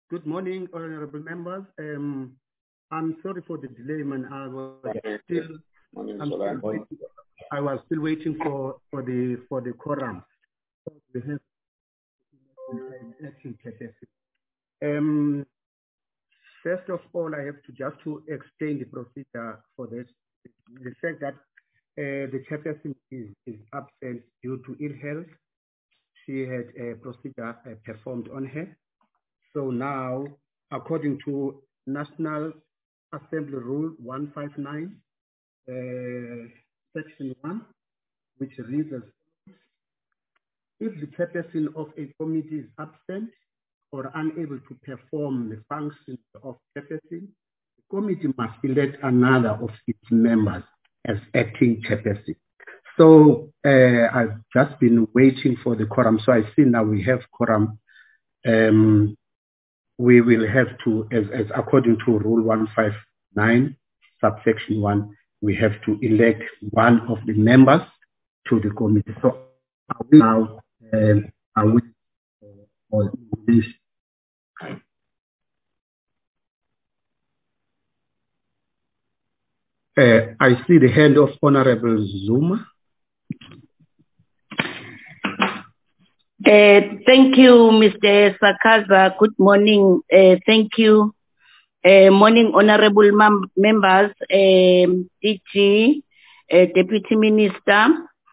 Good morning, honorable members. I'm sorry for the delay, man. I was still waiting for the quorum. We have acting capacity. First of all, I have to just to explain the procedure for this. The fact that the chairperson is absent due to ill health. She had a procedure performed on her. So now, according to National Assembly Rule 159, Section 1, which reads as, if the chairperson of a committee is absent or unable to perform the functions of chairperson, the committee must elect another of its members as acting chairperson. So I've just been waiting for the quorum. So I see now we have quorum. We will have to, as according to Rule 159, subsection 1, we have to elect one of the members to the committee. So are we now, are we for this? I see the hand of Honorable Zuma. Thank you, Mr. Sakaza. Good morning. Thank you. Morning, honorable members, DG, Deputy Minister.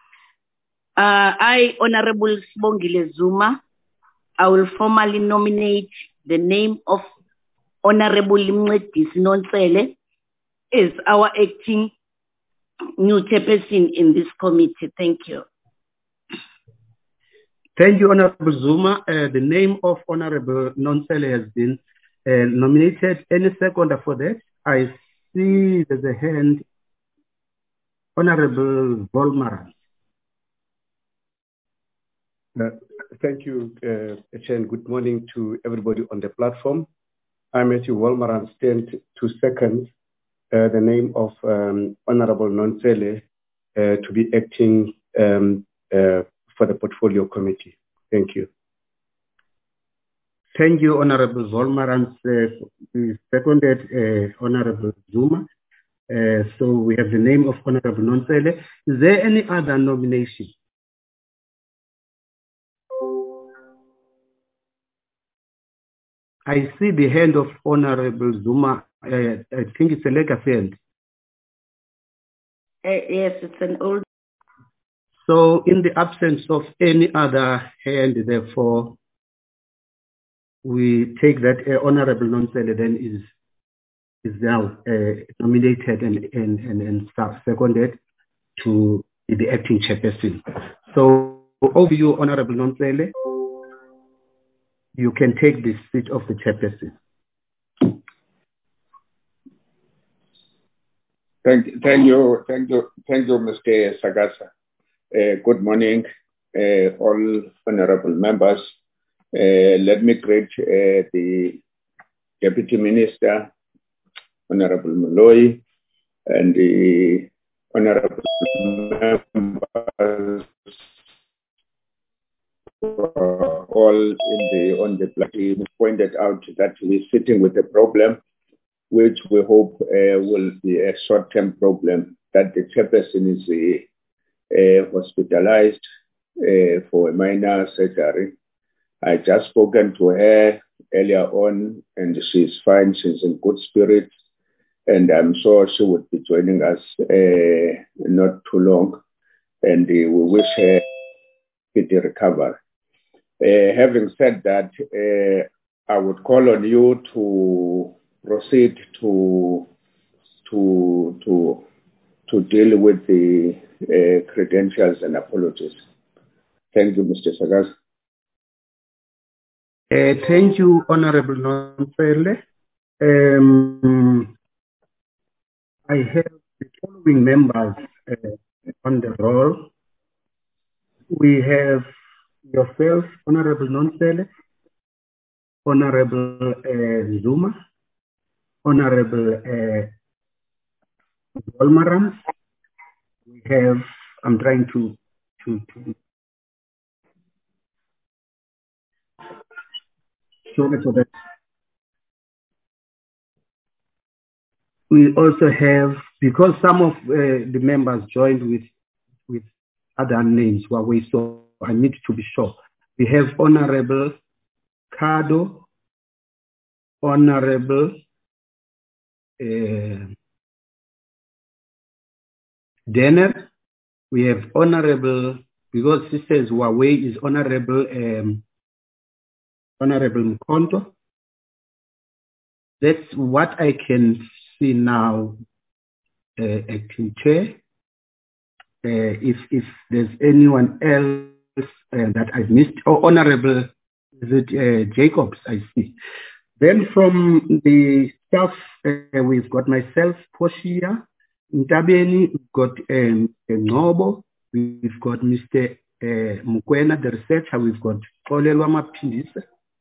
I, Honorable Sibongile Zuma, I will formally nominate the name of Honorable Mncedisi Nontsele as our acting new chairperson in this committee. Thank you. Thank you, Honorable Zuma. The name of Honorable Nontsele has been nominated. Any seconder for that? I see there's a hand. Honorable Volmaran. Thank you, Chair, and good morning to everybody on the platform. I, Matthew Volmaran, stand to second the name of Honorable Nontsele to be acting for the Portfolio Committee. Thank you. Thank you, Honorable Volmaran. We seconded Honorable Zuma. So we have the name of Honorable Nontsele. Is there any other nomination? I see the hand of Honorable Zuma. I think it's a legacy hand. Yes, it's an old. So in the absence of any other hand, therefore, we take that Honorable Nontsele then is now nominated and seconded to be the acting chairperson. So over you, Honorable Nontsele, you can take the seat of the chairperson. Thank you, Mr. Sagasa. Good morning, all honorable members. Let me greet the Deputy Minister, Honorable Moloi, and the honorable members all on the platform pointed out that we're sitting with a problem, which we hope will be a short-term problem, that the chairperson is hospitalized for a minor surgery. I just spoken to her earlier on, and she's fine. She's in good spirits, and I'm sure she would be joining us not too long. And we wish her speedy recovery. Having said that, I would call on you to proceed to deal with the credentials and apologies. Thank you, Mr. Sagas. Thank you, Honorable Nontsele. I have the following members on the roll. We have yourself, Honorable Nontsele, Honorable Zuma, Honorable Volmaran. We have, I'm trying to sorry for that. we also have, because some of the members joined with other names, Huawei, so I need to be sure. We have Honorable Kado, Honorable Denner. We have Honorable, because it says Huawei is Honorable Honorable Mkonto. That's what I can see now, Acting Chair. If there's anyone else that I've missed, Honorable, is it Jacobs, I see. Then from the staff, we've got myself, Poshia, Ntabeni, we've got Nobo, we've got Mr. Mukwena, the researcher, we've got Olelwa Mapindisa.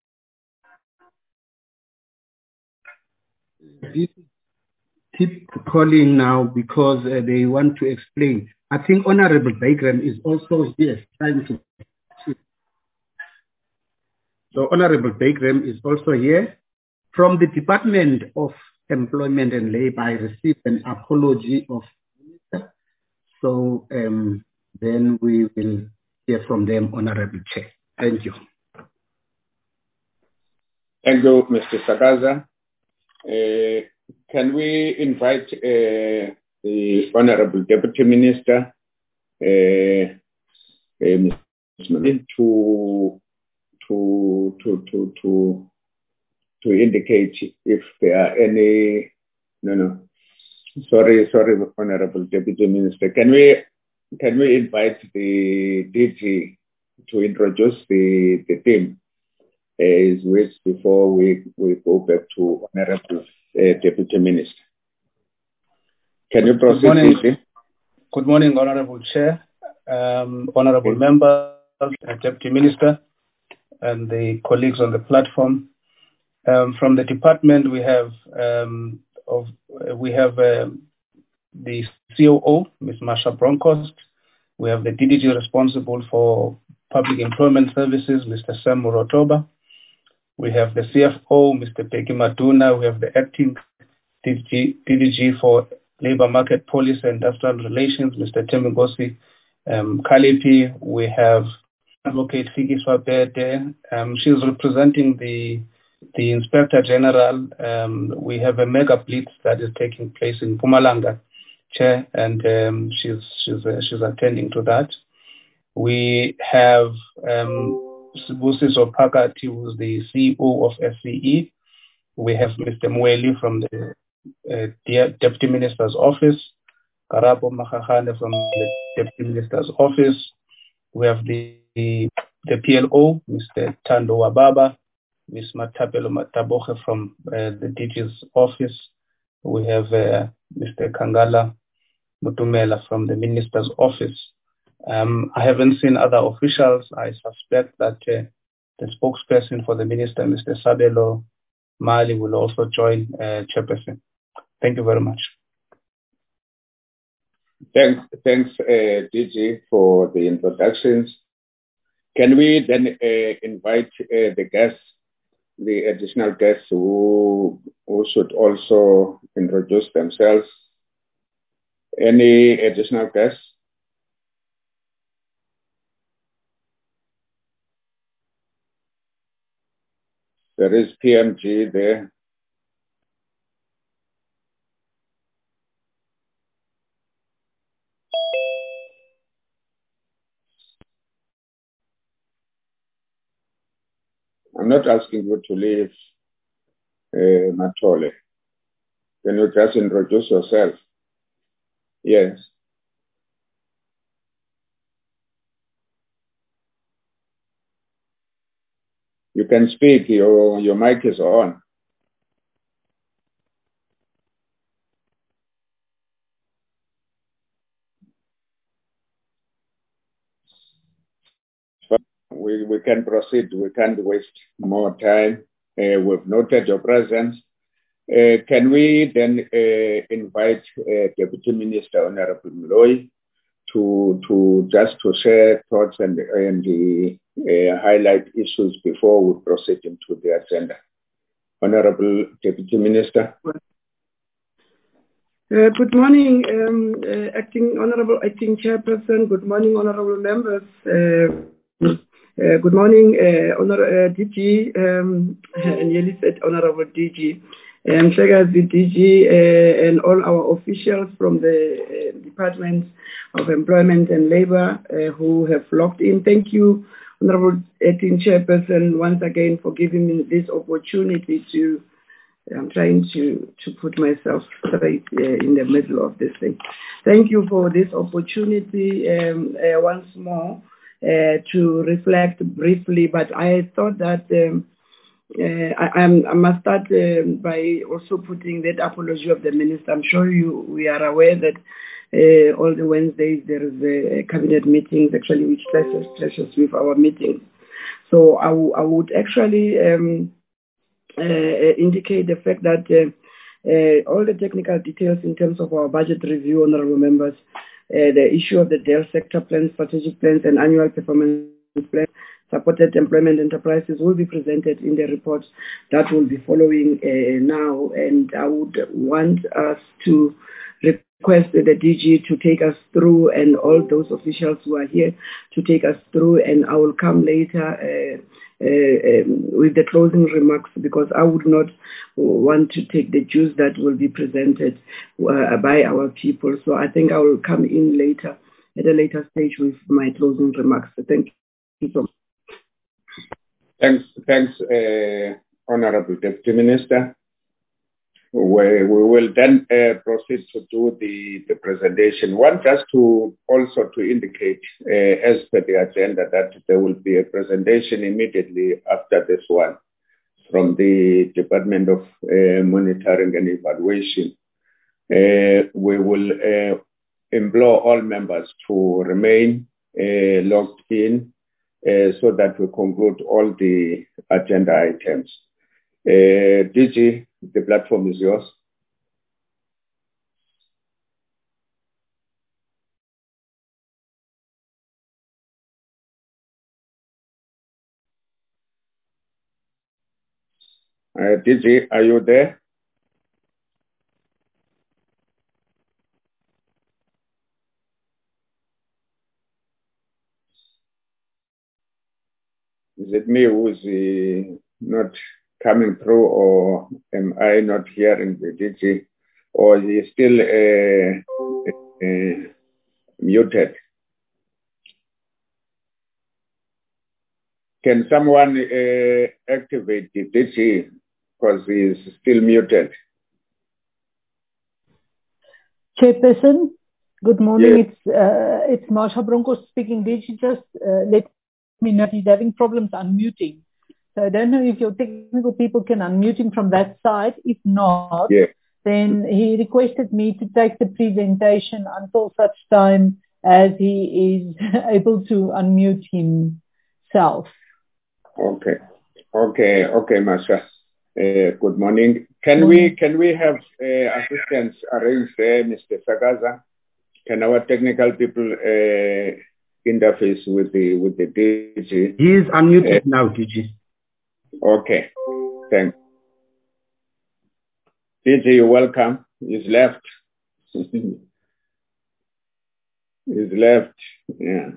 Keep calling now because they want to explain. I think Honorable Bagram is also here trying to. So Honorable Bagram is also here. From the Department of Employment and Labor, I received an apology of Minister. So then we will hear from them, Honorable Chair. Thank you. Thank you, Mr. Sakaza. Can we invite the Honorable Deputy Minister to indicate if there are any, sorry, Honorable Deputy Minister. Can we invite the DG to introduce the team as which before we go back to Honorable Deputy Minister? Can you proceed, DG? Good morning, Honorable Chair, Honorable Members, Deputy Minister, and the colleagues on the platform. From the department, we have the COO, Ms. Marsha Bronkhorst. We have the DDG responsible for Public Employment Services, Mr. Sam Murotoba. We have the CFO, Mr. Peggy Maduna. We have the acting DDG for Labor Market Policy and Industrial Relations, Mr. Temigosi Kalipi. We have Advocate Fiki Swabede. She's representing the Inspector General. We have a mega blitz that is taking place in Mpumalanga, Chair, and she's attending to that. We have Sibusiso Phakathi, who's the CEO of SCE. We have Mr. Mweli from the Deputy Minister's Office, Karabo Makhakhane from the Deputy Minister's Office. We have the PLO, Mr. Tando Wababa, Ms. Matapelo Mataboche from the DG's office. We have Mr. Kangala Mutumela from the Minister's Office. I haven't seen other officials. I suspect that the spokesperson for the Minister, Mr. Sabelo Mali, will also join Chairperson. Thank you very much. Thanks, DG, for the introductions. Can we then invite the guests, the additional guests who should also introduce themselves? Any additional guests? There is PMG there. I'm not asking you to leave, Matole. Can you just introduce yourself? Yes. You can speak, your mic is on. We can proceed. We can't waste more time. We've noted your presence. Can we then invite Deputy Minister Honorable Mloyi to share thoughts and highlight issues before we proceed into the agenda? Honorable Deputy Minister. Good morning, Honorable Acting Chairperson. Good morning, Honorable Members. Good morning, DG, and Yeli said Honorable DG, Mhlekazi DG, and all our officials from the Department of Employment and Labor who have logged in. Thank you, Honorable Acting Chairperson, once again for giving me this opportunity to. I'm trying to put myself straight in the middle of this thing. Thank you for this opportunity once more to reflect briefly, but I thought that I must start by also putting that apology of the Minister. I'm sure we are aware that all the Wednesdays there is a cabinet meeting actually which clashes with our meetings. So I would actually indicate the fact that all the technical details in terms of our budget review, honorable members, the issue of the DEL sector plans, strategic plans, and annual performance plans, supported employment enterprises will be presented in the reports that will be following now. And I would want us to request the DG to take us through, and all those officials who are here to take us through, and I will come later with the closing remarks, because I would not want to take the juice that will be presented by our people. So I think I will come in later, at a later stage, with my closing remarks. So thank you so much. Thanks, Honorable Deputy Minister. We will then proceed to do the presentation. One, just to also to indicate, as per the agenda, that there will be a presentation immediately after this one from the Department of Monitoring and Evaluation. We will implore all members to remain logged in so that we conclude all the agenda items. DG, the platform is yours. DG, are you there? Is it me who is not coming through, or am I not hearing the DG, or is he still muted? Can someone activate the DG, because he is still muted? Chairperson, good morning. Yes. It's Marsha Broncos speaking. DG, just let me know he's having problems unmuting. So I don't know if your technical people can unmute him from that side. If not, yeah, then he requested me to take the presentation until such time as he is able to unmute himself. Okay, Marsha. Good morning. Can we have assistance arranged there, Mr. Sagaza? Can our technical people interface with the DG? He is unmuted now, DG. Okay, thanks. DG, you're welcome. He's left. He's left. Yeah.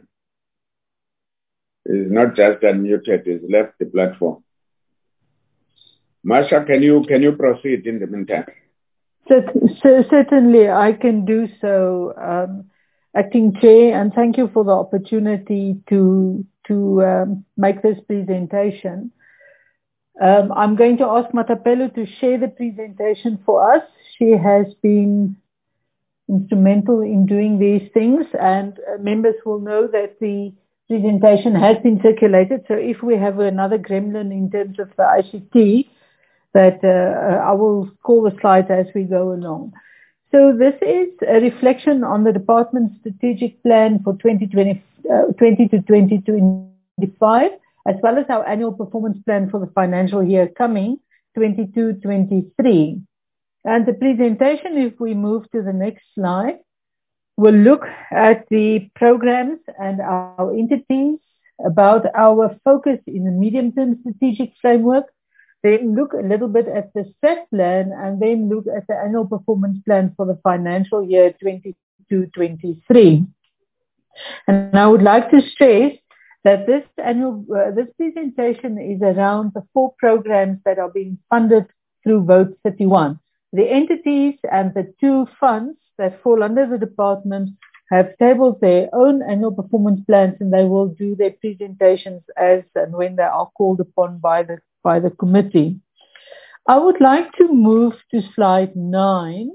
He's not just unmuted. He's left the platform. Marsha, can you proceed in the meantime? Certainly, I can do so, Acting Chair, and thank you for the opportunity to make this presentation. I'm going to ask Matapelo to share the presentation for us. She has been instrumental in doing these things, and members will know that the presentation has been circulated. So if we have another gremlin in terms of the ICT, that I will call the slides as we go along. So this is a reflection on the department's strategic plan for 2020 to 2025, as well as our annual performance plan for the financial year coming, 22-23. And the presentation, if we move to the next slide, will look at the programs and our entities, about our focus in the medium-term strategic framework, then look a little bit at the SAT plan, and then look at the annual performance plan for the financial year 22-23. And I would like to stress that this presentation is around the 4 programs that are being funded through Vote 31. The entities and the 2 funds that fall under the department have tabled their own annual performance plans, and they will do their presentations as and when they are called upon by the committee. I would like to move to slide 9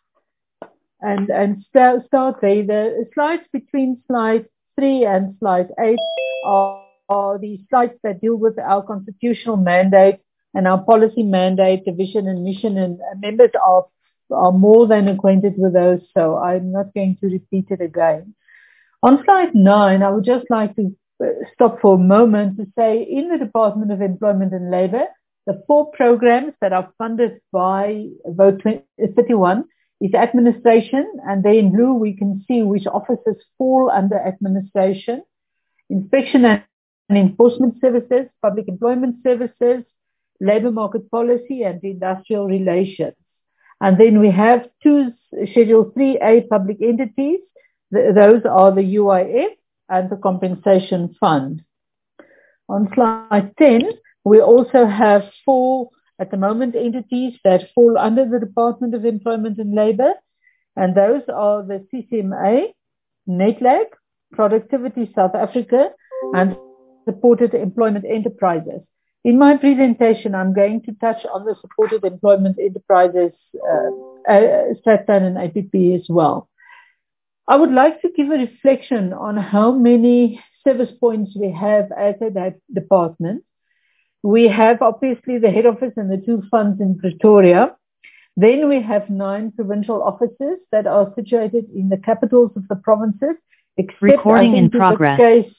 and start there. The slides between slide 3 and slide 8 are the slides that deal with our constitutional mandate and our policy mandate, the vision and mission, and members are more than acquainted with those, so I'm not going to repeat it again. On slide 9, I would just like to stop for a moment to say in the Department of Employment and Labour, the 4 programs that are funded by Vote 31 is administration, and there in blue we can see which offices fall under administration: inspection and enforcement services, public employment services, labour market policy, and industrial relations. And then we have 2 Schedule 3A public entities. Those are the UIF and the Compensation Fund. On slide 10, we also have 4 at the moment entities that fall under the Department of Employment and Labour, and those are the CCMA, NETLAG, Productivity South Africa, and Supported Employment Enterprises. In my presentation, I'm going to touch on the Supported Employment Enterprises, STATPlan and APP as well. I would like to give a reflection on how many service points we have as a department. We have obviously the head office and the 2 funds in Pretoria. Then we have 9 provincial offices that are situated in the capitals of the provinces, except Recording in progress.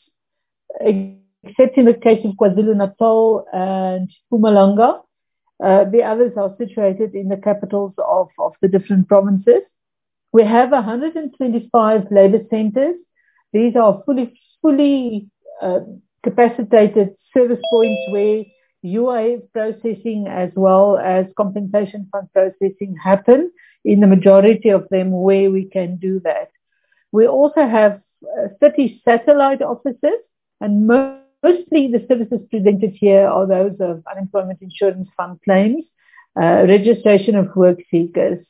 Except in the case of KwaZulu-Natal and Mpumalanga. The others are situated in the capitals of the different provinces. We have 125 labour centres. These are fully capacitated service points where UIF processing as well as compensation fund processing happen, in the majority of them where we can do that. We also have 30 satellite offices, and mostly the services presented here are those of unemployment insurance fund claims, registration of work seekers.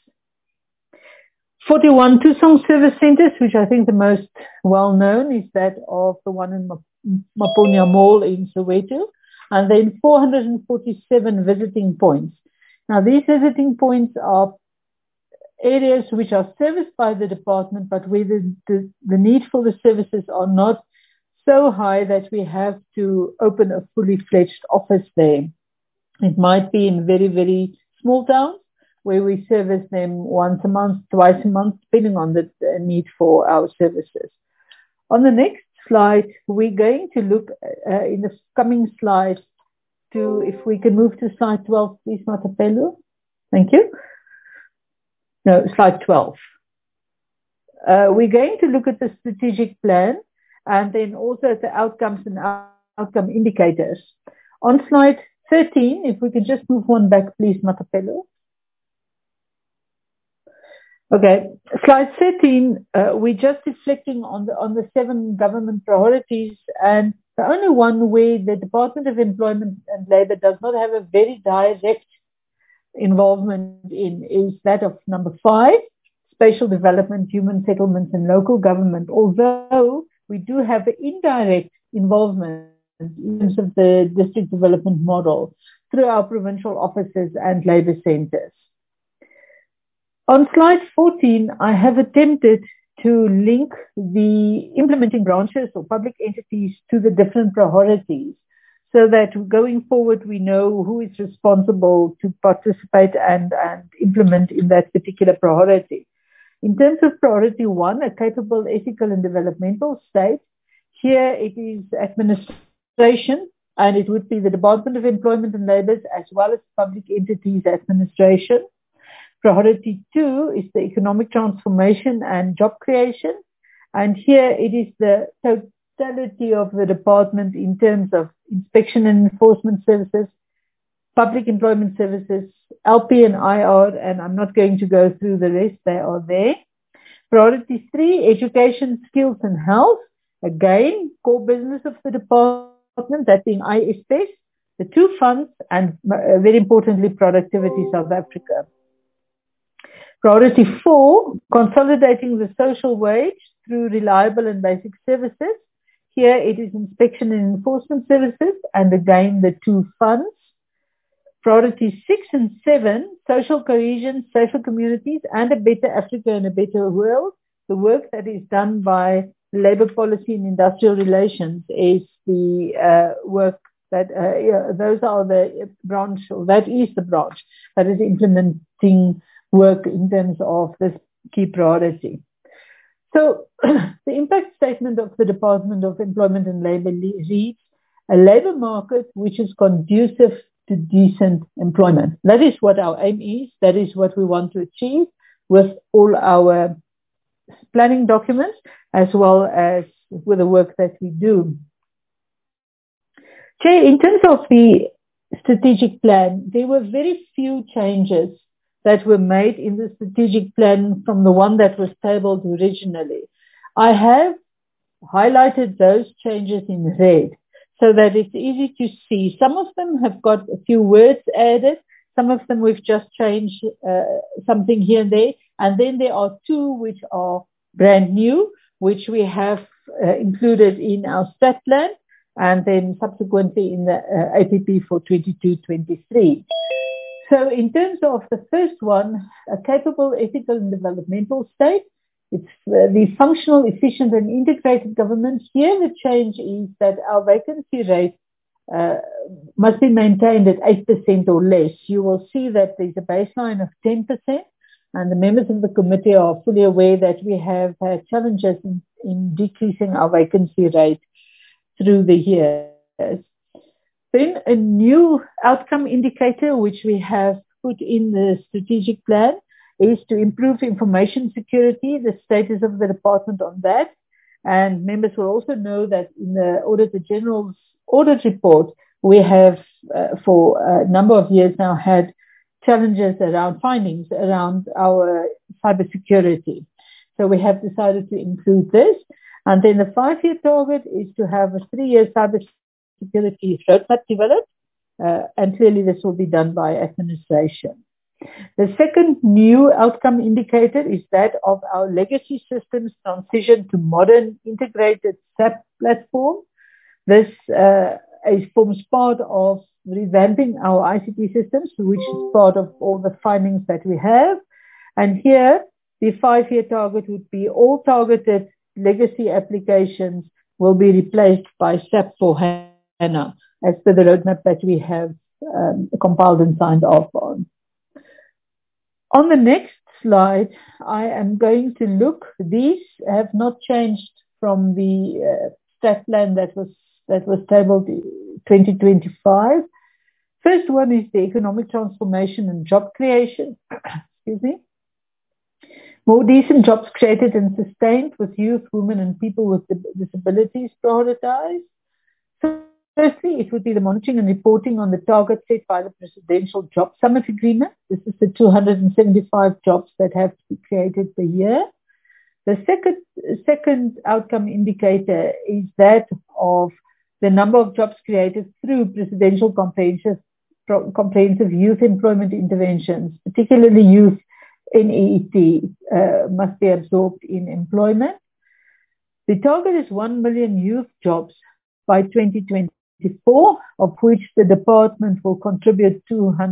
41 Tusong service centres, which I think the most well known is that of the one in Maponya Mall in Soweto, and then 447 visiting points. Now these visiting points are areas which are serviced by the department, but where the need for the services are not so high that we have to open a fully fledged office there. It might be in very, very small towns where we service them once a month, twice a month, depending on the need for our services. On the next slide, we're going to look in the coming slides to, if we can move to slide 12, please, Matapelo. Thank you. No, slide 12. We're going to look at the strategic plan and then also at the outcomes and outcome indicators. On slide 13, if we could just move one back, please, Matapelo. Okay, slide 13, we're just reflecting on the 7 government priorities, and the only one where the Department of Employment and Labour does not have a very direct involvement in is that of number 5, spatial development, human settlements and local government, although we do have an indirect involvement in terms of the district development model through our provincial offices and labour centres. On slide 14, I have attempted to link the implementing branches or public entities to the different priorities so that going forward we know who is responsible to participate and implement in that particular priority. In terms of priority 1, a capable, ethical and developmental state, here it is administration, and it would be the Department of Employment and Labour as well as public entities administration. Priority 2 is the economic transformation and job creation. And here it is the totality of the department in terms of inspection and enforcement services, public employment services, LP and IR, and I'm not going to go through the rest, they are there. Priority 3, education, skills and health. Again, core business of the department, that being ISPS, the 2 funds, and very importantly, Productivity South Africa. Priority 4, consolidating the social wage through reliable and basic services. Here it is inspection and enforcement services, and again the 2 funds. Priority 6 and 7, social cohesion, safer communities, and a better Africa and a better world. The work that is done by Labour Policy and Industrial Relations is the work that, those are the branch, or that is the branch that is implementing work in terms of this key priority. So the impact statement of the Department of Employment and Labour reads, a labour market which is conducive to decent employment. That is what our aim is. That is what we want to achieve with all our planning documents, as well as with the work that we do. Chair, in terms of the strategic plan, there were very few changes that were made in the strategic plan from the one that was tabled originally. I have highlighted those changes in red so that it's easy to see. Some of them have got a few words added. Some of them we've just changed something here and there. And then there are 2 which are brand new, which we have included in our stat plan, and then subsequently in the APP for 22-23. So in terms of the first one, a capable, ethical and developmental state, it's the functional, efficient and integrated government. Here the change is that our vacancy rate must be maintained at 8% or less. You will see that there's a baseline of 10%, and the members of the committee are fully aware that we have had challenges in decreasing our vacancy rate through the years. Then a new outcome indicator which we have put in the strategic plan is to improve information security, the status of the department on that. And members will also know that in the Auditor General's audit report, we have for a number of years now had challenges around findings around our cybersecurity. So we have decided to include this. And then the 5-year target is to have a 3-year cybersecurity roadmap developed. And clearly this will be done by administration. The second new outcome indicator is that of our legacy systems transition to modern integrated SAP platform. This forms part of revamping our ICT systems, which is part of all the findings that we have. And here, the 5-year target would be all targeted legacy applications will be replaced by SAP for HANA, as per the roadmap that we have compiled and signed off on. On the next slide, I am going to look. These have not changed from the stat plan that was tabled 2025. First one is the economic transformation and job creation. Excuse me. More decent jobs created and sustained with youth, women and people with disabilities prioritized. Firstly, it would be the monitoring and reporting on the target set by the Presidential Job Summit Agreement. This is the 275 jobs that have to be created per year. The second outcome indicator is that of the number of jobs created through Presidential Comprehensive Youth Employment Interventions, particularly youth NEET, must be absorbed in employment. The target is 1 million youth jobs by 2024, of which the department will contribute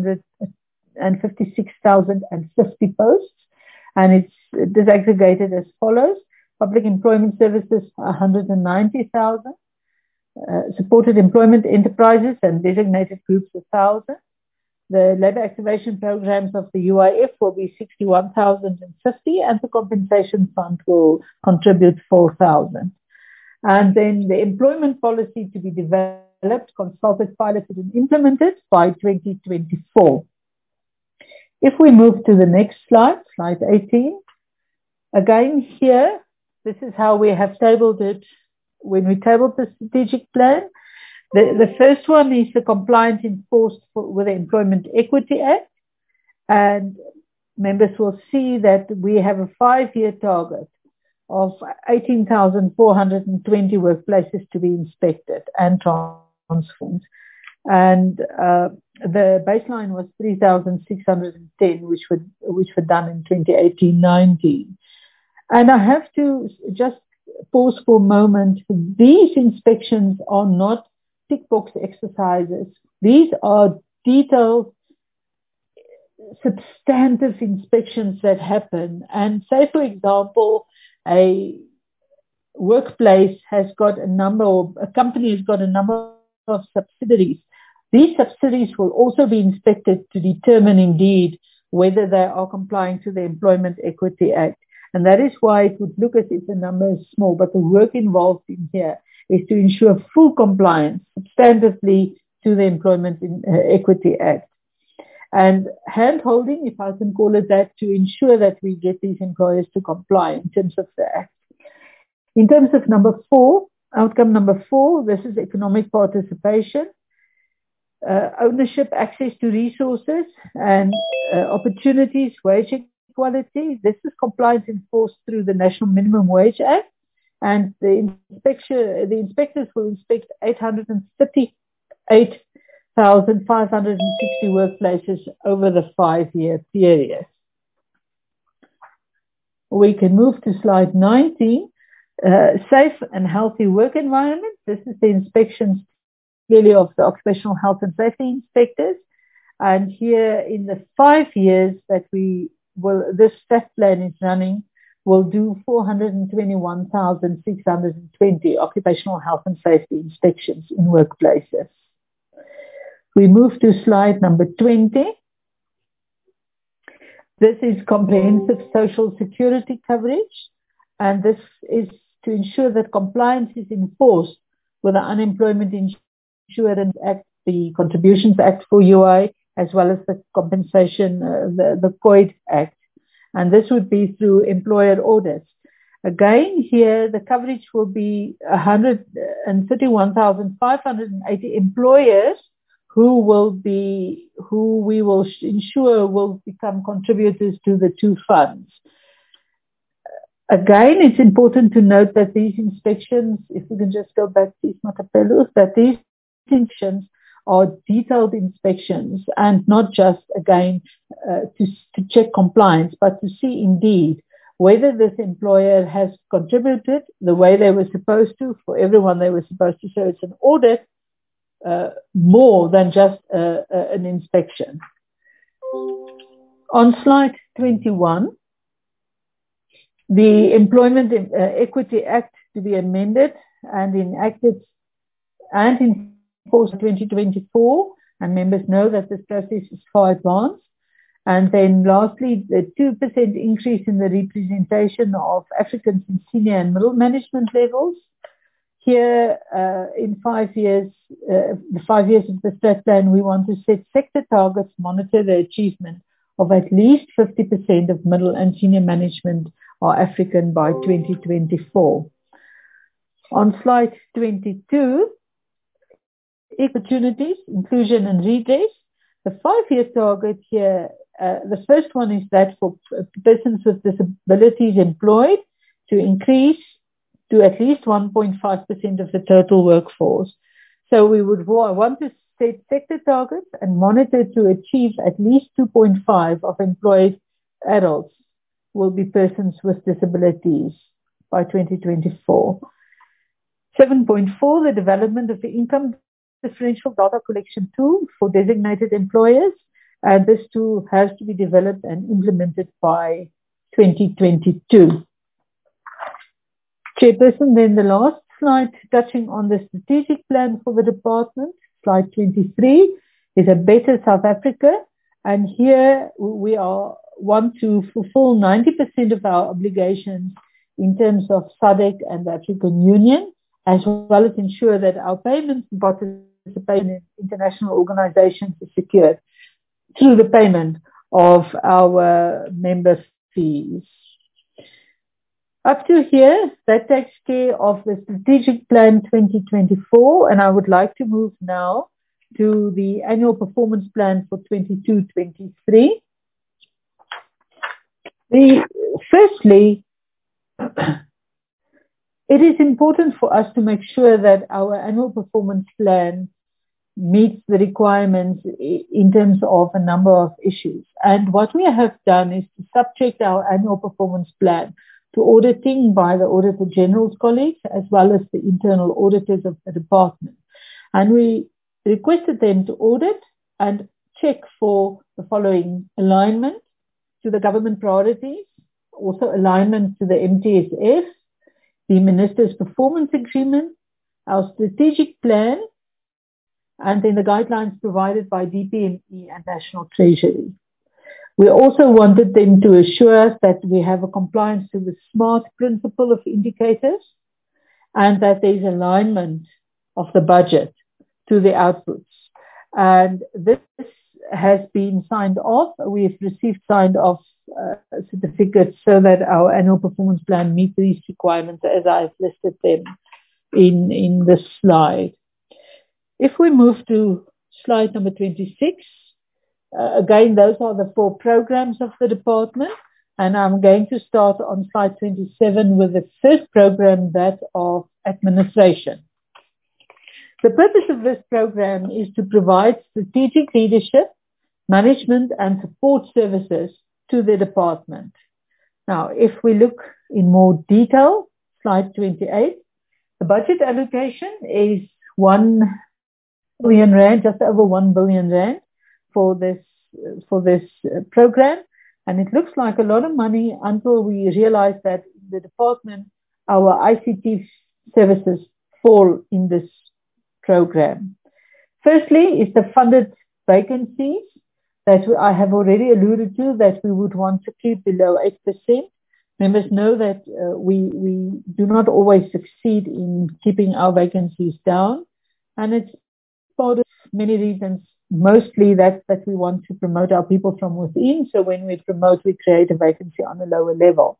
256,050 posts, and it's disaggregated as follows. Public employment services, 190,000. Supported employment enterprises and designated groups, 1,000. The labour activation programs of the UIF will be 61,050, and the compensation fund will contribute 4,000. And then the employment policy to be developed, consulted, piloted and implemented by 2024. If we move to the next slide, slide 18. Again here, this is how we have tabled it when we tabled the strategic plan. The first one is the compliance enforced with the Employment Equity Act. And members will see that we have a 5-year target of 18,420 workplaces to be inspected and transformed. And the baseline was 3,610, which were done in 2018-19. And I have to just pause for a moment. These inspections are not tick box exercises. These are detailed, substantive inspections that happen. And say, for example, a workplace has got a number, or a company has got a number of subsidiaries. These subsidiaries will also be inspected to determine indeed whether they are complying to the Employment Equity Act. And that is why it would look as if the number is small, but the work involved in here is to ensure full compliance substantively to the Employment Equity Act. And hand-holding, if I can call it that, to ensure that we get these employers to comply in terms of the Act. In terms of outcome number 4, this is economic participation, ownership, access to resources and opportunities, wage equality. This is compliance enforced through the National Minimum Wage Act. And the inspectors will inspect 838,560 workplaces over the 5-year period. We can move to slide 19. Safe and healthy work environment. This is the inspections really of the occupational health and safety inspectors. And here in the 5 years that this STEP plan is running, we'll do 421,620 occupational health and safety inspections in workplaces. We move to slide number 20. This is comprehensive social security coverage, and this is to ensure that compliance is enforced with the Unemployment Insurance Act, the Contributions Act for UI, as well as the compensation, the COID Act. And this would be through employer audits. Again, here the coverage will be 131,580 employers who we will ensure will become contributors to the two funds. Again, it's important to note that these inspections, if we can just go back, please, Matapelu, that these inspections are detailed inspections and not just, again, to check compliance, but to see indeed whether this employer has contributed the way they were supposed to for everyone they were supposed to. So it's an audit more than just an inspection. On slide 21, the Employment Equity Act to be amended and enacted and enforced in 2024, and members know that this process is far advanced. And then lastly, the 2% increase in the representation of Africans in senior and middle management levels. Here, in 5 years, the 5 years of the STRAT plan, we want to set sector targets, monitor the achievement of at least 50% of middle and senior management are African by 2024. On slide 22, opportunities, inclusion and redress. The 5-year target here, the first one is that for persons with disabilities employed to increase to at least 1.5% of the total workforce. So we would want to set sector targets and monitor to achieve at least 2.5 of employed adults will be persons with disabilities by 2024. 7.4, the development of the income differential data collection tool for designated employers. And this tool has to be developed and implemented by 2022. Chairperson, then the last slide touching on the strategic plan for the department, slide 23, is a better South Africa. And here we want to fulfill 90% of our obligations in terms of SADC and the African Union, as well as ensure that our payments and participation in international organizations is secured through the payment of our member fees. Up to here, that takes care of the Strategic Plan 2024, and I would like to move now to the Annual Performance Plan for 22-23. Firstly, it is important for us to make sure that our Annual Performance Plan meets the requirements in terms of a number of issues. And what we have done is to subject our Annual Performance Plan to auditing by the Auditor General's colleagues as well as the internal auditors of the department. And we requested them to audit and check for the following: alignment to the government priorities, also alignment to the MTSF, the Minister's Performance Agreement, our strategic plan, and then the guidelines provided by DPME and National Treasury. We also wanted them to assure us that we have a compliance to the SMART principle of indicators and that there is alignment of the budget to the outputs. And this has been signed off. We've received signed off certificates so that our annual performance plan meets these requirements as I've listed them in this slide. If we move to slide number 26, again, those are the 4 programs of the department, and I'm going to start on slide 27 with the first program, that of administration. The purpose of this program is to provide strategic leadership, management and support services to the department. Now, if we look in more detail, slide 28, the budget allocation is 1 billion rand, just over 1 billion rand for this program. And it looks like a lot of money until we realize that in the department, our ICT services fall in this program. Firstly is the funded vacancies that I have already alluded to, that we would want to keep below 8%. Members know that we do not always succeed in keeping our vacancies down, and it's part of many reasons, mostly that we want to promote our people from within. So when we promote, we create a vacancy on a lower level.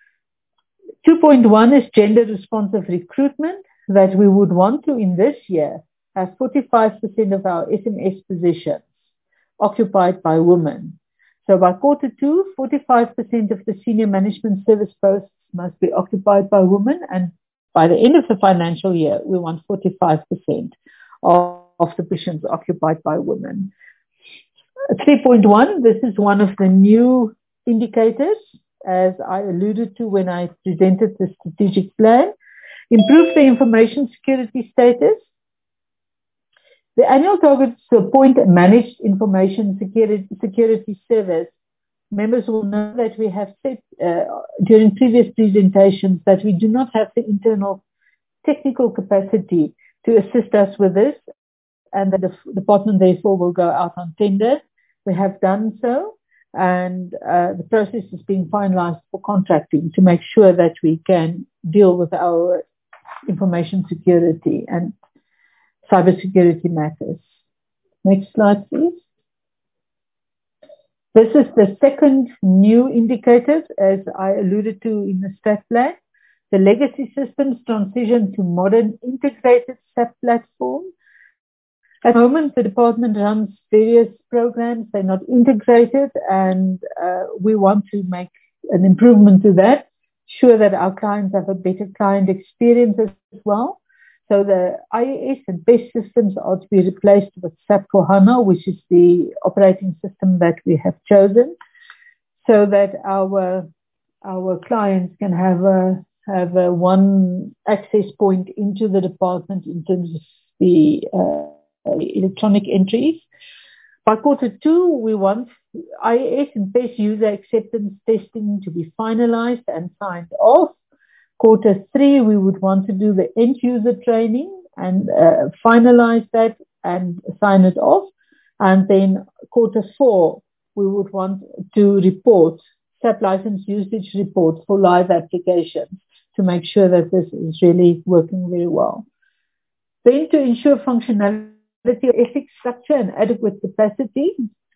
2.1 is gender responsive recruitment, that we would want to, in this year, have 45% of our SMS positions occupied by women. So by Q2, 45% of the senior management service posts must be occupied by women, and by the end of the financial year, we want 45% of the positions occupied by women. 3.1, this is one of the new indicators, as I alluded to when I presented the strategic plan. Improve the information security status. The annual target is to appoint a managed information security service. Members will know that we have said during previous presentations that we do not have the internal technical capacity to assist us with this, and that the department therefore will go out on tender. We have done so, and the process is being finalized for contracting to make sure that we can deal with our information security and cybersecurity matters. Next slide, please. This is the second new indicator, as I alluded to in the stat plan. The legacy systems transition to modern integrated SAP platform. At the moment, the department runs various programs. They're not integrated, and we want to make an improvement to that, sure that our clients have a better client experience as well. So the IAS and BEST systems are to be replaced with SAP S/4HANA, which is the operating system that we have chosen, so that our clients can have a one access point into the department in terms of the electronic entries. By Q2, we want IAS and BEST user acceptance testing to be finalized and signed off. Q3, we would want to do the end user training and finalize that and sign it off. And then Q4, we would want to report SAP license usage reports for live applications to make sure that this is really working very well. Then to ensure functionality, ethics structure and adequate capacity,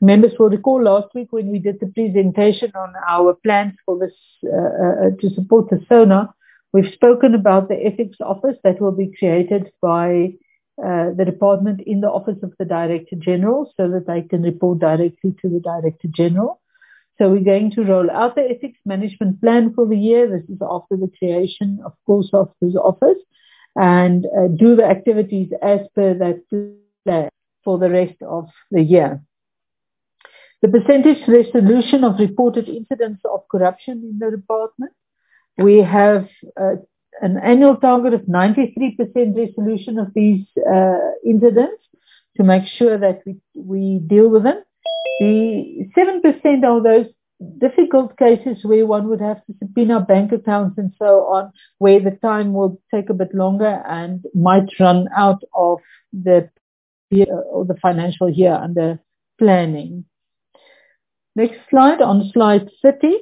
Members will recall last week when we did the presentation on our plans for this to support the SONA, we've spoken about the ethics office that will be created by the department in the office of the Director General so that they can report directly to the Director General. So we're going to roll out the ethics management plan for the year. This is after the creation, of course, of this office, and do the activities as per that plan for the rest of the year. The percentage resolution of reported incidents of corruption in the department. We have an annual target of 93% resolution of these incidents to make sure that we deal with them. The 7% are those difficult cases where one would have to subpoena bank accounts and so on, where the time will take a bit longer and might run out of the year or the financial year under planning. Next slide, on slide 30.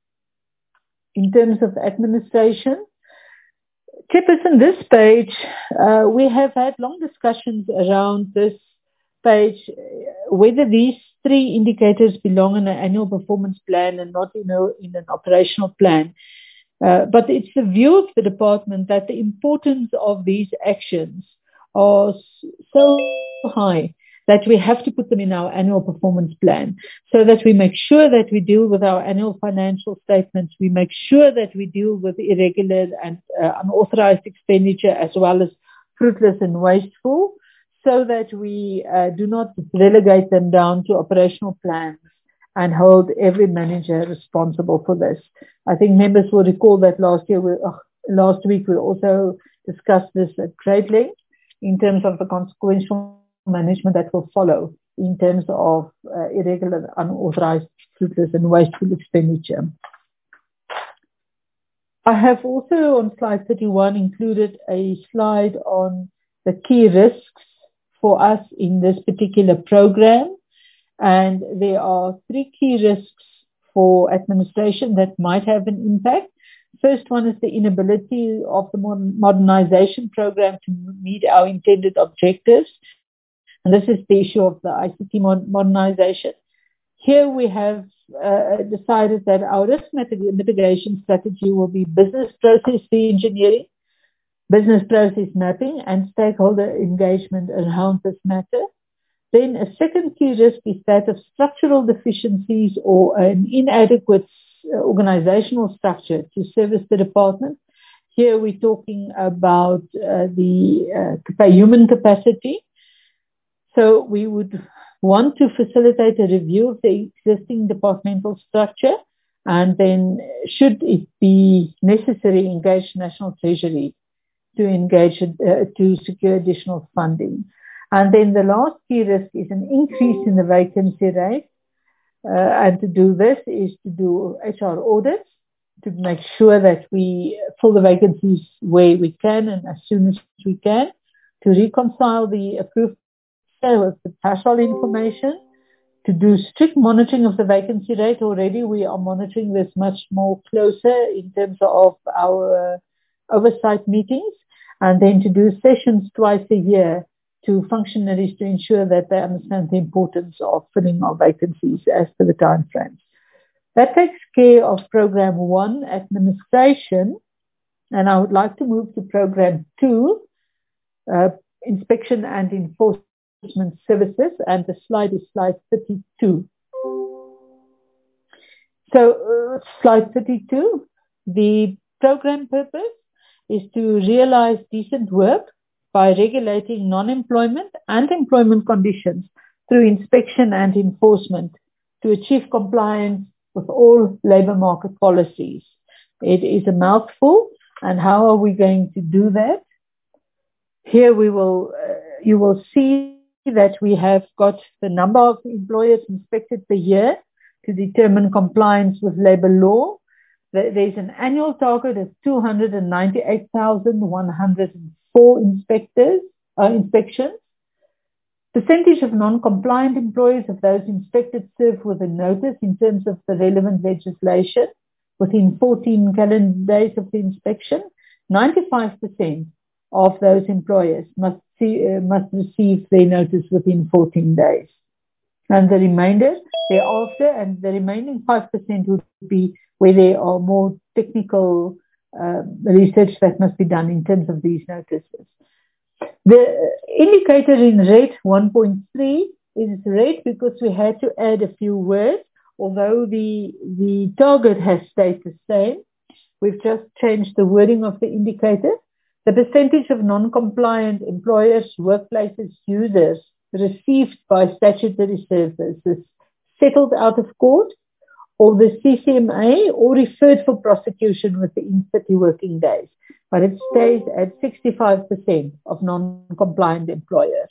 In terms of administration, Chairperson, this page, we have had long discussions around this page, whether these three indicators belong in an annual performance plan and not in an operational plan. But it's the view of the department that the importance of these actions are so high that we have to put them in our annual performance plan so that we make sure that we deal with our annual financial statements, we make sure that we deal with irregular and unauthorized expenditure as well as fruitless and wasteful, so that we do not relegate them down to operational plans and hold every manager responsible for this. I think members will recall that last week we also discussed this at great length in terms of the consequential management that will follow in terms of irregular, unauthorized, fruitless and wasteful expenditure. I have also on slide 31 included a slide on the key risks for us in this particular program, and there are three key risks for administration that might have an impact. First one is the inability of the modernization program to meet our intended objectives. And this is the issue of the ICT modernization. Here we have decided that our risk mitigation strategy will be business process re-engineering, business process mapping, and stakeholder engagement around this matter. Then a second key risk is that of structural deficiencies or an inadequate organizational structure to service the department. Here we're talking about the human capacity. So we would want to facilitate a review of the existing departmental structure, and then should it be necessary, engage National Treasury to secure additional funding. And then the last key risk is an increase in the vacancy rate. And to do this is to do HR audits to make sure that we fill the vacancies where we can and as soon as we can, to reconcile the approved with the threshold information, to do strict monitoring of the vacancy rate. Already we are monitoring this much more closer in terms of our oversight meetings, and then to do sessions twice a year to functionaries to ensure that they understand the importance of filling our vacancies as per the time frames. That takes care of Program 1, Administration, and I would like to move to Program 2, Inspection and Enforcement Services, and the slide is slide 32. So slide 32, the program purpose is to realize decent work by regulating non-employment and employment conditions through inspection and enforcement to achieve compliance with all labour market policies. It is a mouthful, and how are we going to do that? Here you will see that we have got the number of employers inspected per year to determine compliance with labour law. There's an annual target of 298,104 inspections. Percentage of non-compliant employees of those inspected serve with a notice in terms of the relevant legislation within 14 calendar days of the inspection. 95% of those employers must receive their notice within 14 days. and the remainder thereafter, and the remaining 5% would be where there are more technical research that must be done in terms of these notices. The indicator in red 1.3 is red because we had to add a few words, although the target has stayed the same. We've just changed the wording of the indicator. The percentage of non-compliant employers, workplaces, users received by statutory services settled out of court or the CCMA or referred for prosecution within 30 working days, but it stays at 65% of non-compliant employers.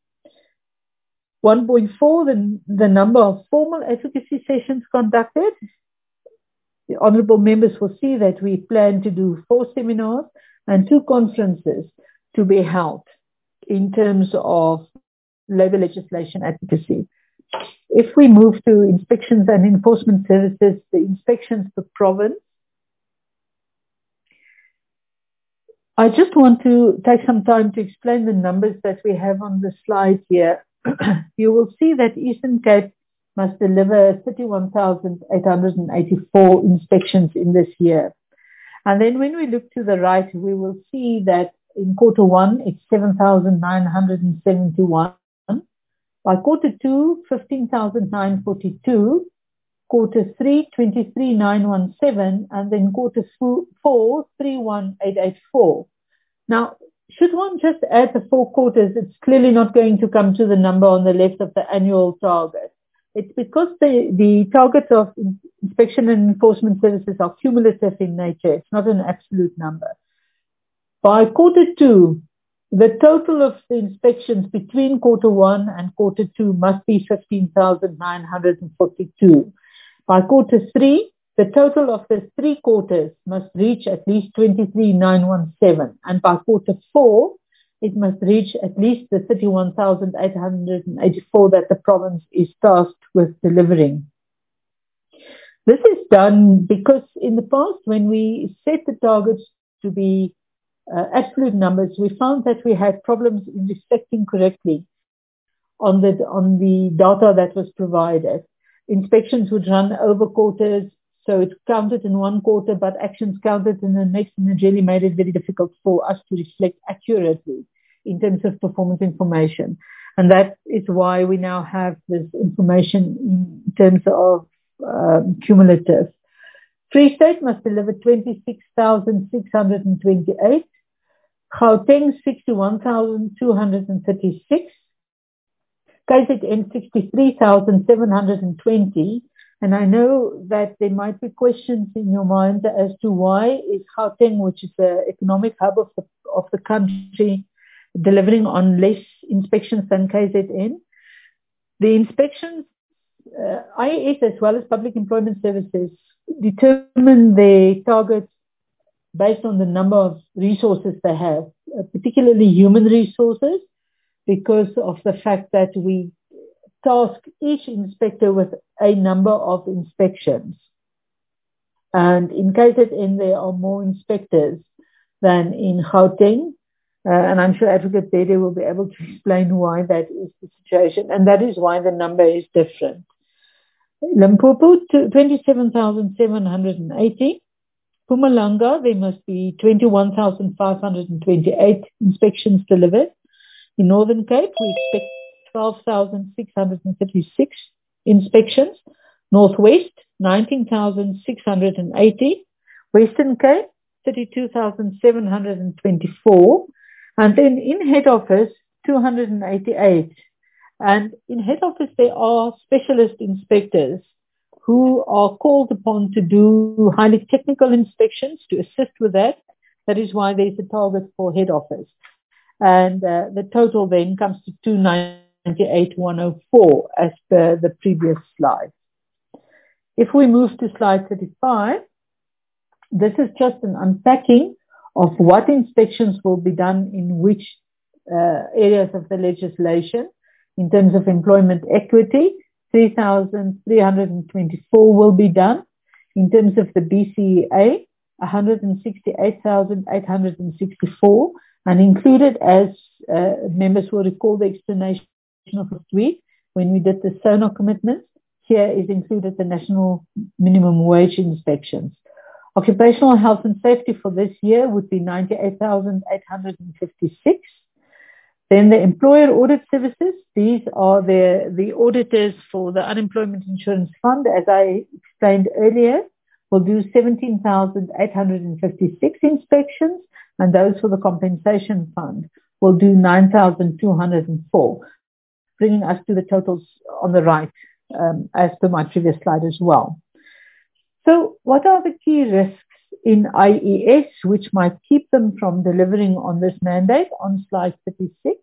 1.4, the number of formal advocacy sessions conducted. The honourable members will see that we plan to do 4 seminars and 2 conferences to be held in terms of labour legislation advocacy. If we move to inspections and enforcement services, the inspections per province, I just want to take some time to explain the numbers that we have on the slide here. You will see that Eastern Cape must deliver 31,884 inspections in this year. And then when we look to the right, we will see that in quarter 1, it's 7,971. By quarter 2, 15,942. Quarter 3, 23,917. And then quarter 4, 31,884. Now, should one just add the 4 quarters, it's clearly not going to come to the number on the left of the annual target. It's because the targets of inspection and enforcement services are cumulative in nature. It's not an absolute number. By quarter 2, the total of the inspections between quarter 1 and quarter 2 must be 15,942. By quarter 3, the total of the 3 quarters must reach at least 23,917. And by quarter 4, it must reach at least the 31,884 that the province is tasked with delivering. This is done because in the past, when we set the targets to be absolute numbers, we found that we had problems in reflecting correctly on the data that was provided. Inspections would run over quarters, so it's counted in one quarter, but actions counted in the next, and it really made it very difficult for us to reflect accurately in terms of performance information. And that is why we now have this information in terms of cumulative. Free State must deliver 26,628. Gauteng, 61,236. KZN, 63,720. And I know that there might be questions in your mind as to why is Gauteng, which is the economic hub of the country, delivering on less inspections than KZN. The inspections, IAS as well as Public Employment Services, determine their targets based on the number of resources they have, particularly human resources, because of the fact that we task each inspector with a number of inspections. And in KZN, there are more inspectors than in Gauteng. And I'm sure Advocate Dede will be able to explain why that is the situation. And that is why the number is different. Limpopo, 27,780. Mpumalanga, there must be 21,528 inspections delivered. In Northern Cape, we expect 12,636 inspections. Northwest, 19,680. Western Cape, 32,724. And then in head office, 288. And in head office, there are specialist inspectors who are called upon to do highly technical inspections to assist with that. That is why there's a target for head office. And the total then comes to 298,104 as per the previous slide. If we move to slide 35, this is just an unpacking of what inspections will be done in which areas of the legislation. In terms of employment equity, 3,324 will be done. In terms of the BCEA, 168,864, and included, as members will recall the explanation of last week, when we did the SONA commitments. Here is included the national minimum wage inspections. Occupational health and safety for this year would be 98,856. Then the employer audit services, these are the auditors for the Unemployment Insurance Fund, as I explained earlier, will do 17,856 inspections, and those for the Compensation Fund will do 9,204, bringing us to the totals on the right, as per my previous slide as well. So what are the key risks in IES which might keep them from delivering on this mandate on slide 36?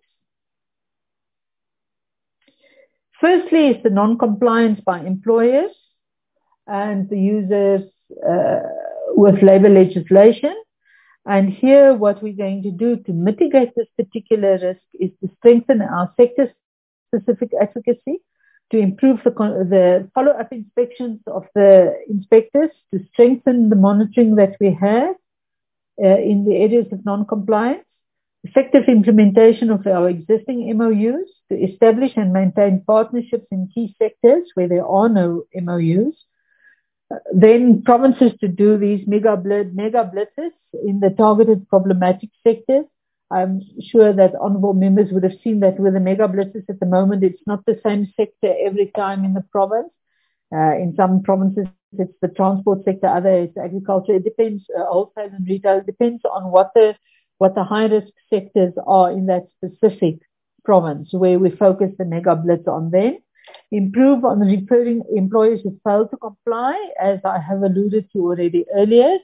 Firstly is the non-compliance by employers and the users with labour legislation. And here what we're going to do to mitigate this particular risk is to strengthen our sector-specific advocacy, to improve the follow-up inspections of the inspectors, to strengthen the monitoring that we have in the areas of non-compliance, effective implementation of our existing MOUs, to establish and maintain partnerships in key sectors where there are no MOUs, then provinces to do these mega blitzes in the targeted problematic sectors. I'm sure that honourable members would have seen that with the mega blitzes at the moment, it's not the same sector every time in the province. In some provinces, it's the transport sector, other it's agriculture. It depends, wholesale and retail. It depends on what the high-risk sectors are in that specific province, where we focus the mega blitz on them. Improve on the referring employers who fail to comply, as I have alluded to already earlier,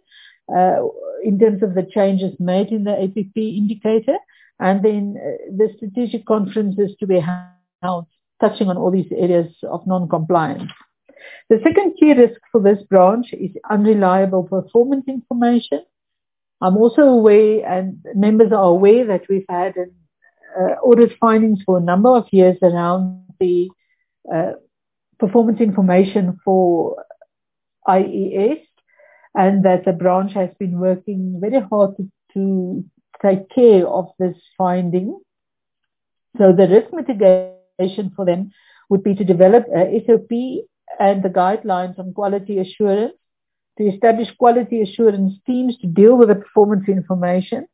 in terms of the changes made in the APP indicator, and then the strategic conferences to be held touching on all these areas of non-compliance. The second key risk for this branch is unreliable performance information. I'm also aware, and members are aware, that we've had audit findings for a number of years around the performance information for IES, and that the branch has been working very hard to take care of this finding. So the risk mitigation for them would be to develop a SOP and the guidelines on quality assurance, to establish quality assurance teams to deal with the performance information,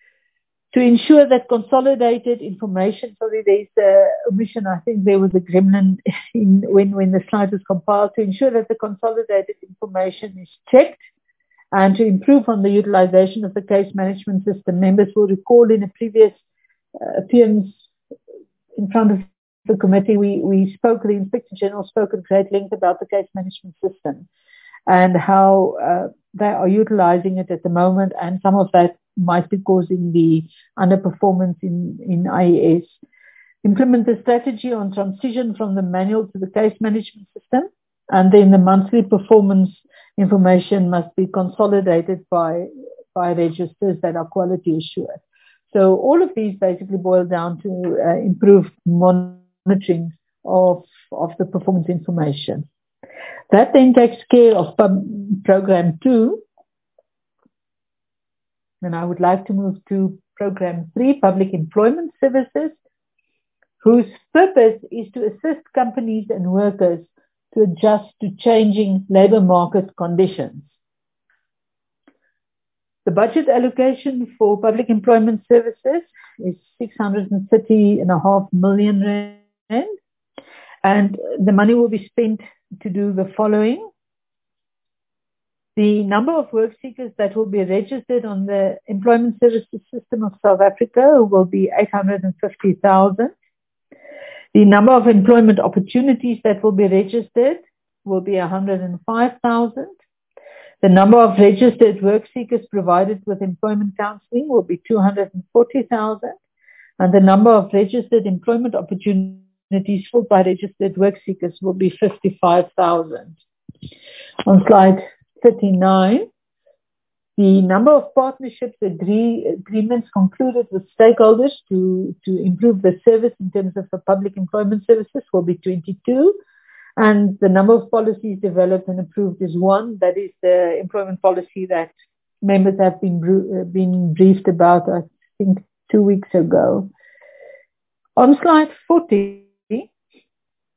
to ensure that consolidated information, sorry, there's an omission, I think there was a gremlin when the slide was compiled, to ensure that the consolidated information is checked, and to improve on the utilization of the case management system. Members will recall in a previous appearance in front of the committee, the Inspector General spoke at great length about the case management system and how they are utilizing it at the moment, and some of that might be causing the underperformance in IES. Implement the strategy on transition from the manual to the case management system, and then the monthly performance information must be consolidated by registers that are quality assured. So all of these basically boil down to improved monitoring of the performance information. That then takes care of Program 2. And I would like to move to Program 3, Public Employment Services, whose purpose is to assist companies and workers to adjust to changing labour market conditions. The budget allocation for public employment services is 630.5 million rand, and the money will be spent to do the following. The number of work seekers that will be registered on the Employment Services System of South Africa will be 850,000. The number of employment opportunities that will be registered will be 105,000. The number of registered work seekers provided with employment counselling will be 240,000. And the number of registered employment opportunities filled by registered work seekers will be 55,000. On slide 39, the number of partnerships agreements concluded with stakeholders to improve the service in terms of the public employment services will be 22. And the number of policies developed and approved is 1. That is the employment policy that members have been briefed about, I think, 2 weeks ago. On slide 40,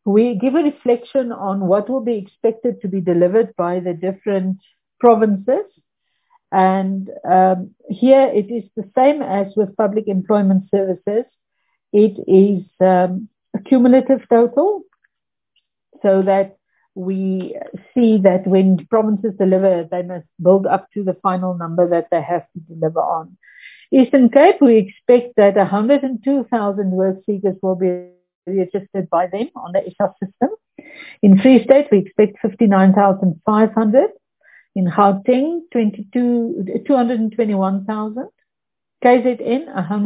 we give a reflection on what will be expected to be delivered by the different provinces. And here it is the same as with public employment services. It is a cumulative total, so that we see that when provinces deliver, they must build up to the final number that they have to deliver on. Eastern Cape, we expect that 102,000 work seekers will be registered by them on the ESA system. In Free State, we expect 59,500. In Gauteng, 221,000. KZN,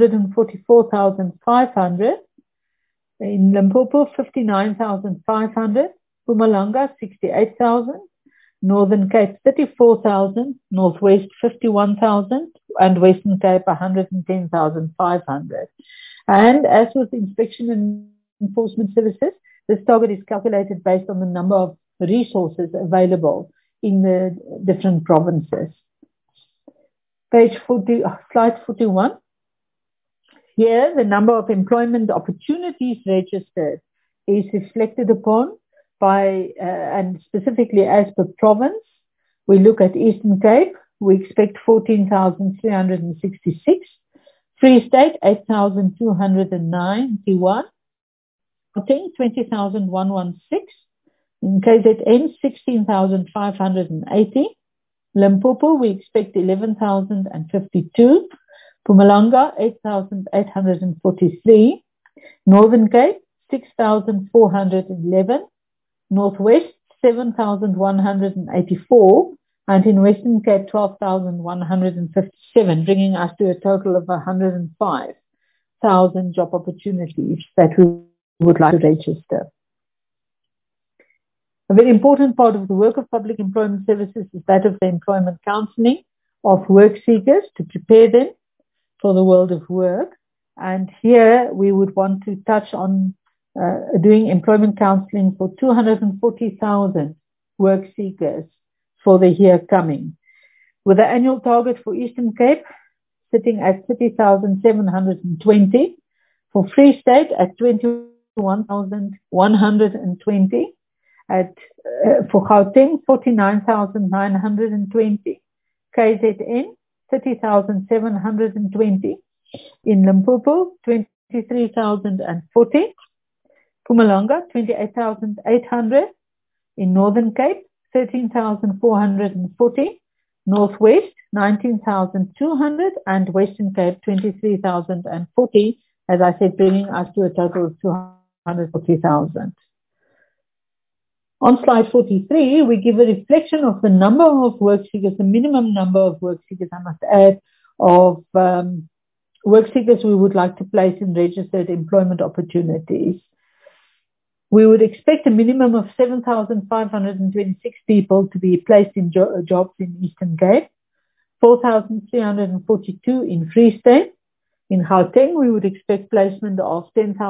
144,500. In Limpopo, 59,500. Mpumalanga, 68,000. Northern Cape, 34,000. Northwest, 51,000. And Western Cape, 110,500. And as with inspection and enforcement services, this target is calculated based on the number of resources available in the different provinces. Slide 41. Here, the number of employment opportunities registered is reflected upon by, and specifically as per province. We look at Eastern Cape, we expect 14,366. Free State, 8,291. Gauteng, 20,116. In KZN, 16,580. Limpopo, we expect 11,052. Mpumalanga, 8,843. Northern Cape, 6,411. Northwest, 7,184. And in Western Cape, 12,157, bringing us to a total of 105,000 job opportunities that we would like to register. A very important part of the work of public employment services is that of the employment counselling of work seekers to prepare them for the world of work. And here we would want to touch on doing employment counselling for 240,000 work seekers for the year coming, with the annual target for Eastern Cape sitting at 30,720, for Free State at 21,120, for Gauteng 49,920, KZN 30,720, in Limpopo 23,040, Mpumalanga 28,800, in Northern Cape 13,440, Northwest 19,200, and Western Cape 23,040, as I said, bringing us to a total of 240,000. On slide 43, we give a reflection of the number of work seekers, the minimum number of work seekers, I must add, of work seekers we would like to place in registered employment opportunities. We would expect a minimum of 7,526 people to be placed in jobs in Eastern Cape, 4,342 in Free State. In Gauteng, we would expect placement of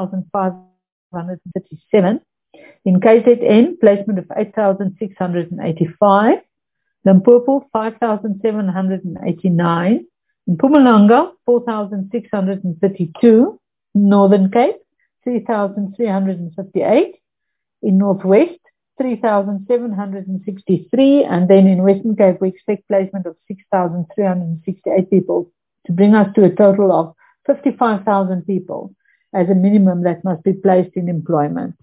10,537. In KZN, placement of 8,685. Limpopo, 5,789. In Mpumalanga, 4,632. Northern Cape, 3,358. In Northwest, 3,763. And then in Western Cape, we expect placement of 6,368 people to bring us to a total of 55,000 people as a minimum that must be placed in employment.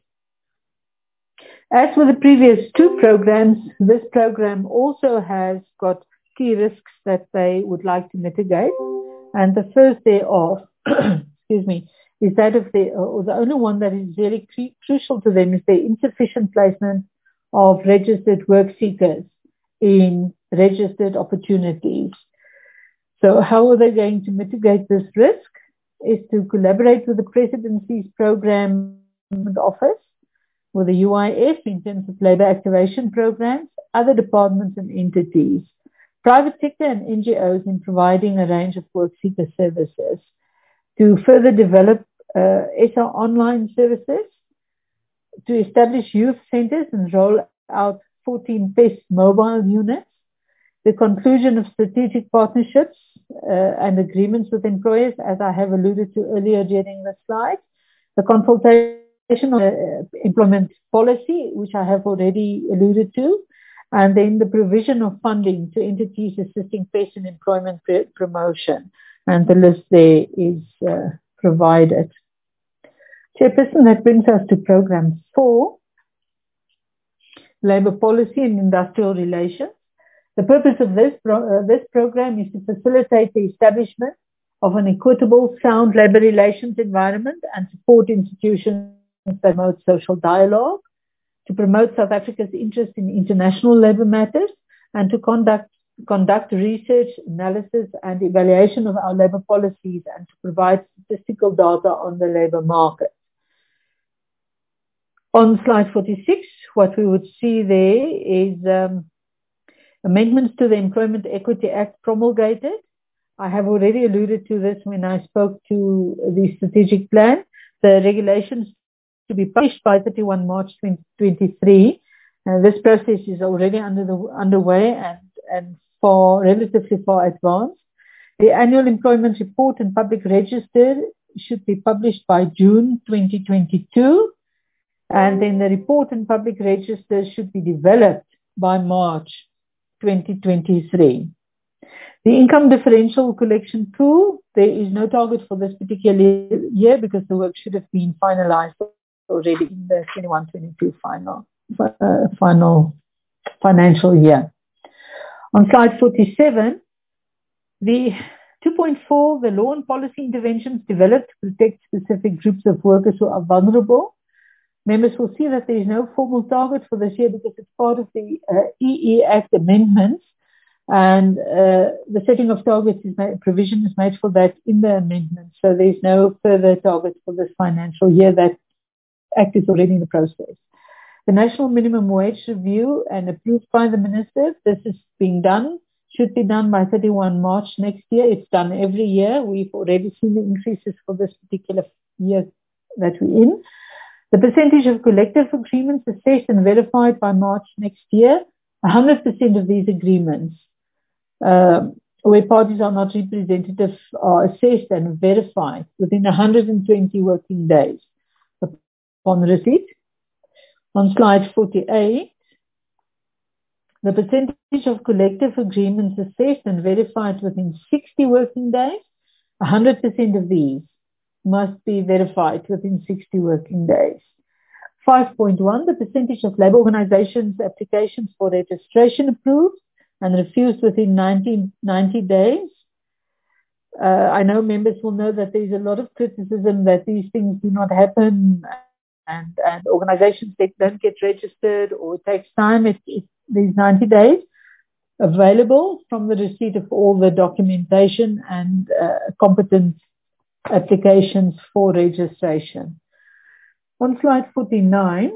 As with the previous two programs, this program also has got key risks that they would like to mitigate. And the first thereof, excuse me, is that of the only one that is really crucial to them is the insufficient placement of registered work seekers in registered opportunities. So how are they going to mitigate this risk? Is to collaborate with the Presidency's Program Office, with the UIF in terms of labour activation programs, other departments and entities, private sector and NGOs in providing a range of work seeker services, to further develop ESA online services, to establish youth centres and roll out 14 PES mobile units, the conclusion of strategic partnerships and agreements with employers, as I have alluded to earlier during the slide, the consultation on employment policy, which I have already alluded to, and then the provision of funding to entities assisting person employment promotion. And the list there is provided. Chairperson, that brings us to Program 4, Labour Policy and Industrial Relations. The purpose of this program is to facilitate the establishment of an equitable, sound labour relations environment and support institutions that promote social dialogue, to promote South Africa's interest in international labour matters, and to conduct research, analysis and evaluation of our labour policies, and to provide statistical data on the labour market. On slide 46, what we would see there is amendments to the Employment Equity Act promulgated. I have already alluded to this when I spoke to the strategic plan. The regulations to be published by 31 March 2023. This process is already underway and relatively far advanced. The annual employment report and public register should be published by June 2022. And then the report and public register should be developed by March 2023. The income differential collection tool, there is no target for this particular year because the work should have been finalized already in the 21-22 final financial year. On slide 47, the 2.4, the law and policy interventions developed to protect specific groups of workers who are vulnerable. Members will see that there is no formal target for this year because it's part of the EE Act amendments, and the setting of targets provision is made for that in the amendments. So there's no further target for this financial year. That Act is already in the process. The National Minimum Wage Review and approved by the Minister, this is being done, should be done by 31 March next year. It's done every year. We've already seen the increases for this particular year that we're in. The percentage of collective agreements assessed and verified by March next year, 100% of these agreements where parties are not representative are assessed and verified within 120 working days upon receipt. On slide 48, the percentage of collective agreements assessed and verified within 60 working days, 100% of these must be verified within 60 working days. 5.1, the percentage of labour organisations' applications for registration approved and refused within 90 days. I know members will know that there is a lot of criticism that these things do not happen and organisations that don't get registered or it takes time. These 90 days available from the receipt of all the documentation and competent applications for registration. On slide 49,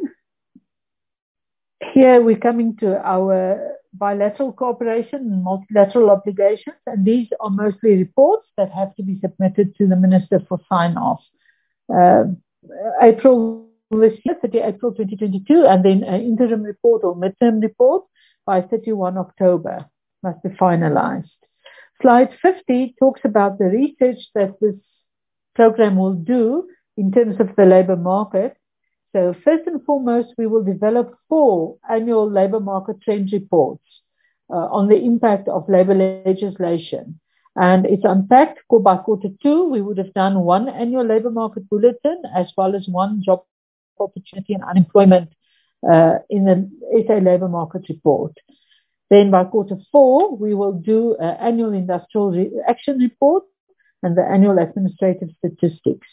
here we're coming to our bilateral cooperation and multilateral obligations, and these are mostly reports that have to be submitted to the Minister for sign-off. April this year, 30 April 2022, and then an interim report or midterm report by 31 October must be finalized. Slide 50 talks about the research that this program will do in terms of the labour market. So first and foremost, we will develop 4 annual labour market trend reports on the impact of labour legislation. And it's unpacked by quarter 2. We would have done 1 annual labour market bulletin as well as 1 job opportunity and unemployment in the SA labour market report. Then by quarter 4, we will do an annual industrial action report and the annual administrative statistics.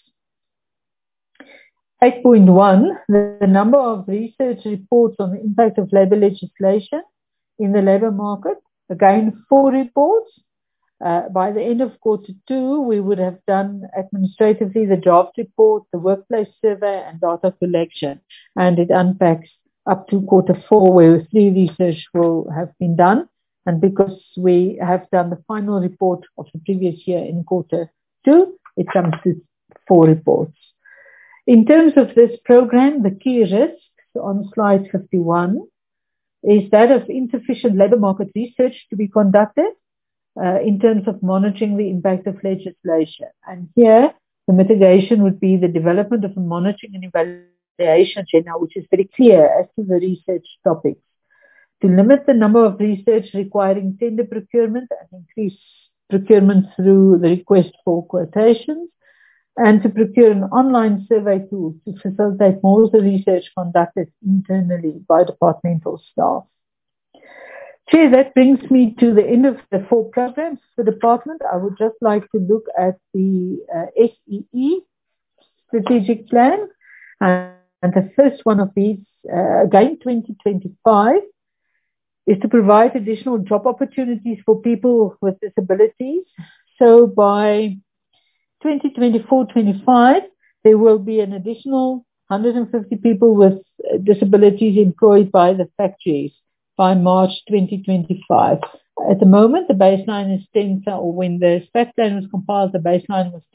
8.1, the number of research reports on the impact of labour legislation in the labour market. Again, 4 reports. By the end of quarter 2, we would have done administratively the draft report, the workplace survey and data collection. And it unpacks up to quarter 4 where 3 research will have been done. And because we have done the final report of the previous year in quarter 2, it comes to 4 reports. In terms of this program, the key risks on slide 51 is that of insufficient labour market research to be conducted in terms of monitoring the impact of legislation. And here, the mitigation would be the development of a monitoring and reconciliation now, which is very clear as to the research topics. To limit the number of research requiring tender procurement and increase procurement through the request for quotations, and to procure an online survey tool to facilitate more of the research conducted internally by departmental staff. Chair, that brings me to the end of the 4 programs for the department. I would just like to look at the SEE strategic plan. And the first one of these, again 2025, is to provide additional job opportunities for people with disabilities. So by 2024-25, there will be an additional 150 people with disabilities employed by the factories by March 2025. At the moment, the baseline is 10, or when the SPAC plan was compiled, the baseline was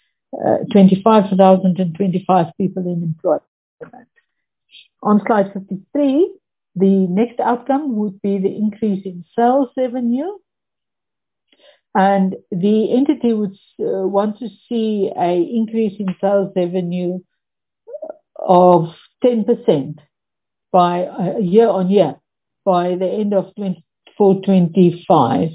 25,025 people in employment. On slide 53, the next outcome would be the increase in sales revenue. And the entity would want to see an increase in sales revenue of 10% by year on year by the end of 24-25.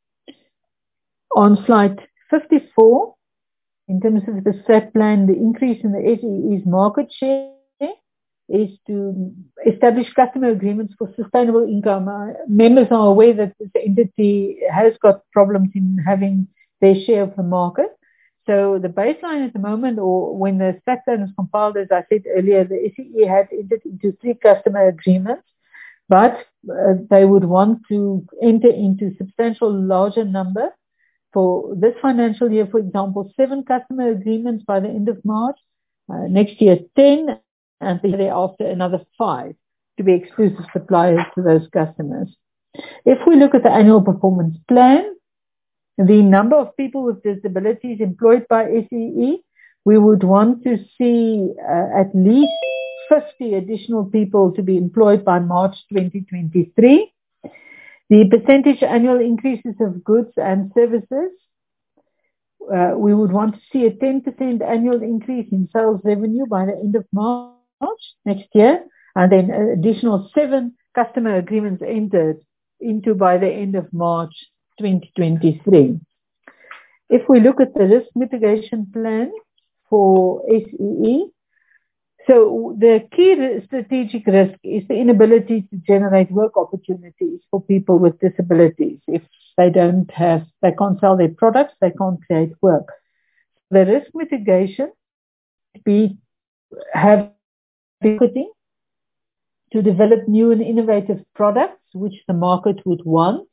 On slide 54, in terms of the SAP plan, the increase in the SEE's market share is to establish customer agreements for sustainable income. Members are aware that this entity has got problems in having their share of the market. So the baseline at the moment, or when the SPAC plan was compiled, as I said earlier, the SEE had entered into 3 customer agreements, but they would want to enter into substantial larger number. For this financial year, for example, 7 customer agreements by the end of March, next year 10, and the year thereafter another 5 to be exclusive suppliers to those customers. If we look at the annual performance plan, the number of people with disabilities employed by SEE, we would want to see at least 50 additional people to be employed by March 2023. The percentage annual increases of goods and services, we would want to see a 10% annual increase in sales revenue by the end of March next year, and then an additional 7 customer agreements entered into by the end of March 2023. If we look at the risk mitigation plan for SEE, so the key strategic risk is the inability to generate work opportunities for people with disabilities. If they can't sell their products, they can't create work. The risk mitigation have equity to develop new and innovative products which the market would want,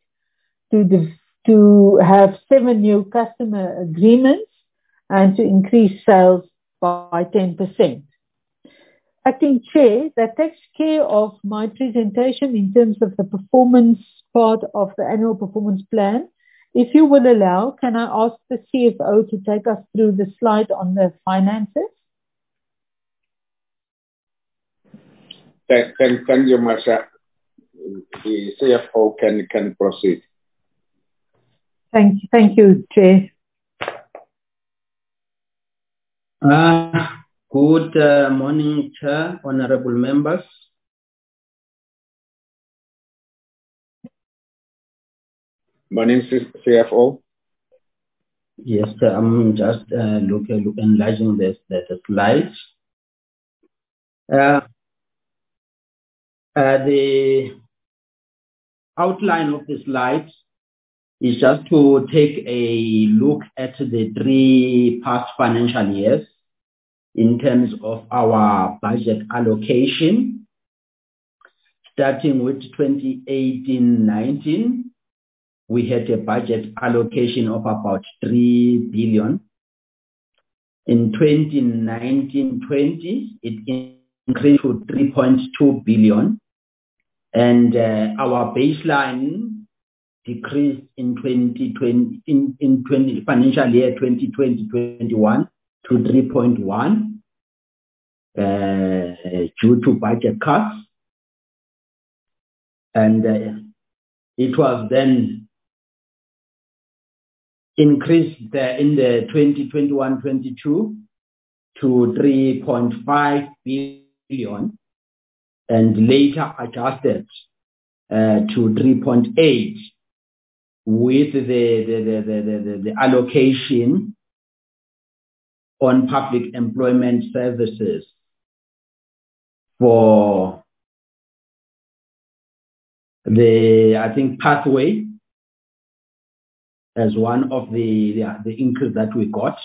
to have 7 new customer agreements, and to increase sales by 10%. Acting Chair, that takes care of my presentation in terms of the performance part of the annual performance plan. If you will allow, can I ask the CFO to take us through the slide on the finances? Thank you, Masha. The CFO can proceed. Thank you, Chair. Good morning, Chair, honorable members. Morning, CFO. Yes, I'm just enlarging the slides. The outline of the slides is just to take a look at the 3 past financial years in terms of our budget allocation. Starting with 2018-19, we had a budget allocation of about 3 billion. In 2019-20, it increased to 3.2 billion. And our baseline decreased in financial year 2020-21 to 3.1 due to budget cuts. And it was then increased in the 2021-22 to 3.5 billion million and later adjusted to 3.8 with the allocation on public employment services for I think pathway as one of the increase that we got.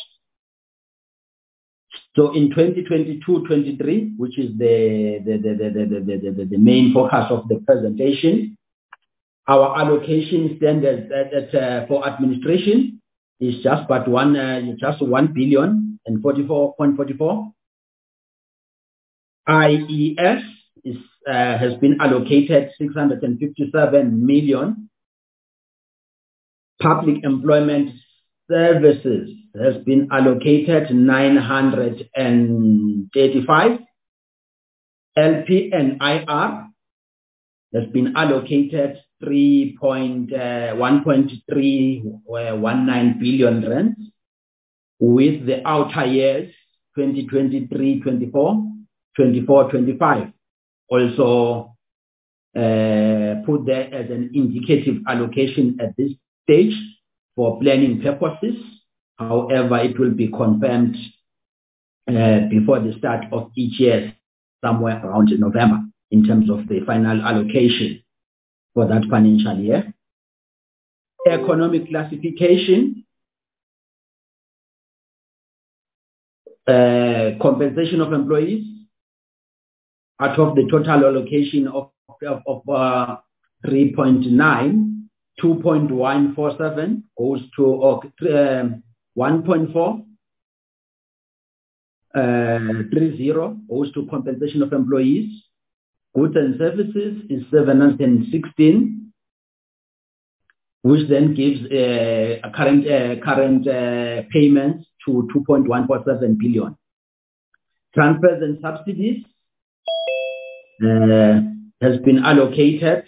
So in 2022-23, which is the main focus of the presentation, our allocation standard for administration is just 1 billion and 44.44. IES has been allocated 657 million. Public employment services has been allocated 935. LP and IR has been allocated 1.319 billion rand, with the outer years 2023-24, 24-25 also put there as an indicative allocation at this stage for planning purposes. However, it will be confirmed before the start of each year, somewhere around November, in terms of the final allocation for that financial year. Economic classification, compensation of employees, out of the total allocation of 3.9, 2.147 goes to 1.430 goes to compensation of employees. Goods and services is 716, which then gives current payments to 2.147 billion. Transfers and subsidies has been allocated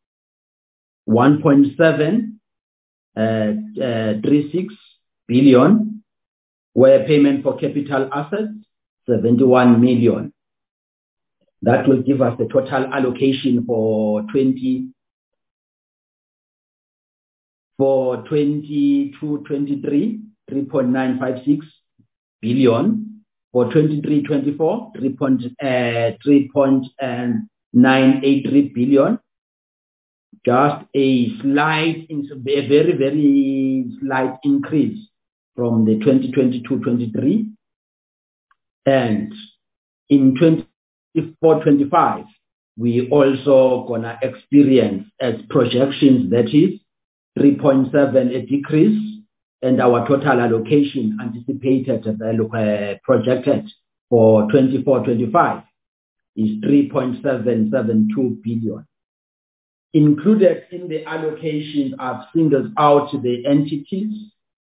1.736 billion, where payment for capital assets 71 million. That will give us the total allocation for 22-23, 3.956 billion. For 23-24, 3.983 billion. Just a very, very slight increase from the 2022-23. And in 24-25, we also gonna experience as projections, that is 3.7 a decrease, and our total allocation anticipated projected for 24-25 is 3.772 billion. Included in the allocations, I've singled out the entities.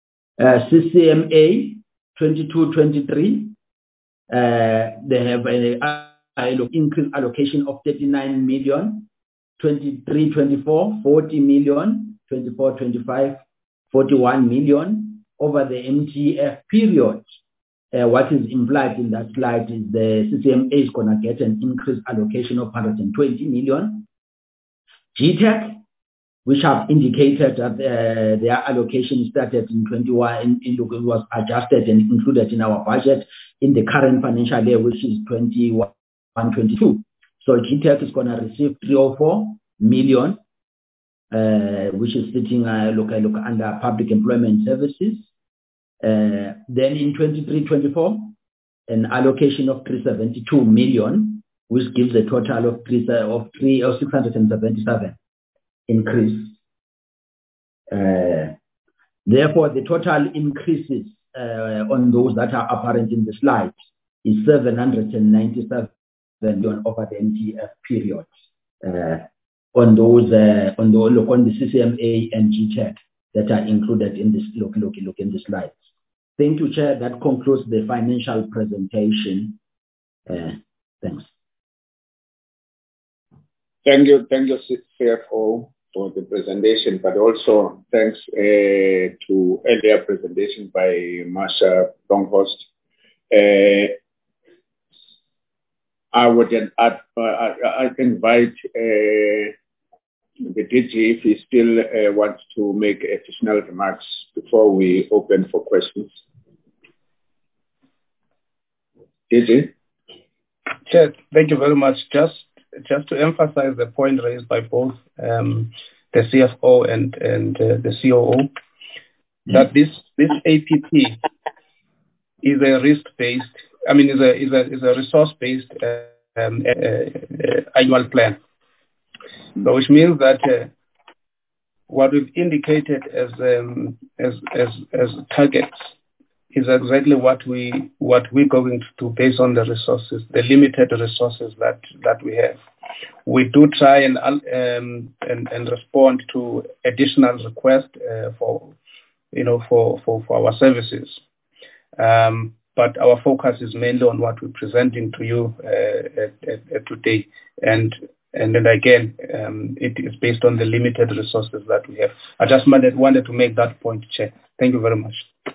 CCMA 22-23, they have an increased allocation of 39 million. 23-24, 40 million. 24-25, 41 million. Over the MTF period, what is implied in that slide is the CCMA is going to get an increased allocation of 120 million. GTEC, which have indicated that their allocation started in 21, it was adjusted and included in our budget in the current financial year, which is 21-22. So GTEC is going to receive 304 million, which is sitting under public employment services. Then in 23-24, an allocation of 372 million, which gives a total of 677 increase. Therefore, the total increases on those that are apparent in the slide is 797 million over the MTF period on the CCMA and GTEC that are included in this look in the slides. Thank you, Chair. That concludes the financial presentation. Thanks. Thank you, CFO, for the presentation, but also thanks to earlier presentation by Marsha Bronkhorst. I would I'd invite the DG if he still wants to make additional remarks before we open for questions. DG? Chair, thank you very much. Just to emphasize the point raised by both the CFO and the COO, that this APP is a risk-based, is a resource-based annual plan. So which means that what we've indicated as targets is exactly what we're going to do based on the resources, the limited resources that we have. We do try and respond to additional requests for our services. But our focus is mainly on what we're presenting to you today. And then again, it is based on the limited resources that we have. I just wanted to make that point, Chair. Thank you very much.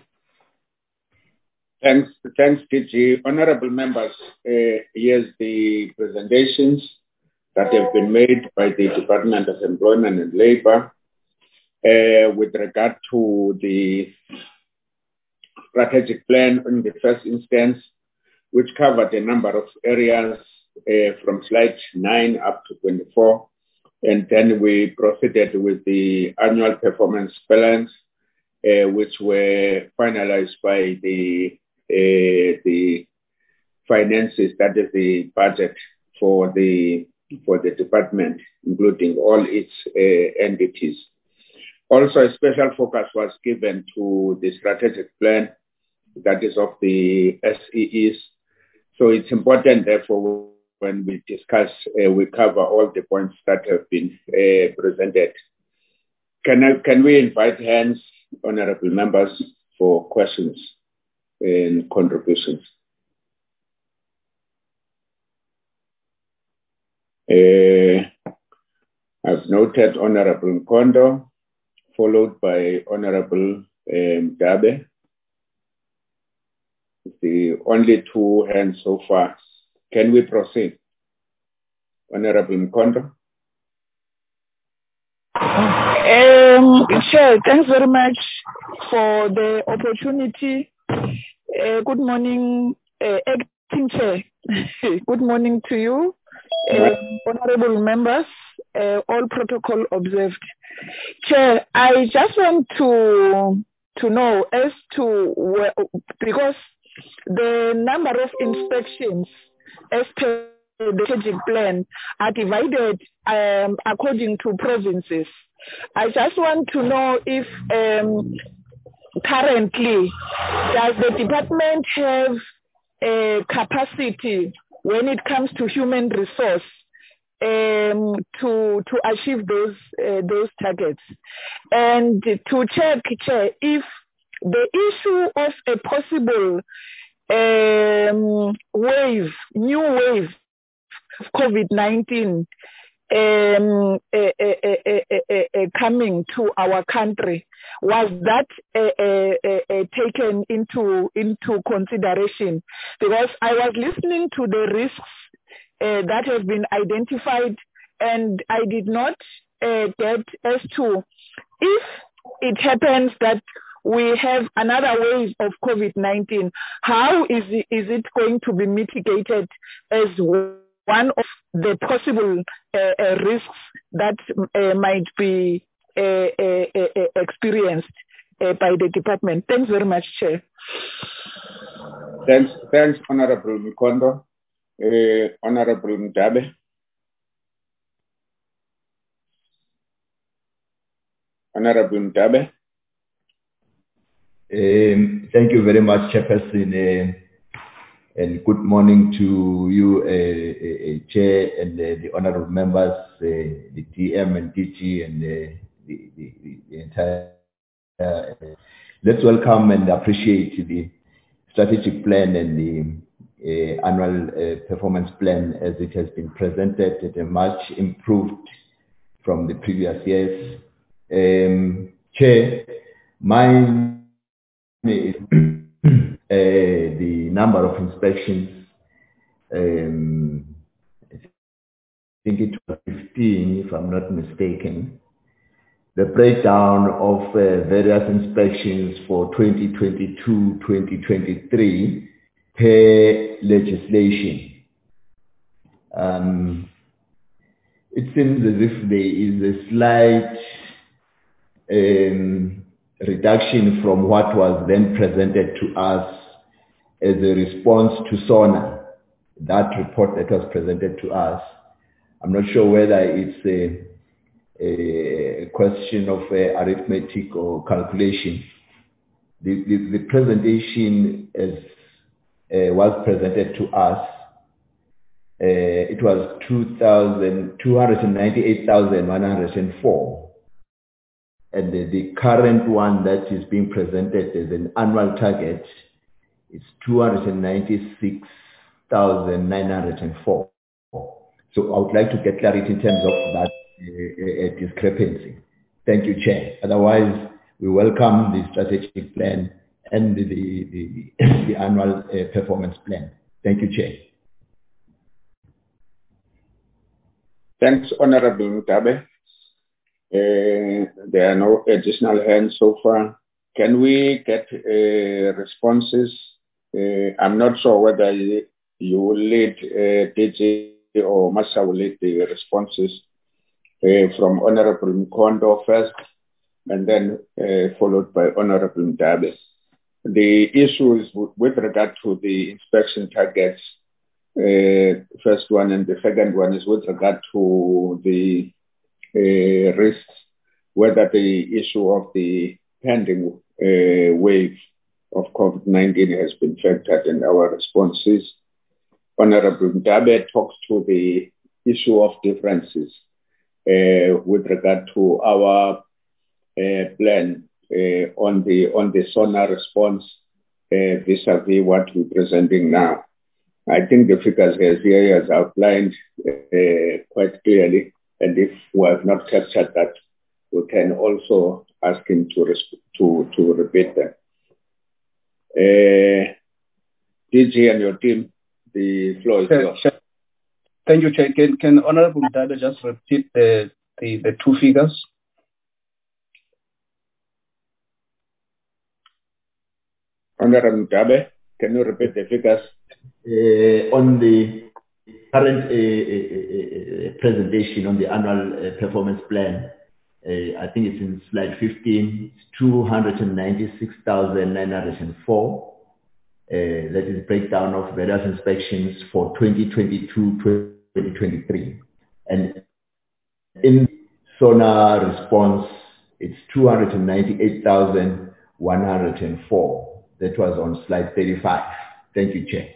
Thanks, DG. Honorable members, here's the presentations that have been made by the Department of Employment and Labour with regard to the strategic plan in the first instance, which covered a number of areas from slide 9 up to 24. And then we proceeded with the annual performance plans, which were finalized by the finances, that is the budget for the department, including all its entities. Also, a special focus was given to the strategic plan, that is of the SEEs. So it's important, therefore, when we discuss, we cover all the points that have been presented. Can we invite hands, honorable members, for questions and contributions? I've noted Honorable Mkondo, followed by Honorable Dabe. The only two hands so far. Can we proceed? Honorable Mkondo. Chair, thanks very much for the opportunity. Good morning, Acting Chair. Good morning to you, honorable members, all protocol observed. Chair, I just want to know as to because the number of inspections as per the strategic plan are divided according to provinces. I just want to know if currently does the department have a capacity when it comes to human resource to achieve those targets, and to check if the issue of a possible new wave of COVID-19 coming to our country, was that taken into consideration? Because I was listening to the risks that have been identified, and I did not get as to if it happens that we have another wave of COVID-19, how is it going to be mitigated as one of the possible risks that might be experienced by the department? Thanks very much, Chair. Thanks, Honorable Mkondo. Honorable Mdabe. Honorable Mdabe. Thank you very much, Chairperson, and good morning to you, Chair, and the honorable members, the DM and DG, and the entire. Let's welcome and appreciate the strategic plan and the annual performance plan as it has been presented. It is much improved from the previous years. Chair, mine is the number of inspections think it was 15, if I'm not mistaken, the breakdown of various inspections for 2022-2023 per legislation. It seems as if there is a slight reduction from what was then presented to us as a response to SONA, that report that was presented to us. I'm not sure whether it's a question of arithmetic or calculation. The presentation as was presented to us, it was 298,104. And the current one that is being presented as an annual target is 296,904. So I would like to get clarity in terms of that discrepancy. Thank you, Chair. Otherwise, we welcome the strategic plan and the annual performance plan. Thank you, Chair. Thanks, Honorable Mutabe. There are no additional hands so far. Can we get responses? I'm not sure whether you will lead DG or Masha will lead the responses from Honorable Mkondo first, and then followed by Honorable Mutabe. The issues with regard to the inspection targets, first one and the second one is with regard to the risks, whether the issue of the pending wave of COVID-19 has been factored in our responses. Honorable Mutabe talks to the issue of differences with regard to our plan on the SONA response vis-a-vis what we're presenting now. I think the figures here he has outlined quite clearly, and if we have not captured that, we can also ask him to repeat them. DG and your team, the floor is yours. Thank you, Chair. Can Honorable Mutabe just repeat the two figures? Honorable Mutabe, can you repeat the figures? On the current presentation on the annual performance plan, I think it's in slide 15, it's 296,904. That is breakdown of various inspections for 2022-2023. And in SONA response, it's 298,104. That was on slide 35. Thank you, Chair.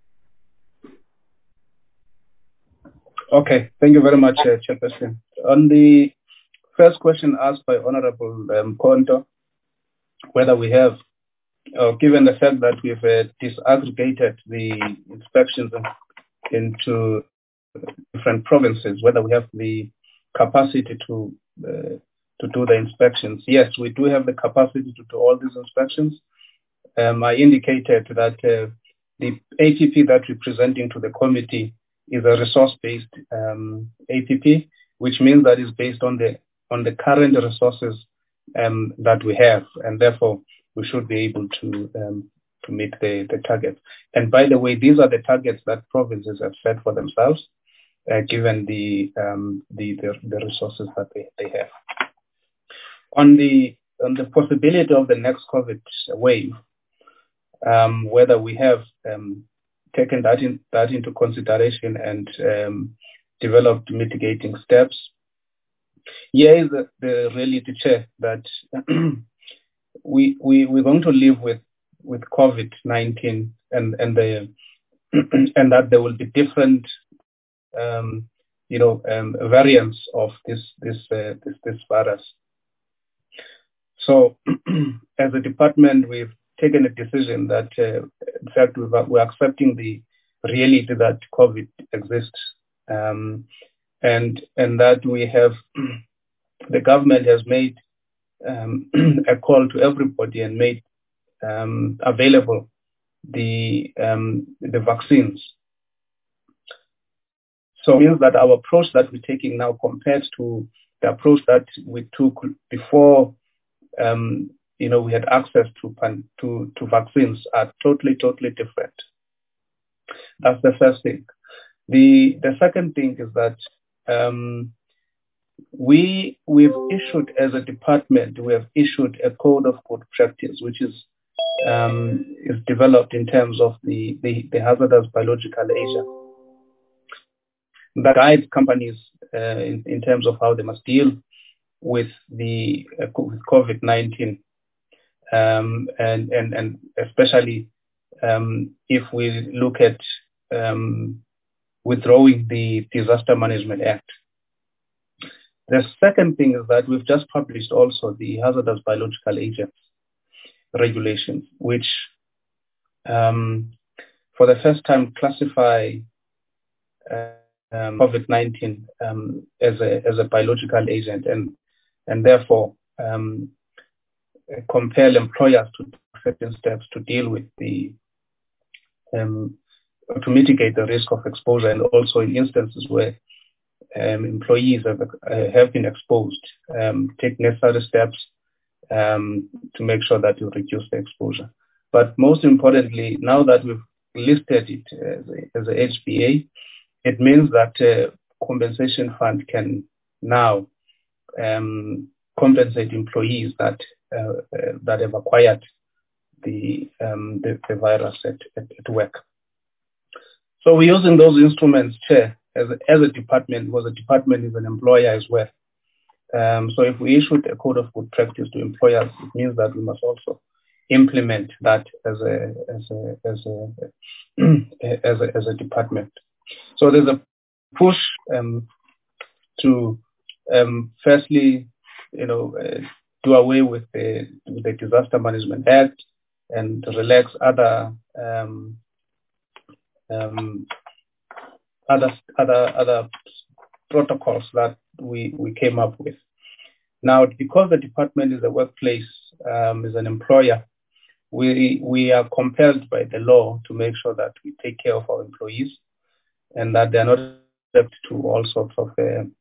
Okay, thank you very much, Chairperson. On the first question asked by Honorable Mkondo, whether we have, given the fact that we've disaggregated the inspections into different provinces, whether we have the capacity to do the inspections. Yes, we do have the capacity to do all these inspections. I indicated that the APP that we're presenting to the committee is a resource-based APP, which means that it's based on the current resources that we have, and therefore we should be able to meet the targets. And by the way, these are the targets that provinces have set for themselves, given the resources that they have. On the possibility of the next COVID wave, whether we have taken that into consideration and developed mitigating steps. Here is the reality, Chair, that we're going to live with COVID-19 and that there will be different variants of this virus. So as a department, we've taken a decision that, in fact, we're accepting the reality that COVID exists, and that we have, the government has made a call to everybody and made available the vaccines. So it means that our approach that we're taking now compared to the approach that we took before, we had access to vaccines are totally different. That's the first thing. The second thing is that we've issued, as a department, we have issued a code of good practice, which is developed in terms of the hazardous biological agent that guides companies in terms of how they must deal with the with COVID-19, and especially if we look at withdrawing the Disaster Management Act. The second thing is that we've just published also the hazardous biological agents regulations, which for the first time classify COVID-19 as a biological agent, and therefore compel employers to take certain steps to deal with the to mitigate the risk of exposure, and also in instances where employees have been exposed, take necessary steps to make sure that you reduce the exposure. But most importantly, now that we've listed it as a HBA, it means that compensation fund can now compensate employees that have acquired the virus at work. So we're using those instruments, Chair, as a department, because the department is an employer as well. So if we issued a code of good practice to employers, it means that we must also implement that as a department. So there's a push to firstly, do away with the Disaster Management Act and relax other protocols that we came up with. Now, because the department is a workplace, is an employer, we are compelled by the law to make sure that we take care of our employees and that they are not subject to all sorts of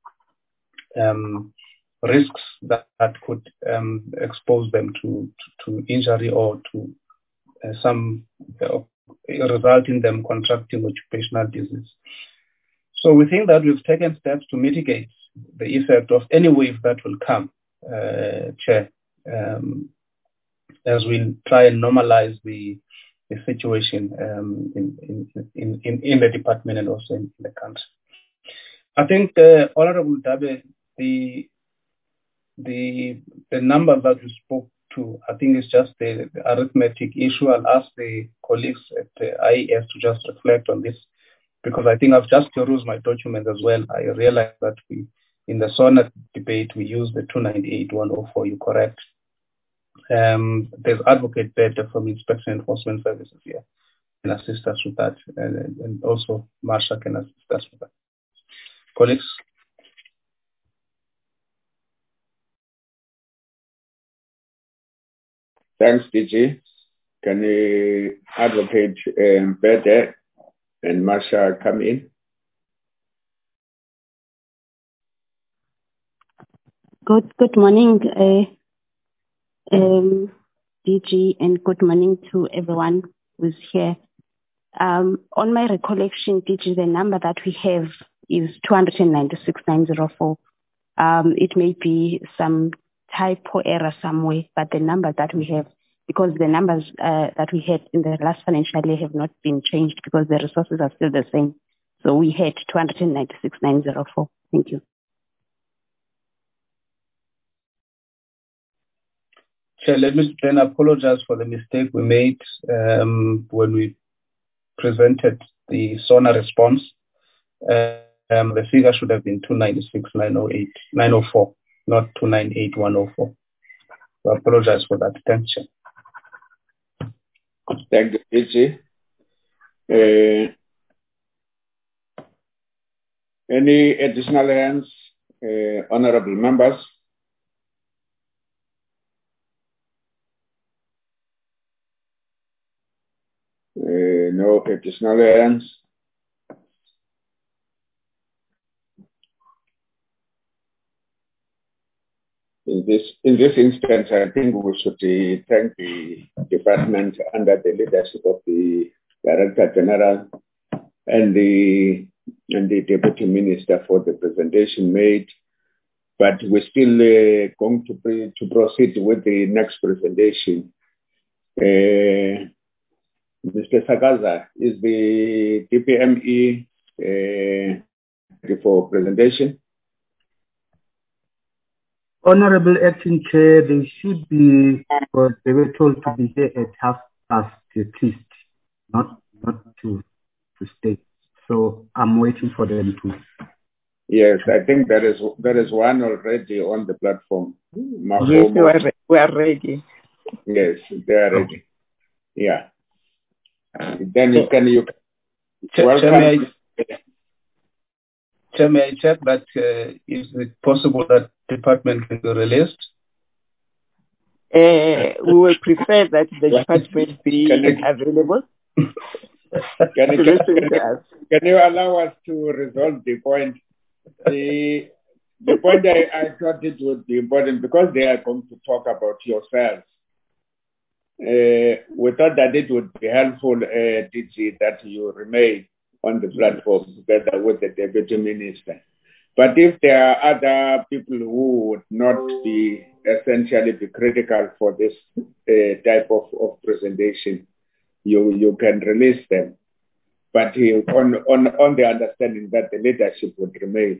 risks that could expose them to injury or to result in them contracting occupational disease. So we think that we've taken steps to mitigate the effect of any wave that will come, Chair, as we try and normalize the situation in the department and also in the country. I think, Honorable Dabe, the numbers that you spoke to, I think it's just the arithmetic issue. I'll ask the colleagues at IES to just reflect on this, because I think I've just perused my document as well. I realized that in the SONA debate, we used the 298-104, you're correct. There's Advocate Better from Inspection Enforcement Services here can assist us with that, and also Marsha can assist us with that. Colleagues? Thanks, DG. Can Advocate Better and Marsha come in? Good morning, DG, and good morning to everyone who's here. On my recollection, DG, the number that we have is 296,904. It may be some typo error somewhere, but the number that we have, because the numbers that we had in the last financial year have not been changed because the resources are still the same. So we had 296,904. Thank you. Chair, let me then apologize for the mistake we made when we presented the SONA response. The figure should have been 296,904, not 298,104. So I apologize for that. Thanks, Chair. Thank you, DG. Any additional hands, honorable members? No additional hands. In this instance, I think we should thank the department under the leadership of the Director General and the Deputy Minister for the presentation made. But we're still going to proceed with the next presentation. Mr. Sakaza, is the DPME ready for presentation? Honorable Acting Chair, they should be, because they were told to be here at 1:30 at least, not to stay. So I'm waiting for them to. Yes, I think there is one already on the platform. Yes, we are ready. Yes, they are ready. Yeah. Then you can welcome. Chair, may I check that is it possible that department can be released? We will prefer that the department be available. Can you allow us to resolve the point? The point I thought it would be important because they are going to talk about yourselves. We thought that it would be helpful, DG, that you remain on the platform together with the Deputy Minister. But if there are other people who would not be essentially be critical for this type of presentation, you can release them. But on the understanding that the leadership would remain.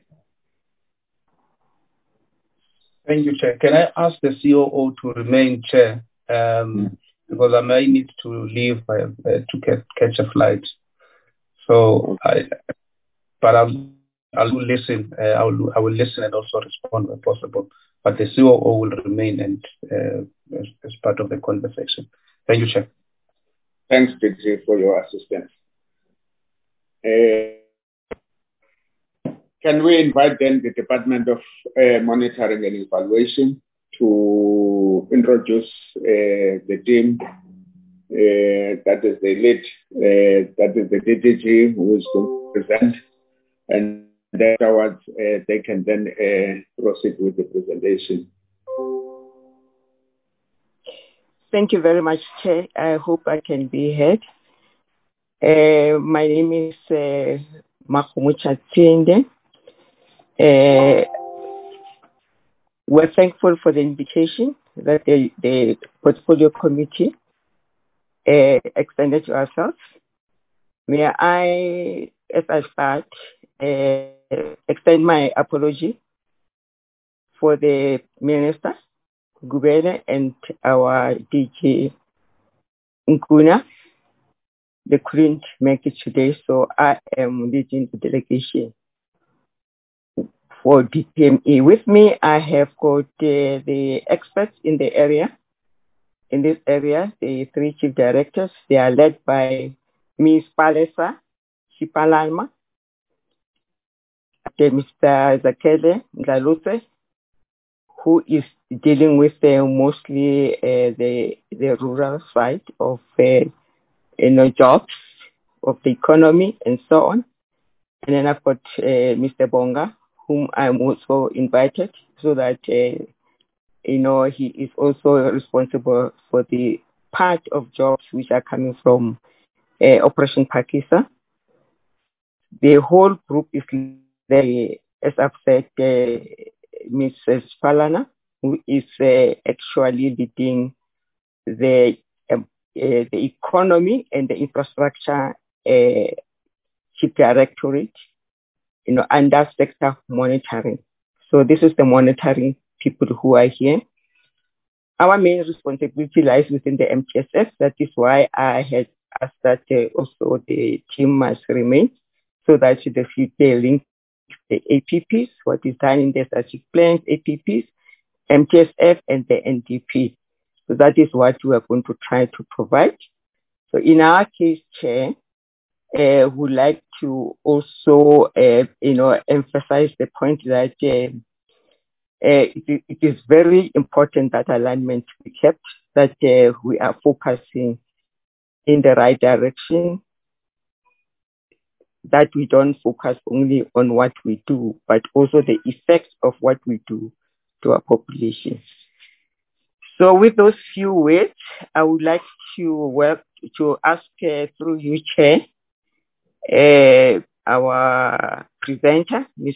Thank you, Chair. Can I ask the COO to remain Chair? Because I may need to leave to catch a flight. So, I'll listen. I will listen and also respond when possible. But the COO will remain and as part of the conversation. Thank you, Chair. Thanks, DG, for your assistance. Can we invite then the Department of Monitoring and Evaluation to introduce the team? That is the lead, that is the DDG who is going to present, and afterwards they can then proceed with the presentation. Thank you very much, Chair. I hope I can be heard. My name is Makumucha Tiende. We're thankful for the invitation that the Portfolio Committee extended to ourselves. May I, as I start, extend my apology for the Minister, Gubele, and our DG Nkuna. They couldn't make it today, so I am leading the delegation for DPME. With me, I have got the experts in the area. In this area, the 3 chief directors, they are led by Ms. Palesa Shipalama, Mr. Zakele Ngaluse, who is dealing with mostly the rural side of jobs, of the economy, and so on. And then I've got Mr. Bonga, whom I'm also invited, so that he is also responsible for the part of jobs which are coming from Operation Pakisa. The whole group is there, as I've said, Mrs. Falana, who is actually leading the economy and the infrastructure chief directorate, under sector monitoring. So this is the monitoring people who are here. Our main responsibility lies within the MTSF. That is why I had asked that also the team must remain, so that the future link the APPs, what is done in the strategic plans, APPs, MTSF, and the NDP. So that is what we are going to try to provide. So in our case, Chair, would like to also, emphasize the point that it is very important that alignment be kept, that we are focusing in the right direction, that we don't focus only on what we do, but also the effects of what we do. to our population. So with those few words, I would like to ask through you, Chair, our presenter, Ms.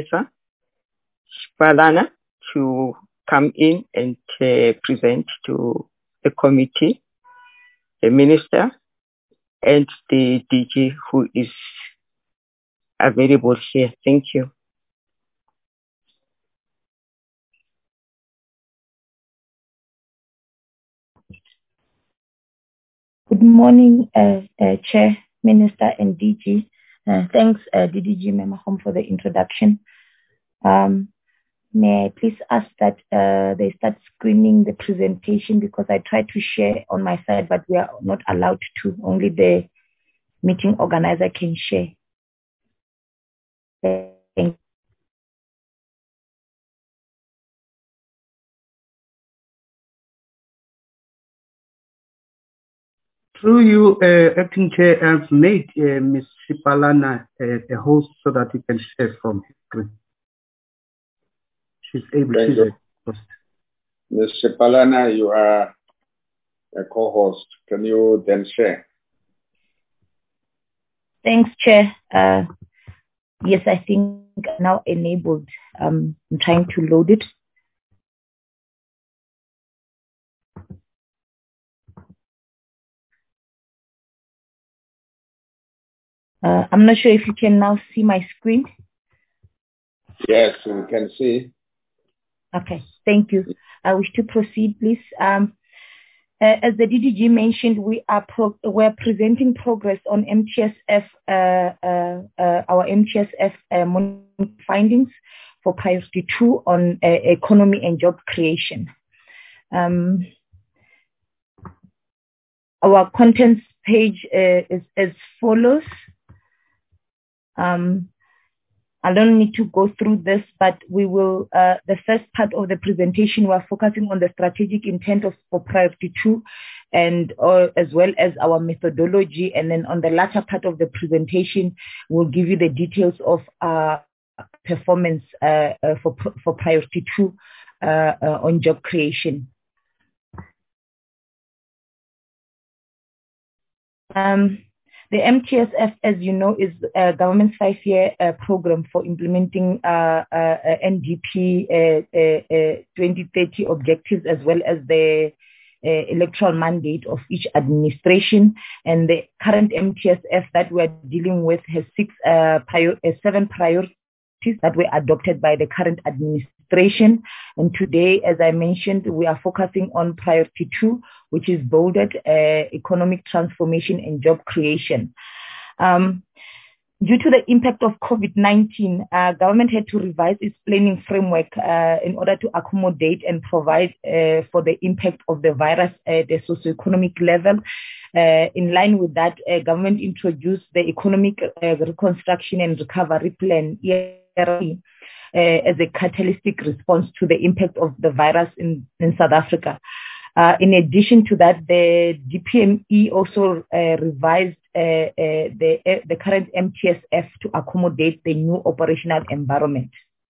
Palana, to come in and present to the committee, the minister, and the DG who is available here. Thank you. Good morning, Chair, Minister, and DG. Thanks, DDG Memahom, for the introduction. May I please ask that they start screening the presentation, because I tried to share on my side, but we are not allowed to. Only the meeting organizer can share. Thank you. Through you, Acting Chair, I've made Ms. Shipalana a host so that you can share from his screen. She's able to host. Ms. Shipalana, you are a co-host. Can you then share? Thanks, Chair. Yes, I think now enabled. I'm trying to load it. I'm not sure if you can now see my screen. Yes, we can see. Okay, thank you. I wish to proceed, please. As the DDG mentioned, we're presenting progress on MTSF, our MTSF findings for priority 2 on economy and job creation. Our contents page is as follows. I don't need to go through this, but we will, the first part of the presentation, we're focusing on the strategic intent for priority 2 and as well as our methodology. And then on the latter part of the presentation, we'll give you the details of performance for priority 2 on job creation. The MTSF, as you know, is a government's 5-year program for implementing NDP 2030 objectives, as well as the electoral mandate of each administration. And the current MTSF that we're dealing with has 7 priorities that were adopted by the current administration. And today, as I mentioned, we are focusing on priority 2, which is bolded economic transformation and job creation. Due to the impact of COVID-19, government had to revise its planning framework in order to accommodate and provide for the impact of the virus at the socioeconomic level. In line with that, government introduced the Economic Reconstruction and Recovery Plan, ERP, as a catalytic response to the impact of the virus in South Africa. In addition to that, the DPME also revised the current MTSF to accommodate the new operational environment.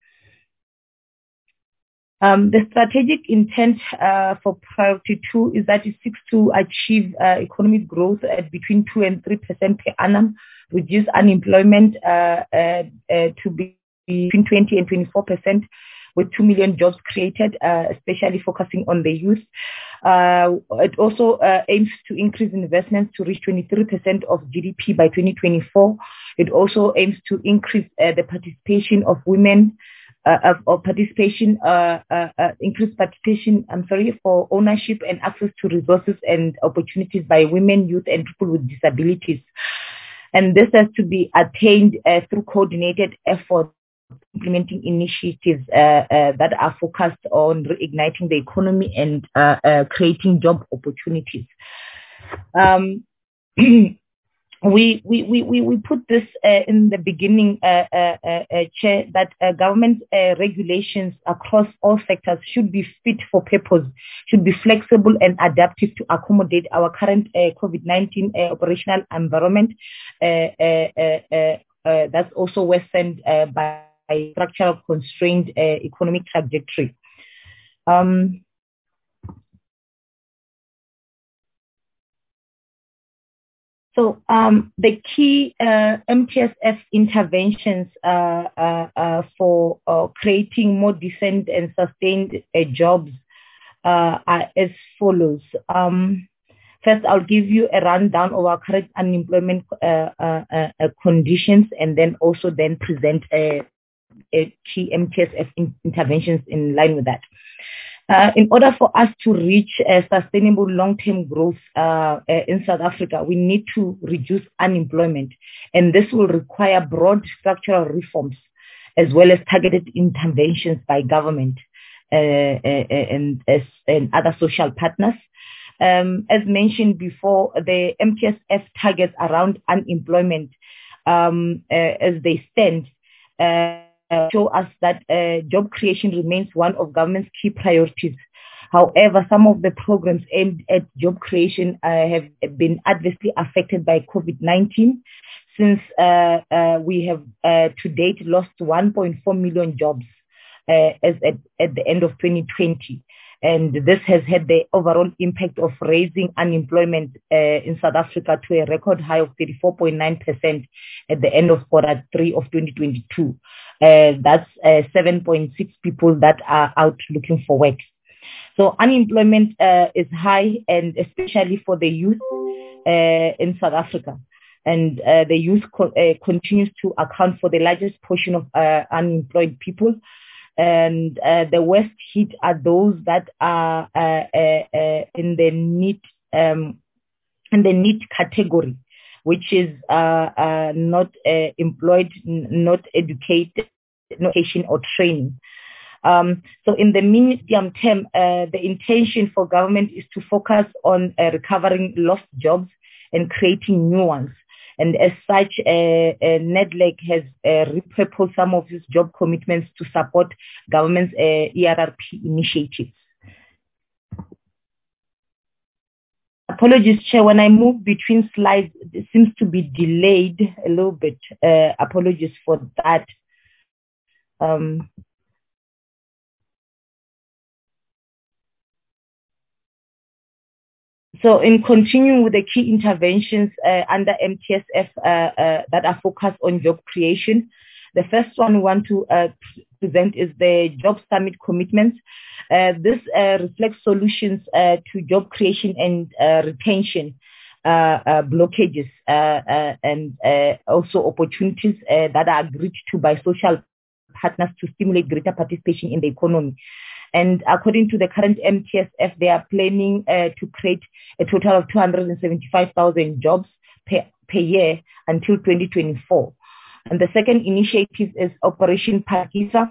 The strategic intent for priority 2 is that it seeks to achieve economic growth at between 2 and 3% per annum, reduce unemployment to be between 20 and 24%, with 2 million jobs created, especially focusing on the youth. It also aims to increase investments to reach 23% of GDP by 2024. It also aims to increase the participation of women, increase participation, for ownership and access to resources and opportunities by women, youth, and people with disabilities. And this has to be attained through coordinated efforts, implementing initiatives that are focused on reigniting the economy and creating job opportunities. We put this in the beginning, Chair, that government regulations across all sectors should be fit for purpose, should be flexible and adaptive to accommodate our current COVID-19 operational environment. That's also worsened by structural constrained economic trajectory. So the key MTSF interventions for creating more decent and sustained jobs are as follows. First, I'll give you a rundown of our current unemployment conditions, and then also present key MTSF interventions in line with that. In order for us to reach sustainable long-term growth in South Africa, we need to reduce unemployment, and this will require broad structural reforms as well as targeted interventions by government and other social partners. As mentioned before, the MTSF targets around unemployment as they stand show us that job creation remains one of government's key priorities. However, some of the programs aimed at job creation have been adversely affected by COVID-19, since we have to date lost 1.4 million jobs as at the end of 2020. And this has had the overall impact of raising unemployment in South Africa to a record high of 34.9% at the end of Q3 of 2022. That's 7.6 people that are out looking for work. So unemployment is high, and especially for the youth in South Africa. And the youth continues to account for the largest portion of unemployed people. And the worst hit are those that are in the NEET category, which is not employed, not educated, no education or training. So in the medium term, the intention for government is to focus on recovering lost jobs and creating new ones. And as such, NEDLAC has repurposed some of its job commitments to support government's ERRP initiatives. Apologies, Chair, when I move between slides, it seems to be delayed a little bit. Apologies for that. So in continuing with the key interventions under MTSF that are focused on job creation, the first one we want to present is the Job Summit commitments. This reflects solutions to job creation and retention blockages and also opportunities that are agreed to by social partners to stimulate greater participation in the economy. And according to the current MTSF, they are planning to create a total of 275,000 jobs per year until 2024. And the second initiative is Operation Phakisa.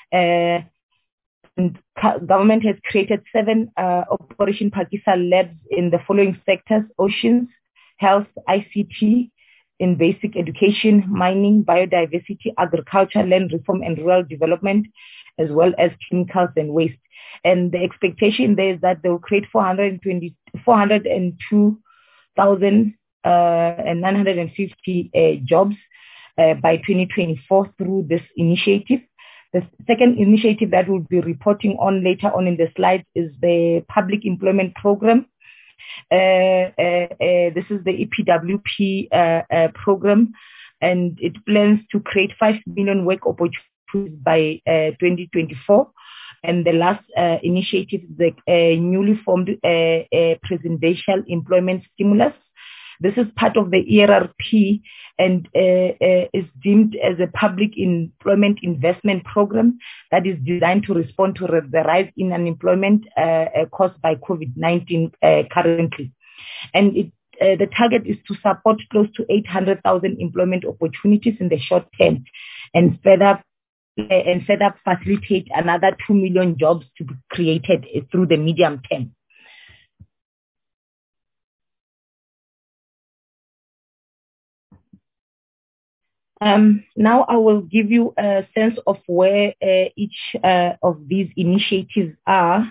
And government has created 7 Operation Phakisa labs in the following sectors: oceans, health, ICT, in basic education, mining, biodiversity, agriculture, land reform and rural development, as well as chemicals and waste. And the expectation there is that they will create 402,950 jobs by 2024 through this initiative. The second initiative that we'll be reporting on later on in the slides is the Public Employment Program. This is the EPWP program, and it plans to create 5 million work opportunities by 2024. And the last initiative is the newly formed Presidential Employment Stimulus. This is part of the ERRP and is deemed as a public employment investment program that is designed to respond to the rise in unemployment caused by COVID-19 currently. And the target is to support close to 800,000 employment opportunities in the short term, and further facilitate another 2 million jobs to be created through the medium term. Now I will give you a sense of where each of these initiatives are.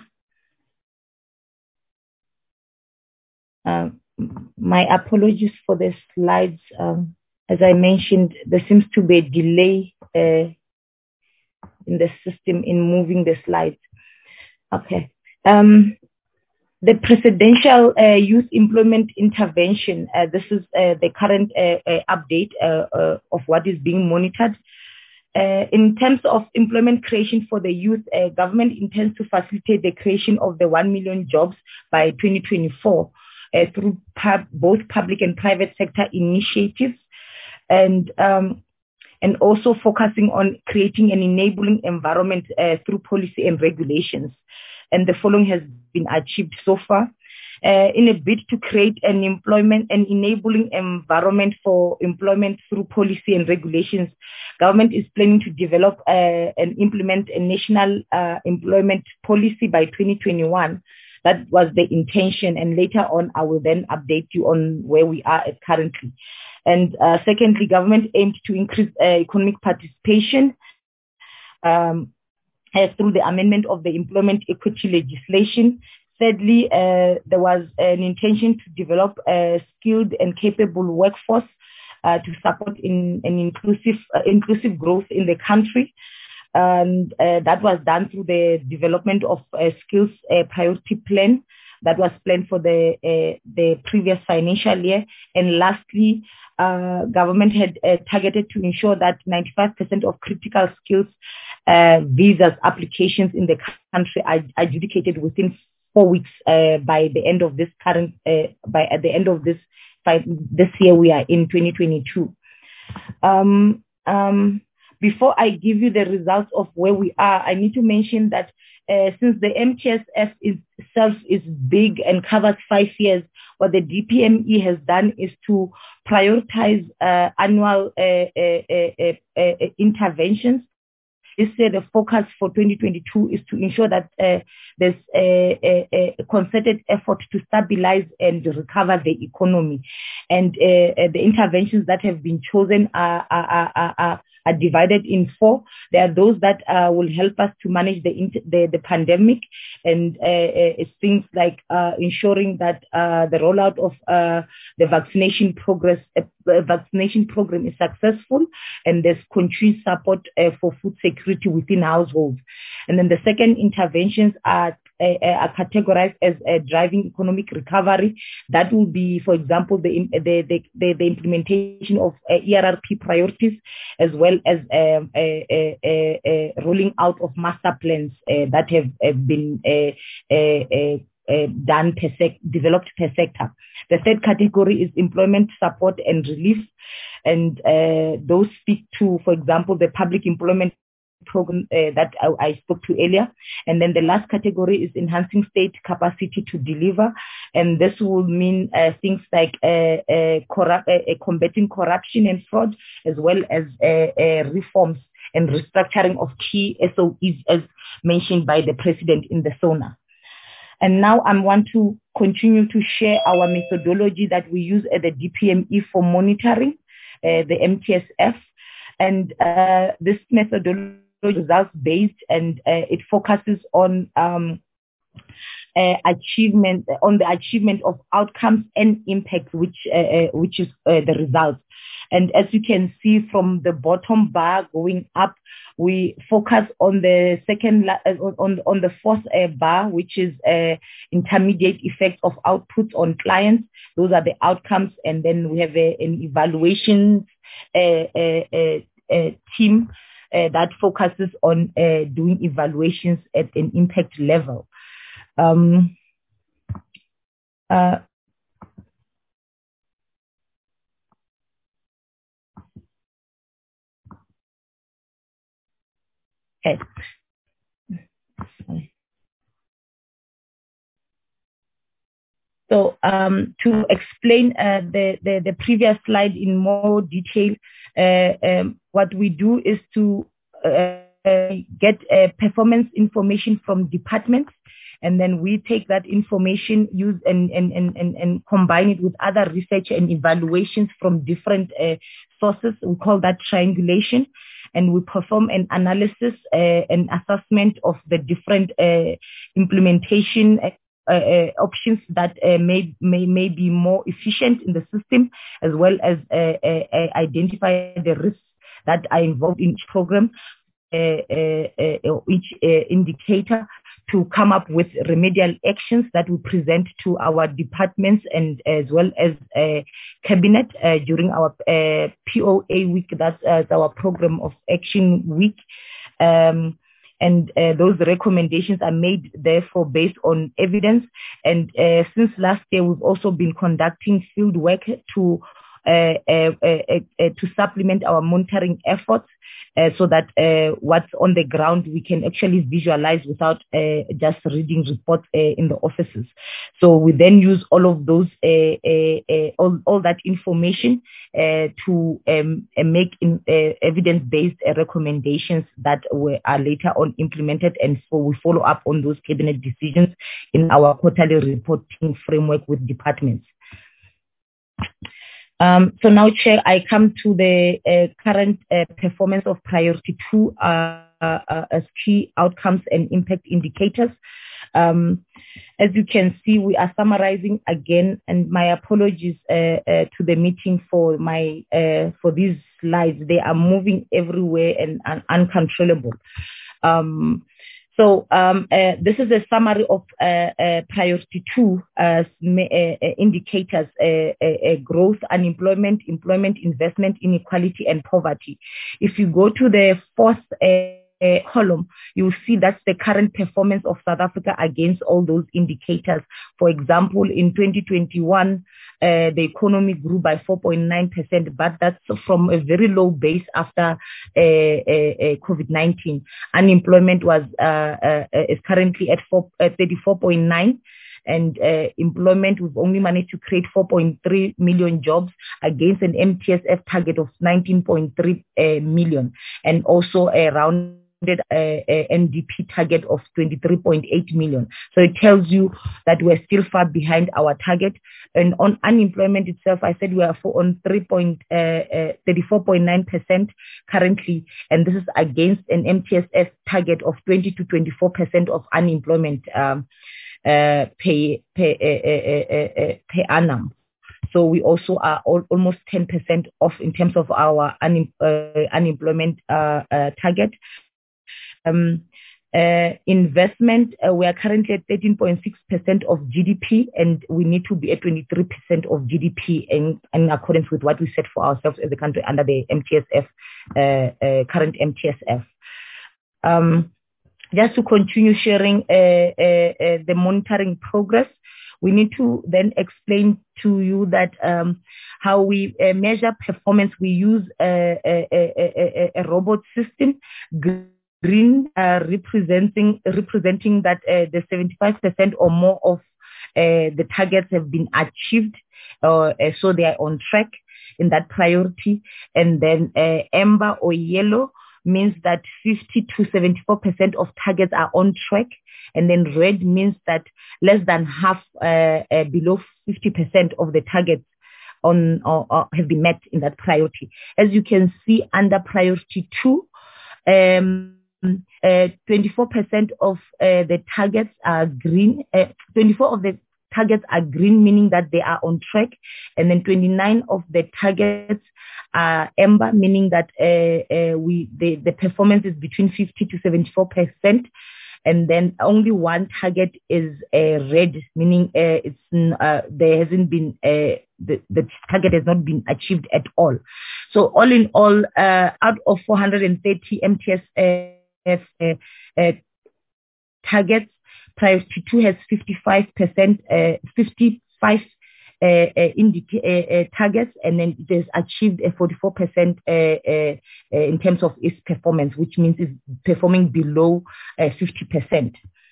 My apologies for the slides. As I mentioned, there seems to be a delay in the system in moving the slides. Okay. The Presidential Youth Employment Intervention, this is the current update of what is being monitored. In terms of employment creation for the youth, government intends to facilitate the creation of the 1 million jobs by 2024 through both public and private sector initiatives, and also focusing on creating an enabling environment through policy and regulations. And the following has been achieved so far. In a bid to create an enabling environment for employment through policy and regulations, government is planning to develop and implement a national employment policy by 2021. That was the intention, and later on I will then update you on where we are at currently. And secondly, government aimed to increase economic participation through the amendment of the employment equity legislation. Thirdly, there was an intention to develop a skilled and capable workforce to support an inclusive growth in the country. And that was done through the development of a skills priority plan that was planned for the previous financial year. And lastly, government had targeted to ensure that 95% of critical skills visas applications in the country are adjudicated within 4 weeks by the end of this this year we are in 2022. Before I give you the results of where we are, I need to mention that since the MTSF itself is big and covers 5 years, what the DPME has done is to prioritize annual interventions. This year, the focus for 2022 is to ensure that there's a concerted effort to stabilize and recover the economy. And the interventions that have been chosen are divided in 4. There are those that will help us to manage the pandemic, and it's things like ensuring that the rollout of the vaccination program is successful, and there's continued support for food security within households. And then the second interventions are categorized as driving economic recovery. That will be, for example, the implementation of ERRP priorities, as well as rolling out of master plans that have been developed per sector. The third category is employment support and relief, and those speak to, for example, the public employment program that I spoke to earlier. And then the last category is enhancing state capacity to deliver, and this will mean things like combating corruption and fraud, as well as reforms and restructuring of key SOEs as mentioned by the President in the SONA. And now I want to continue to share our methodology that we use at the DPME for monitoring the MTSF. And this methodology is results-based, and it focuses on the achievement of outcomes and impact, which is the results. And as you can see from the bottom bar going up, we focus on the on the fourth bar, which is intermediate effect of outputs on clients. Those are the outcomes, and then we have an evaluation team that focuses on doing evaluations at an impact level. Okay. So to explain the previous slide in more detail, what we do is to get performance information from departments, and then we take that information, use and combine it with other research and evaluations from different sources. We call that triangulation, and we perform an analysis and assessment of the different implementation options that may be more efficient in the system, as well as identify the risks that are involved in each program, each indicator, to come up with remedial actions that we present to our departments and as well as cabinet during our POA week. That's our program of action week. And those recommendations are made therefore based on evidence. And since last year, we've also been conducting field work to supplement our monitoring efforts so that what's on the ground we can actually visualize without just reading reports in the offices. So we then use all of those, all that information to make evidence-based recommendations that are later on implemented, and so we follow up on those cabinet decisions in our quarterly reporting framework with departments. So now, Chair, I come to the current performance of Priority 2 as key outcomes and impact indicators. As you can see, we are summarizing again, and my apologies to the meeting for these slides. They are moving everywhere and uncontrollable. So this is a summary of Priority 2 indicators: growth, unemployment, employment, investment, inequality, and poverty. If you go to the fourth column, you will see that's the current performance of South Africa against all those indicators. For example, in 2021, the economy grew by 4.9%, but that's from a very low base after COVID-19. Unemployment is currently at 34.9%. And employment, we've only managed to create 4.3 million jobs against an MTSF target of 19.3 million, and also around NDP target of 23.8 million. So it tells you that we're still far behind our target. And on unemployment itself, I said we are on 34.9% currently, and this is against an MTSF target of 20 to 24% of unemployment per annum. So we also are almost 10% off in terms of our unemployment target. Investment, we are currently at 13.6% of GDP, and we need to be at 23% of GDP in accordance with what we set for ourselves as a country under the MTSF, current MTSF. Just to continue sharing the monitoring progress, we need to then explain to you that how we measure performance. We use a robot system. Green representing that the 75% or more of the targets have been achieved, so they are on track in that priority. And then amber or yellow means that 50 to 74% of targets are on track, and then red means that less than half, below 50% of the targets have been met in that priority. As you can see under Priority 2, 24% of the targets are green. 24 of the targets are green, meaning that they are on track, and then 29 of the targets are amber, meaning that the performance is between 50 to 74%, and then only one target is red, meaning there hasn't been the target has not been achieved at all. So all in all, out of 430 MTSF targets, Priority 2 has 55 targets, and then it has achieved a 44% in terms of its performance, which means it's performing below 50%.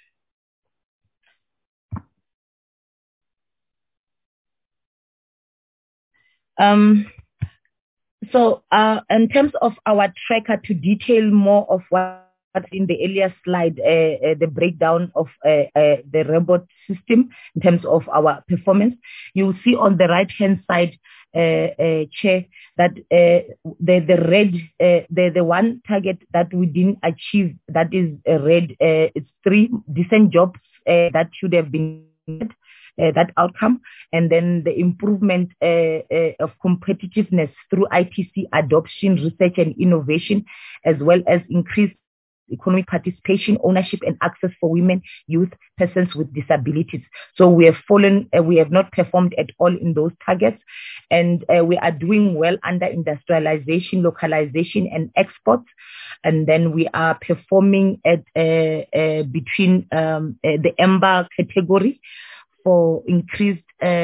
So in terms of our tracker, to detail more of what in the earlier slide, the breakdown of the robot system in terms of our performance, you will see on the right-hand side, Chair, that the red, the one target that we didn't achieve, that is red, it's 3 decent jobs that should have been that outcome, and then the improvement of competitiveness through ITC adoption, research and innovation, as well as increased economic participation, ownership, and access for women, youth, persons with disabilities. So we have not performed at all in those targets, and we are doing well under industrialization, localization, and exports. And then we are performing at between the amber category for increased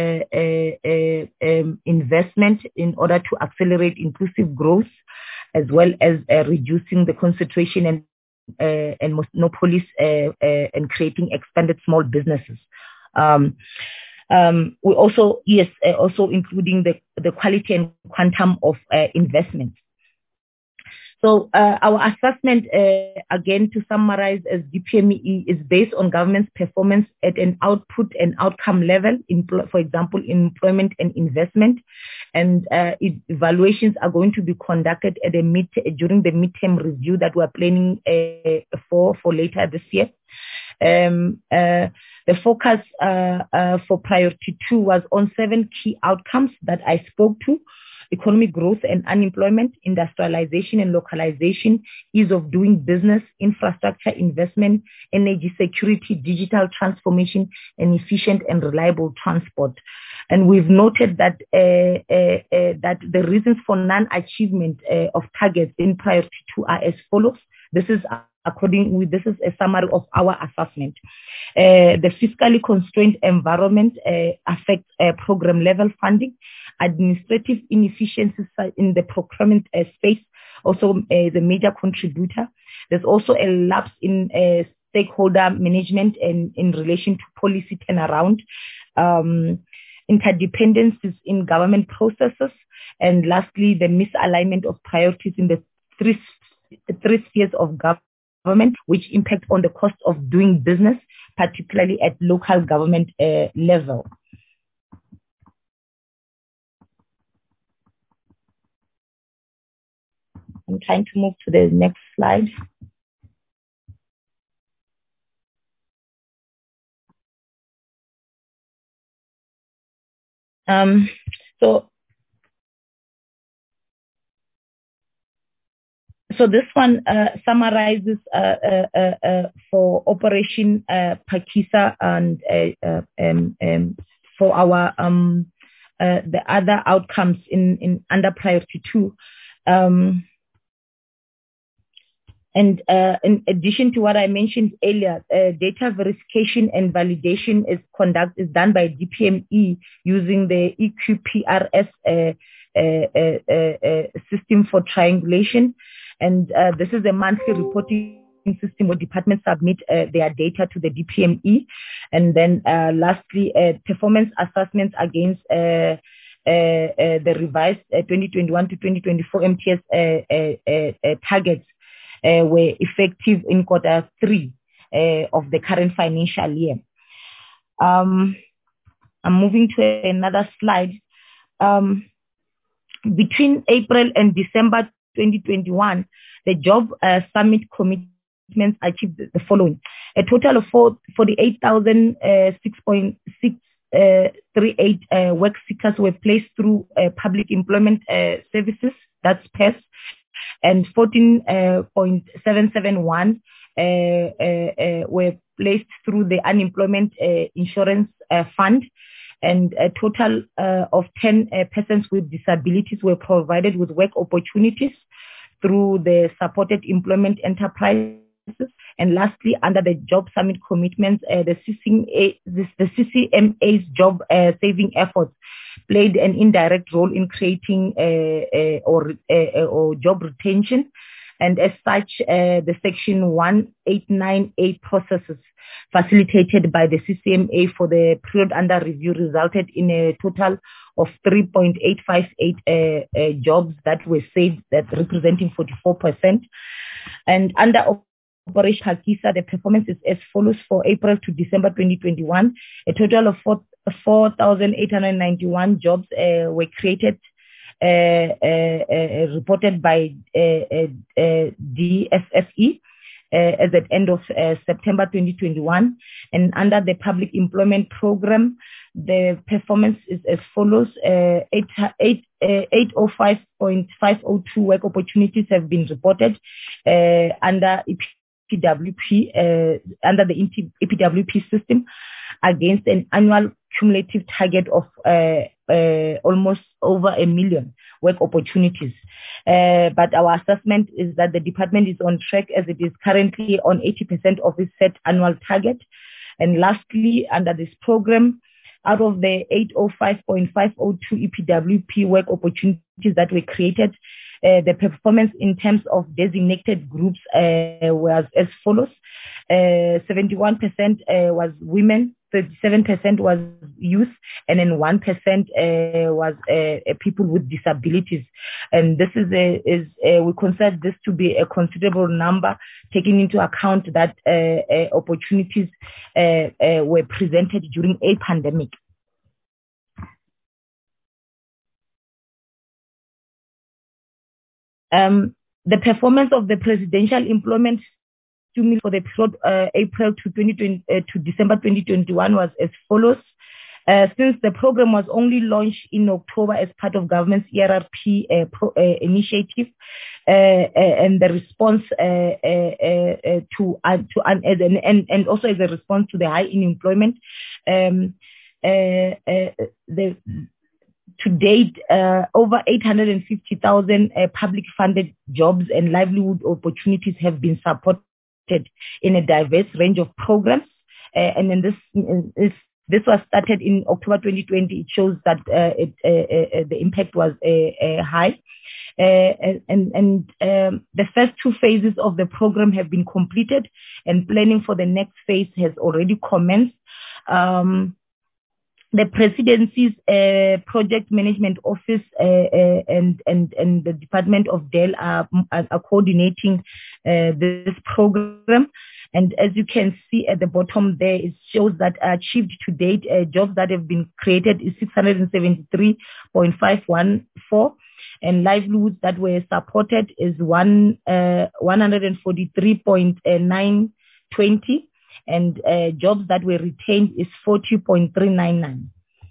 investment in order to accelerate inclusive growth, as well as reducing the concentration and monopolies and creating expanded small businesses. We also including the quality and quantum of investment. So our assessment, again, to summarize, as DPME, is based on government's performance at an output and outcome level, for example, employment and investment. And evaluations are going to be conducted at during the midterm review that we're planning for later this year. The focus for priority 2 was on 7 key outcomes that I spoke to: economic growth and unemployment, industrialization and localization, ease of doing business, infrastructure investment, energy security, digital transformation, and efficient and reliable transport. And we've noted that that the reasons for non-achievement of targets in priority 2 are as follows. This is a summary of our assessment. The fiscally constrained environment affects program level funding. Administrative inefficiencies in the procurement space, also the major contributor. There's also a lapse in stakeholder management and in relation to policy turnaround, interdependencies in government processes, and lastly, the misalignment of priorities in the three spheres of government, which impact on the cost of doing business, particularly at local government level. I'm trying to move to the next slide. So this one summarizes for Operation Phakisa and for our the other outcomes in under priority 2. And in addition to what I mentioned earlier, data verification and validation is done by DPME using the EQPRS system for triangulation. And this is a monthly reporting system where departments submit their data to the DPME. And then lastly, performance assessments against the revised 2021 to 2024 MTS targets were effective in quarter 3 of the current financial year. I'm moving to another slide. Between April and December 2021, the job summit commitments achieved the following: a total of 48,638 work seekers were placed through public employment services, that's PES, and 14.771 were placed through the unemployment insurance fund, and a total of 10 persons with disabilities were provided with work opportunities through the supported employment enterprises. And lastly, under the job summit commitments, the CCMA's job saving efforts played an indirect role in creating or job retention. And as such, the Section 1898 processes facilitated by the CCMA for the period under review resulted in a total of 3.858 jobs that were saved, that representing 44%. And under Operation Phakisa, the performance is as follows: for April to December 2021, a total of 4,891 jobs were created, reported by DFFE as at end of September 2021. And under the public employment program, the performance is as follows: 805.502 work opportunities have been reported under EPWP under the EPWP system against an annual cumulative target of almost over 1 million work opportunities. But our assessment is that the department is on track as it is currently on 80% of its set annual target. And lastly, under this program, out of the 805.502 EPWP work opportunities that were created, the performance in terms of designated groups was as follows. 71% was women, 37% was youth, and then 1% was people with disabilities. And this we consider this to be a considerable number, taking into account that opportunities were presented during a pandemic. The performance of the presidential employment stimulus for the period April to December 2021 was as follows. Since the program was only launched in October as part of government's ERRP initiative, and the response and also as a response to the high unemployment, to date, over 850,000 public funded jobs and livelihood opportunities have been supported in a diverse range of programs. And then this was started in October 2020. It shows that the impact was high. The first 2 phases of the program have been completed, and planning for the next phase has already commenced. The Presidency's Project Management Office and the Department of DEL are coordinating this program. And as you can see at the bottom there, it shows that achieved to date jobs that have been created is 673.514, and livelihoods that were supported is 143.920. And jobs that were retained is 40.399.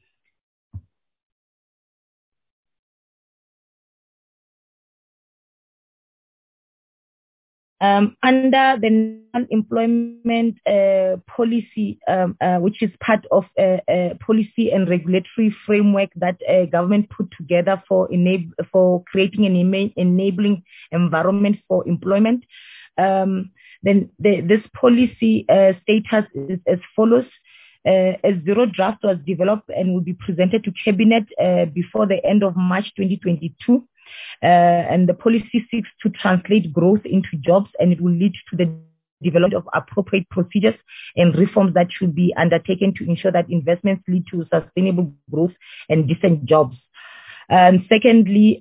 Under the non-employment policy, which is part of a policy and regulatory framework that government put together for creating an enabling environment for employment, then this policy status is as follows. A zero draft was developed and will be presented to Cabinet before the end of March 2022. And the policy seeks to translate growth into jobs, and it will lead to the development of appropriate procedures and reforms that should be undertaken to ensure that investments lead to sustainable growth and decent jobs. And secondly,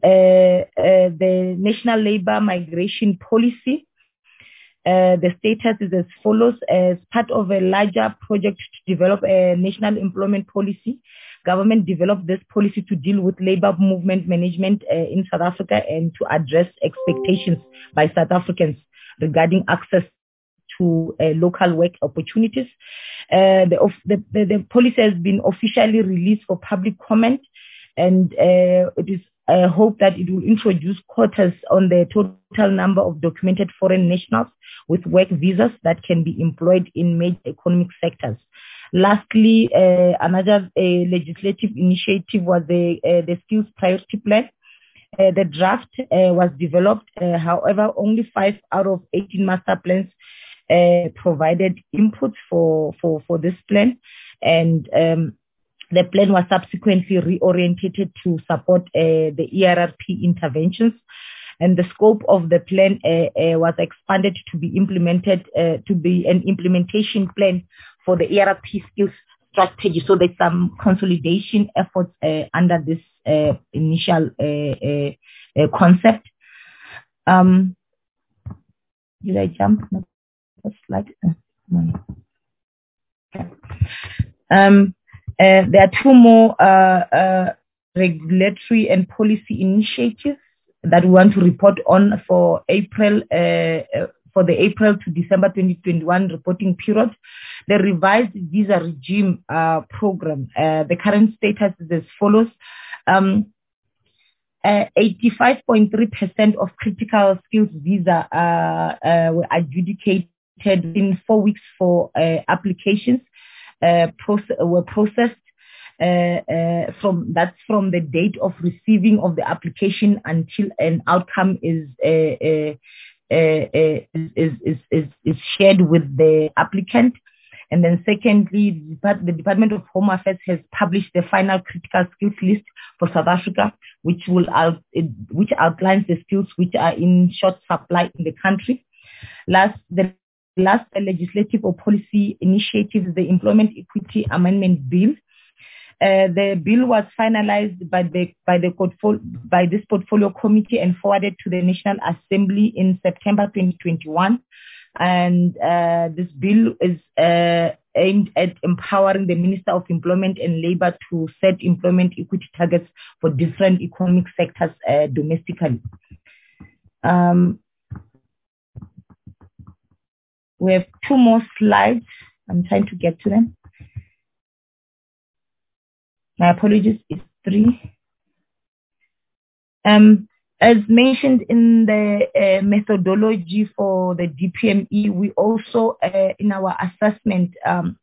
the National Labour Migration Policy. The status is as follows. As part of a larger project to develop a national employment policy, government developed this policy to deal with labor movement management in South Africa and to address expectations by South Africans regarding access to local work opportunities. The policy has been officially released for public comment, and it is hope that it will introduce quotas on the total number of documented foreign nationals with work visas that can be employed in major economic sectors. Lastly, another legislative initiative was the Skills Priority Plan. The draft was developed. However, only 5 out of 18 master plans provided input for this plan, and the plan was subsequently reorientated to support the ERRP interventions, and the scope of the plan was expanded to be implemented to be an implementation plan for the ERRP skills strategy. So there's some consolidation efforts under this initial concept. Did I jump? No, slide. Okay. There are 2 more regulatory and policy initiatives that we want to report on for April, for the April to December 2021 reporting period. The revised visa regime program. The current status is as follows. 85.3% of critical skills visa were adjudicated in 4 weeks for applications were processed. From the date of receiving of the application until an outcome is shared with the applicant. And then secondly, the Department of Home Affairs has published the final critical skills list for South Africa, which outlines the skills which are in short supply in the country. The last legislative or policy initiative is the Employment Equity Amendment Bill. The bill was finalized by this portfolio committee and forwarded to the National Assembly in September 2021. And this bill is aimed at empowering the Minister of Employment and Labour to set employment equity targets for different economic sectors domestically. We have 2 more slides. I'm trying to get to them. My apologies, it's 3. As mentioned in the methodology for the DPME, we also, in our assessment,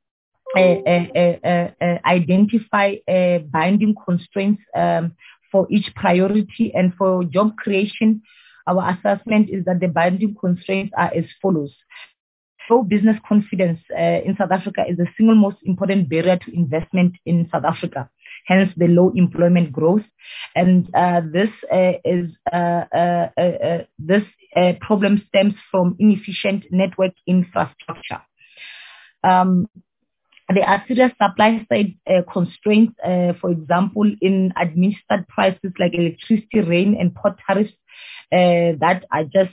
identify binding constraints for each priority. And for job creation, our assessment is that the binding constraints are as follows. Low business confidence in South Africa is the single most important barrier to investment in South Africa, hence the low employment growth. And this problem stems from inefficient network infrastructure. There are serious supply side constraints, for example, in administered prices like electricity, rain, and port tariffs that are just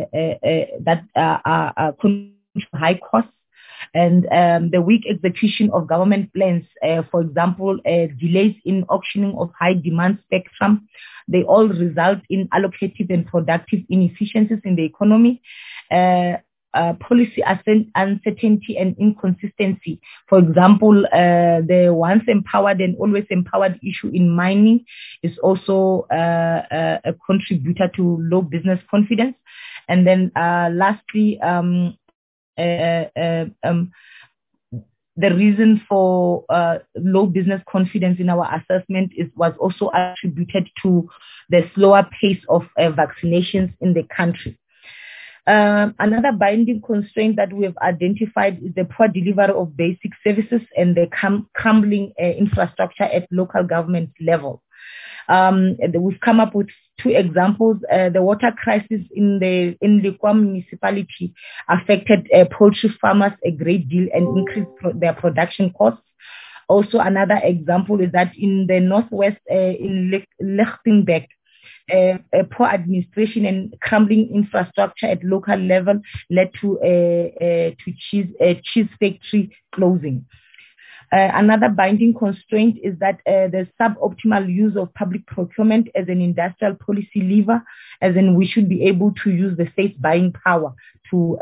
high costs, and the weak execution of government plans, for example, delays in auctioning of high demand spectrum, they all result in allocative and productive inefficiencies in the economy. Policy uncertainty and inconsistency. For example, the once empowered and always empowered issue in mining is also a contributor to low business confidence. And then lastly, the reason for low business confidence in our assessment was also attributed to the slower pace of vaccinations in the country. Another binding constraint that we have identified is the poor delivery of basic services and the crumbling infrastructure at local government level. We've come up with 2 examples. The water crisis in Lekwa municipality affected poultry farmers a great deal and increased their production costs. Also, another example is that in the northwest, in Lichtenberg, poor administration and crumbling infrastructure at local level led to cheese factory closing. Another binding constraint is that the suboptimal use of public procurement as an industrial policy lever, as in we should be able to use the state's buying power to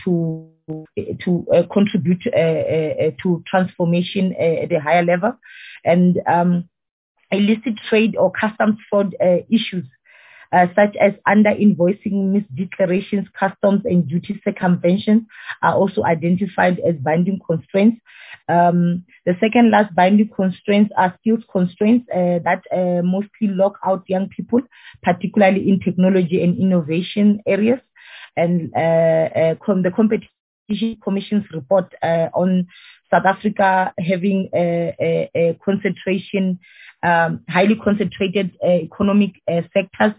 contribute to transformation at a higher level. And illicit trade or customs fraud issues such as under-invoicing, misdeclarations, customs and duty circumventions are also identified as binding constraints. The second last binding constraints are skills constraints that mostly lock out young people, particularly in technology and innovation areas. And the Competition Commission's report on South Africa having a concentration, highly concentrated economic sectors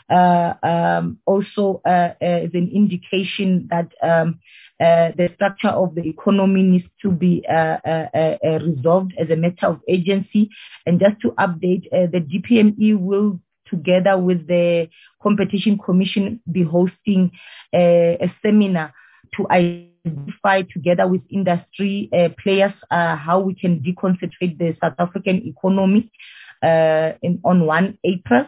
also is an indication that the structure of the economy needs to be resolved as a matter of agency. And just to update, the DPME will, together with the Competition Commission, be hosting a seminar to identify, together with industry players, how we can deconcentrate the South African economy on 1 April.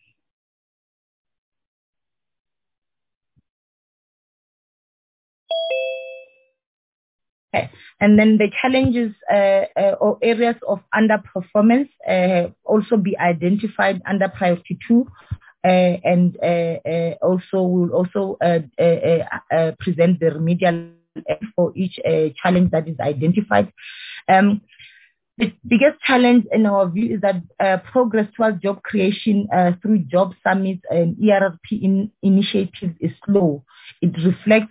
Okay. And then the challenges or areas of underperformance also be identified under priority 2, and also will also present the remedial for each challenge that is identified. The biggest challenge in our view is that progress towards job creation through job summits and ERP initiatives is slow. It reflects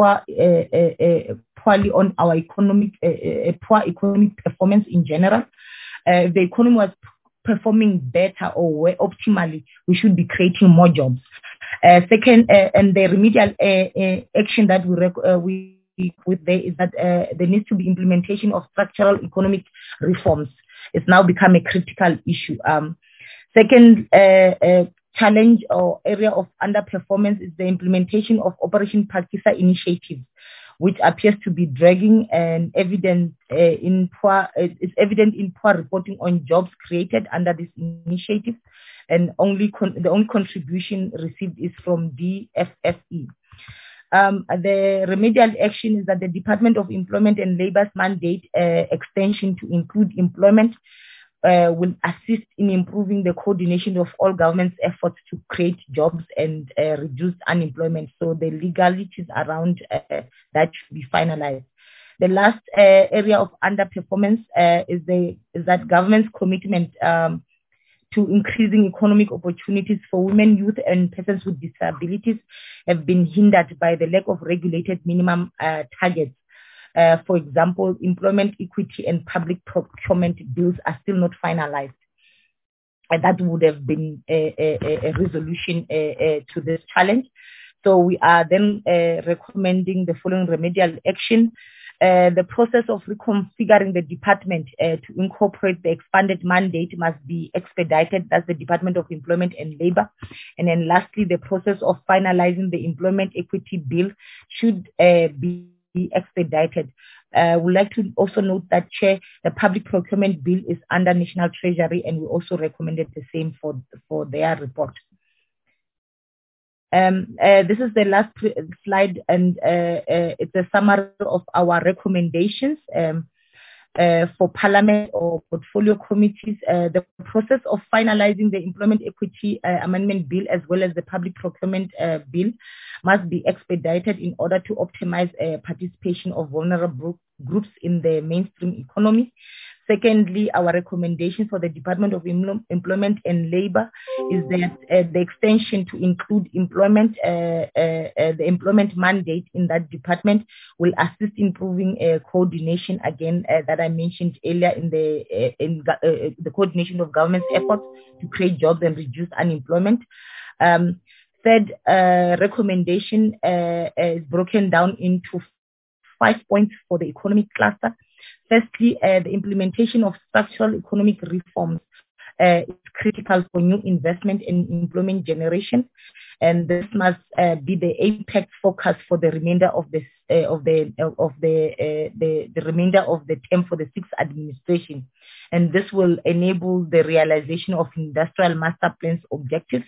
poorly on our poor economic performance in general. If the economy was performing better or optimally, we should be creating more jobs. Second, and the remedial action that we with there is that there needs to be implementation of structural economic reforms. It's now become a critical issue. Second challenge or area of underperformance is the implementation of Operation Phakisa initiatives, which appears to be dragging and evident in poor reporting on jobs created under this initiative, and the only contribution received is from DFFE. The remedial action is that the Department of Employment and Labour's mandate extension to include employment will assist in improving the coordination of all government's efforts to create jobs and reduce unemployment. So the legalities around that should be finalized. The last area of underperformance is that government's commitment to increasing economic opportunities for women, youth, and persons with disabilities have been hindered by the lack of regulated minimum targets. For example, employment equity and public procurement bills are still not finalized. And that would have been a resolution to this challenge. So we are then recommending the following remedial action. The process of reconfiguring the department to incorporate the expanded mandate must be expedited. That's the Department of Employment and Labour. And then lastly, the process of finalizing the employment equity bill should be expedited. We'd like to also note that, Chair, the public procurement bill is under National Treasury, and we also recommended the same for their report. This is the last slide, and it's a summary of our recommendations for Parliament or portfolio committees. The process of finalizing the Employment Equity Amendment Bill as well as the Public Procurement Bill must be expedited in order to optimize participation of vulnerable groups in the mainstream economy. Secondly, our recommendation for the Department of Employment and Labour is that the extension to include employment, the employment mandate in that department will assist in improving coordination, again, that I mentioned earlier in the coordination of government's efforts to create jobs and reduce unemployment. Third recommendation is broken down into 5 points for the economic cluster. Firstly, the implementation of structural economic reforms is critical for new investment and employment generation, and this must be the apex focus for the remainder of the remainder of the term for the sixth administration, and this will enable the realization of industrial master plans objectives.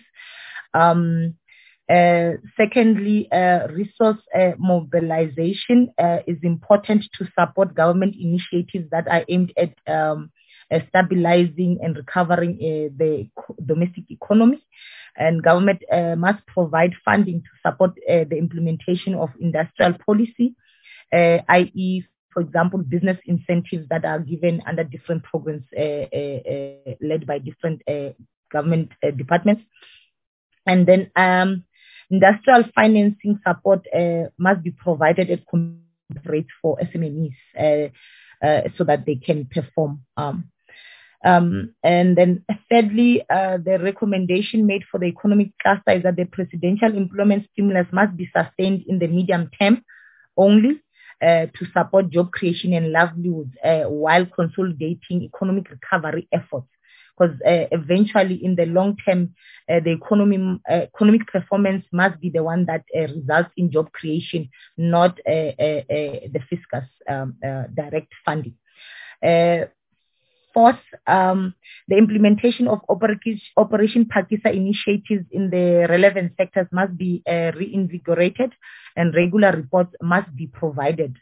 Secondly, resource mobilization is important to support government initiatives that are aimed at stabilizing and recovering the domestic economy. And government must provide funding to support the implementation of industrial policy, i.e., for example, business incentives that are given under different programs led by different government departments. And then industrial financing support must be provided at competitive rates for SMEs so that they can perform. And then thirdly, the recommendation made for the economic cluster is that the presidential employment stimulus must be sustained in the medium term only to support job creation and livelihoods while consolidating economic recovery efforts. Because eventually, in the long term, the economic performance must be the one that results in job creation, not the fiscus direct funding. Fourth, the implementation of Operation Phakisa initiatives in the relevant sectors must be reinvigorated, and regular reports must be provided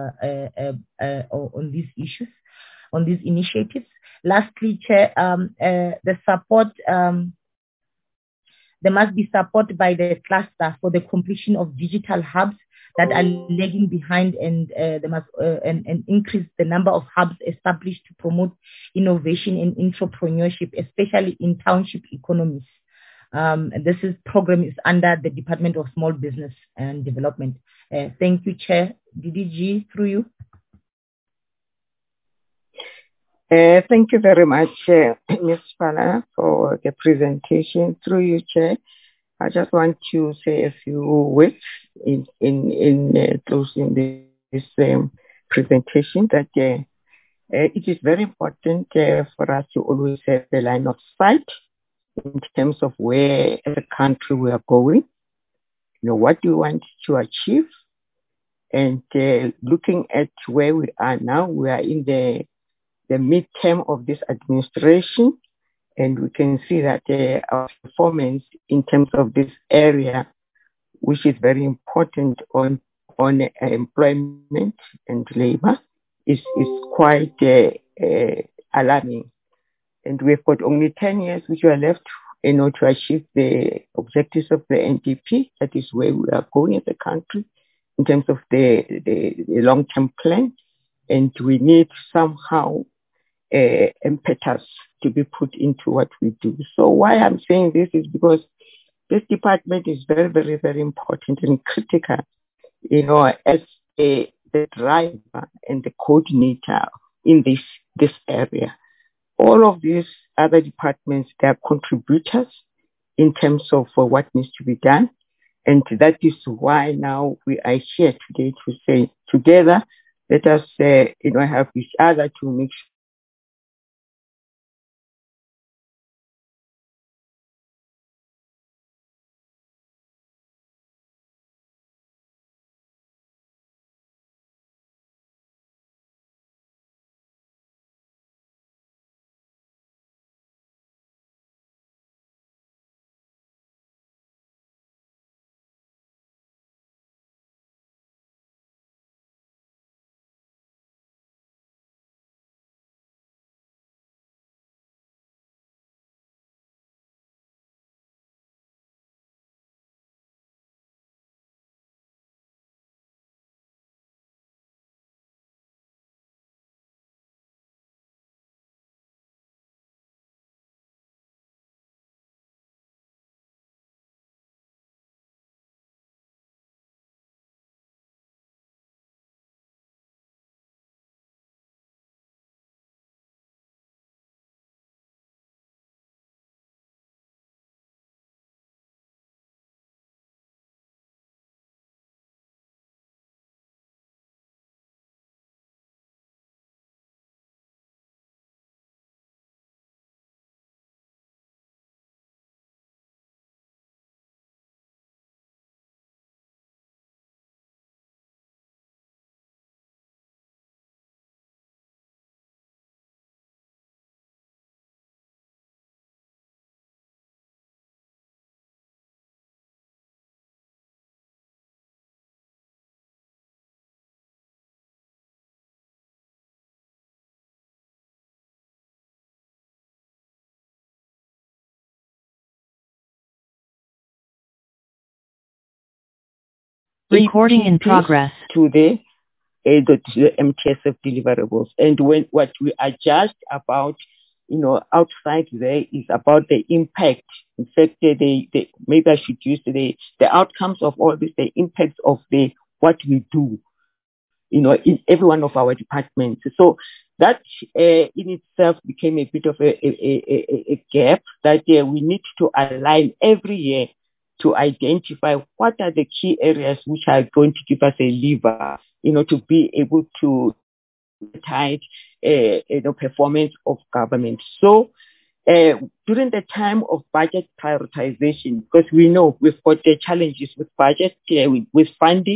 on these issues, on these initiatives. Lastly, Chair, the support, there must be support by the cluster for the completion of digital hubs that are lagging behind, and they must and increase the number of hubs established to promote innovation and entrepreneurship, especially in township economies. This program is under the Department of Small Business and Development. Thank you, Chair. DDG, through you. Thank you very much, Ms. Fana, for the presentation. Through you, Chair, I just want to say a few words in closing this presentation, that it is very important for us to always have the line of sight in terms of where the country we are going, what do we want to achieve, and looking at where we are now. We are in the midterm of this administration, and we can see that our performance in terms of this area, which is very important on employment and labor, is quite alarming. And we've got only 10 years which are left to achieve the objectives of the NDP. That is where we are going as a country in terms of the long-term plan. And we need somehow impetus to be put into what we do. So why I'm saying this is because this department is very, very, very important and critical, as the driver and the coordinator in this area. All of these other departments, they are contributors in terms of what needs to be done. And that is why now we are here today to say, together, let us help each other to make sure recording in progress to the MTSF deliverables. And what we are just about, outside there is about the impact. In fact, maybe I should use the outcomes of all this, the impact of what we do, in every one of our departments. So that in itself became a bit of a gap that we need to align every year to identify what are the key areas which are going to give us a lever, to be able to tight, performance of government. So during the time of budget prioritization, because we know we've got the challenges with budget, with funds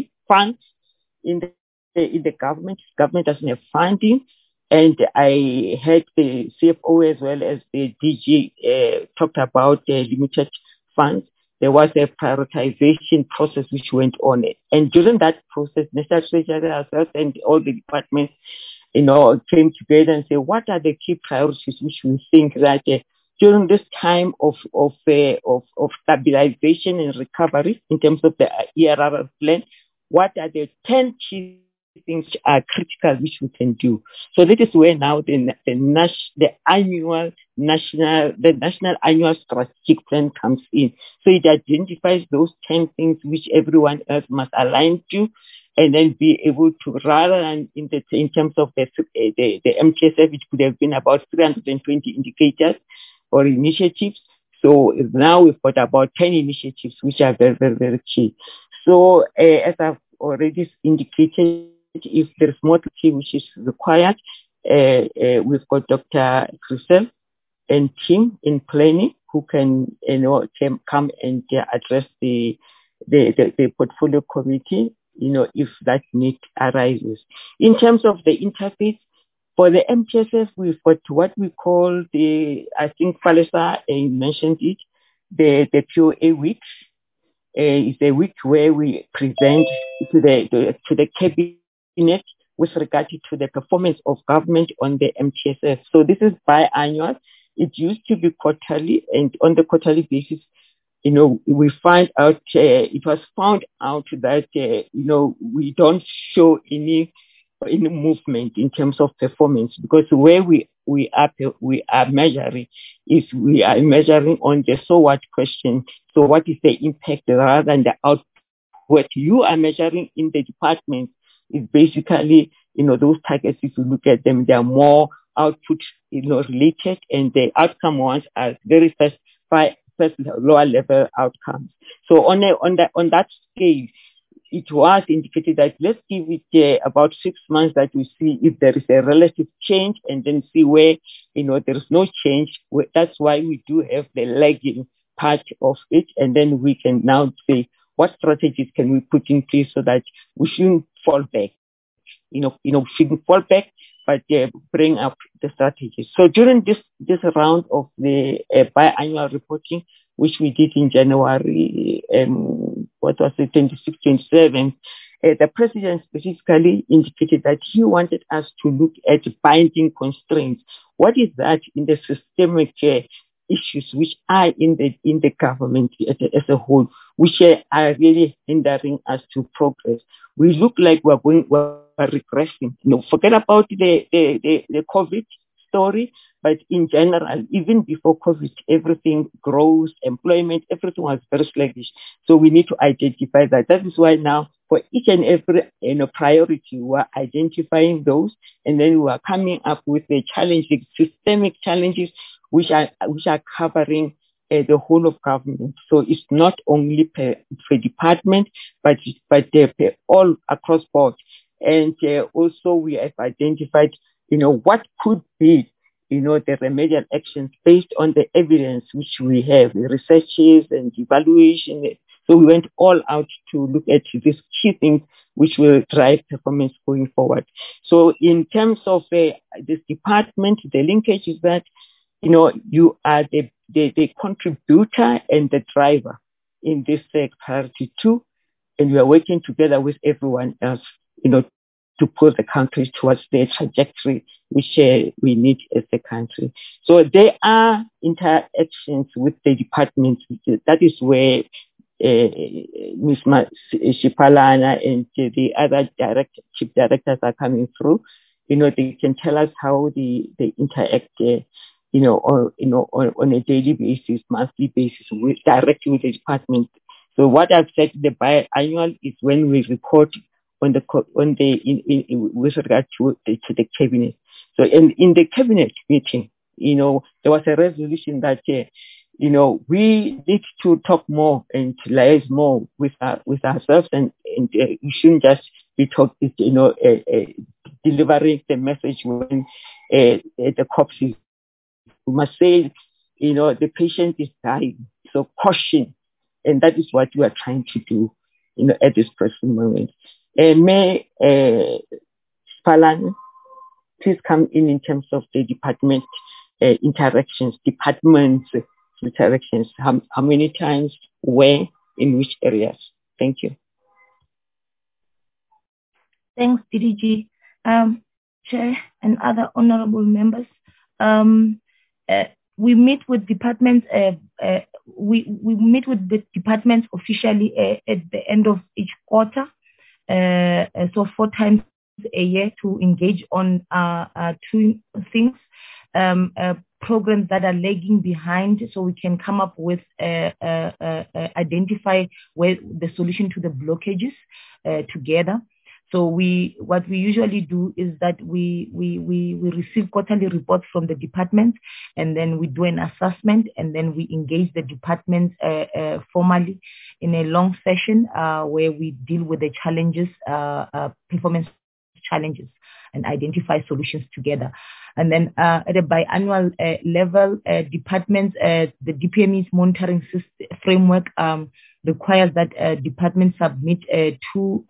in the government. Government doesn't have funding. And I heard the CFO as well as the DG talked about the limited funds. There was a prioritization process which went on. And during that process, National Treasury ourselves and all the departments, came together and said, what are the key priorities which we think that during this time of stabilization and recovery in terms of the ERR plan, what are the 10 key things which are critical which we can do. So that is where now the national annual strategic plan comes in. So it identifies those 10 things which everyone else must align to, and then be able to, rather than in terms of the MTSF, which could have been about 320 indicators or initiatives. So now we've got about 10 initiatives which are very, very, very key. So as I've already indicated, if there's more to see which is required, we've got Dr. Crisel and team in planning who can, come and address the portfolio committee, if that need arises. In terms of the interface, for the MTSF, we've got what we call I think Falesa mentioned it, the POA weeks. It's a week where we present to the cabinet with regard to the performance of government on the MTSF. So this is biannual. It used to be quarterly, and on the quarterly basis, we find out, it was found out that, we don't show any movement in terms of performance, because where we are measuring on the so what question. So what is the impact rather than the output? What you are measuring in the department is basically, those targets, if you look at them, they are more output, related, and the outcome ones are very first lower level outcomes. So on that scale, it was indicated that let's give it about 6 months that we see if there is a relative change, and then see where, there is no change. That's why we do have the lagging part of it, and then we can now say what strategies can we put in place so that we shouldn't fall back. Shouldn't fall back, but bring up the strategies. So during this round of the biannual reporting, which we did in January, 26, 27, the president specifically indicated that he wanted us to look at binding constraints. What is that in the systemic issues which are in the government as a whole, which are really hindering us to progress? We look like we're regressing. Forget about the COVID story, but in general, even before COVID, everything grows, employment, everything was very sluggish. So we need to identify that. That is why now, for each and every priority, we're identifying those, and then we are coming up with the challenges, systemic challenges, which are covering the whole of government. So it's not only per department, but all across board. And also we have identified, what could be, the remedial actions based on the evidence which we have, the researches and evaluation. So we went all out to look at these key things which will drive performance going forward. So in terms of this department, the linkage is that, you are the contributor and the driver in this priority 2, and we are working together with everyone else, to pull the country towards the trajectory which we need as a country. So there are interactions with the departments. That is where Ms. Shipalana and the other chief directors are coming through. They can tell us how they interact, on a daily basis, monthly basis, directly with the department. So what I've said, the biannual is when we report with regard to the cabinet. So in the cabinet meeting, there was a resolution that, we need to talk more and liaise more with ourselves, and you shouldn't just be talking, delivering the message when the corpse is. We must say, the patient is dying, so caution, and that is what we are trying to do, at this present moment. May Spalane please come in terms of the department interactions, how many times, where, in which areas? Thank you. Thanks, DDG. Chair and other honorable members. We meet with departments. We meet with the departments officially at the end of each quarter. so 4 times a year to engage on 2 things. Programs that are lagging behind, so we can come up with identify where the solution to the blockages together. So what we usually do is that we receive quarterly reports from the department, and then we do an assessment, and then we engage the department formally in a long session where we deal with the challenges, performance challenges, and identify solutions together. And then at a biannual level, departments, the DPME's monitoring framework requires that departments submit 2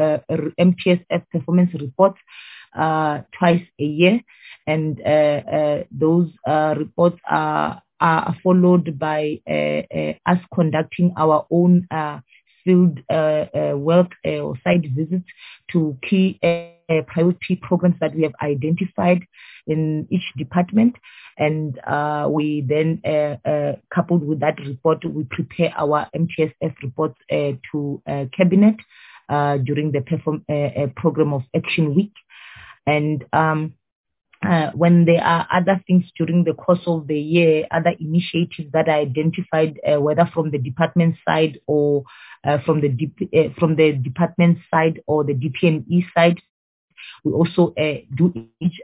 MTSF performance reports twice a year, and those reports are followed by us conducting our own field work or site visits to key priority programs that we have identified in each department. And we then, coupled with that report, we prepare our MTSF reports to Cabinet during the program of Action Week. And when there are other things during the course of the year, other initiatives that are identified, whether from the department side or from the department side or the DPME side, we also do each.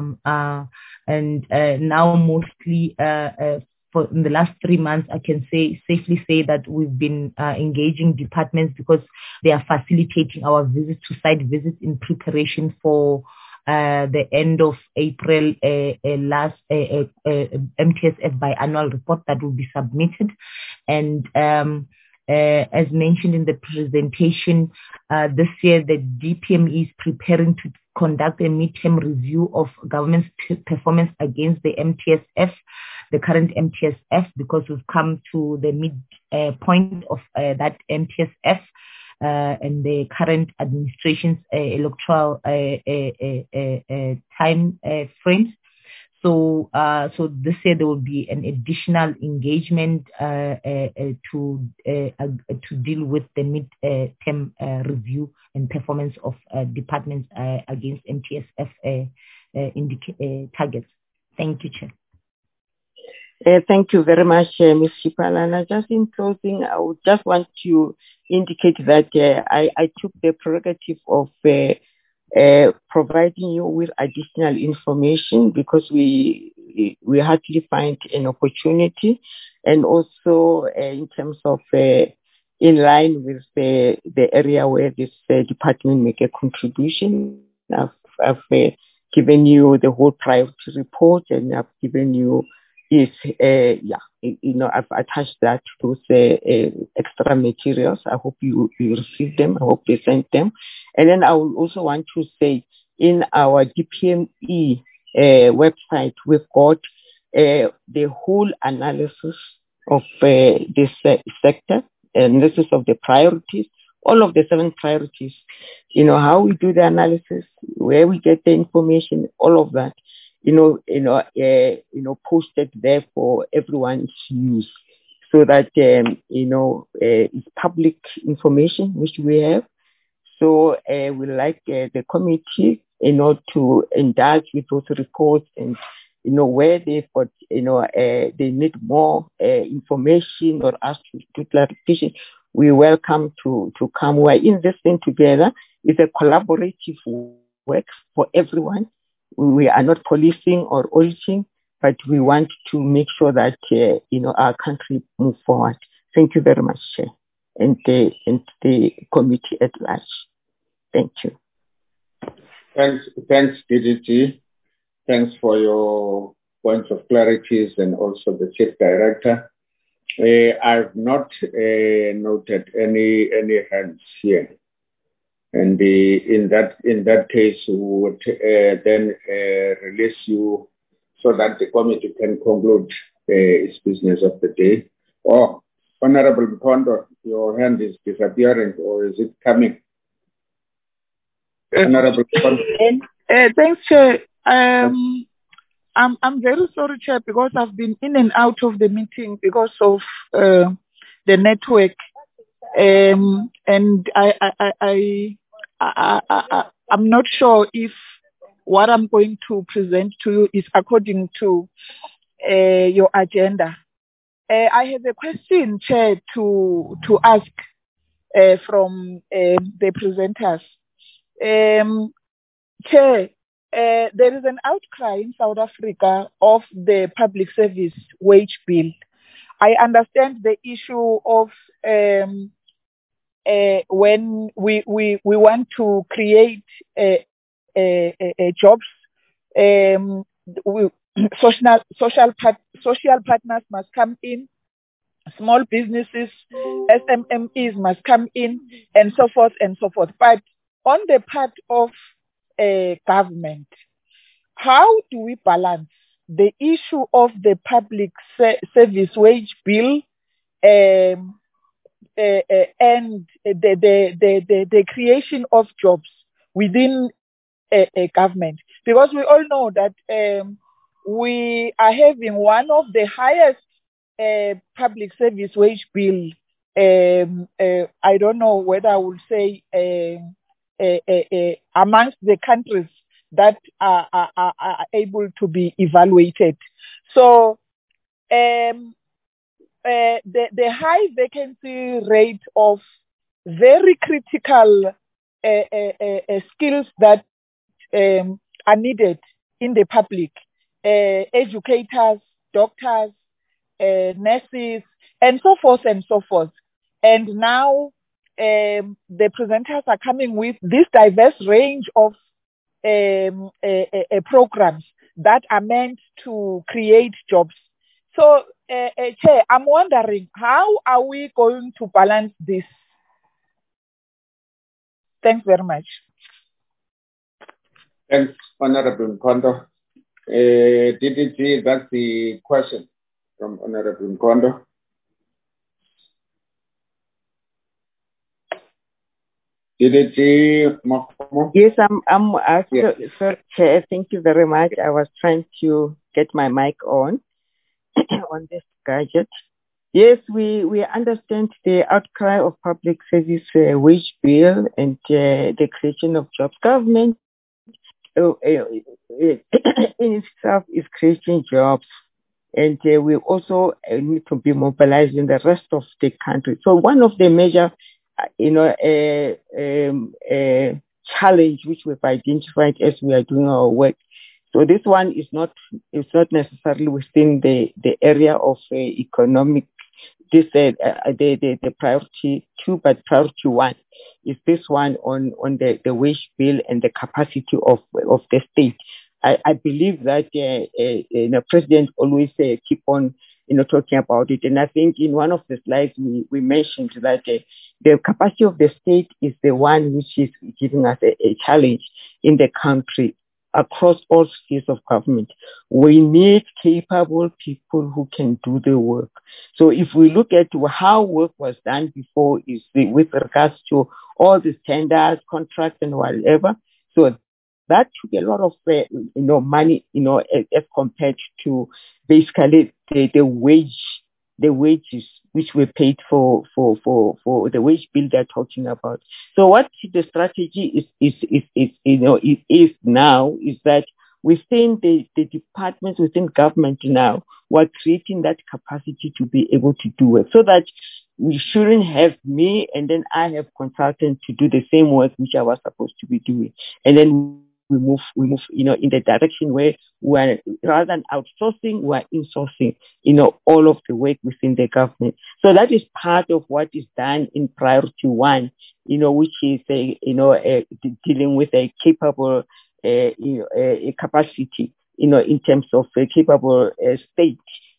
And now mostly for in the last 3 months, I can safely say that we've been engaging departments because they are facilitating our visits to site visits in preparation for the end of April last MTSF biannual report that will be submitted. And as mentioned in the presentation, this year the DPME is preparing to conduct a midterm review of government's performance against the MTSF, the current MTSF, because we've come to the mid point of that MTSF. And the current administration's electoral time frames. So this year there will be an additional engagement to deal with the mid-term review and performance of departments against MTSF targets. Thank you, Chair. Thank you very much, Ms. Chipalana. Just in closing, I would just want to indicate that I took the prerogative of providing you with additional information because we hardly find an opportunity, and also in terms of in line with the area where this department make a contribution. I've given you the whole priority report, and I've given you I've attached that to those extra materials. I hope you received them. I hope they sent them. And then I would also want to say in our DPME website, we've got the whole analysis of this sector, analysis of the priorities, all of the 7 priorities, how we do the analysis, where we get the information, all of that. Posted there for everyone's use, so that it's public information which we have. So we like the committee, to indulge with those reports, and where they've got, they need more information or ask to clarification. We welcome to come. We're investing together. It's a collaborative work for everyone. We are not policing or auditing, but we want to make sure that our country moves forward. Thank you very much, Chair, and the committee at large. Thank you. Thanks, DDG. Thanks for your points of clarities, and also the Chief Director. I've not noted any hands here. And in that case, we would then release you so that the committee can conclude its business of the day. Oh, Honorable Mpondo, your hand is disappearing, or is it coming? Honorable Mpondo. Thanks, Chair. I'm very sorry, Chair, because I've been in and out of the meeting because of the network. And I'm not sure if what I'm going to present to you is according to your agenda. I have a question, Chair, to ask from the presenters. Chair, there is an outcry in South Africa of the public service wage bill. I understand the issue of when we want to create jobs, social partners must come in, small businesses, SMMEs must come in, and so forth and so forth. But on the part of government, how do we balance the issue of the public service wage bill and the creation of jobs within a government? Because we all know that we are having one of the highest public service wage bill. I don't know whether I would say amongst the countries that are able to be evaluated. So the high vacancy rate of very critical skills that are needed in the public, educators, doctors, nurses, and so forth and so forth. And now the presenters are coming with this diverse range of programs that are meant to create jobs. So, Chair, I'm wondering, how are we going to balance this? Thanks very much. Thanks, Honorable Nkondo. DDG, that's the question from Honorable Nkondo. DDG Makomo? Yes, I'm Sir Chair, thank you very much. I was trying to get my mic on this gadget. Yes, we understand the outcry of public service wage bill and the creation of jobs. Government in itself is creating jobs, and we also need to be mobilizing the rest of the country. So one of the major challenge which we've identified as we are doing our work. So this one is not necessarily within the area of economic. This the priority 2, but priority 1 is this one on the wage bill and the capacity of the state. I believe that the president always keep on talking about it, and I think in one of the slides we mentioned that the capacity of the state is the one which is giving us a challenge in the country across all spheres of government. We need capable people who can do the work. So if we look at how work was done before, is with regards to all the tenders, contracts, and whatever. So that took a lot of money, as compared to basically the wages which were paid for the wage bill they're talking about. So what the strategy is now is that within the departments, within government now, we're creating that capacity to be able to do it, so that we shouldn't have me and then I have consultants to do the same work which I was supposed to be doing, and then we move, in the direction where we're, rather than outsourcing, we're insourcing, all of the work within the government. So that is part of what is done in priority 1, which is, dealing with a capable, capacity, in terms of a capable state,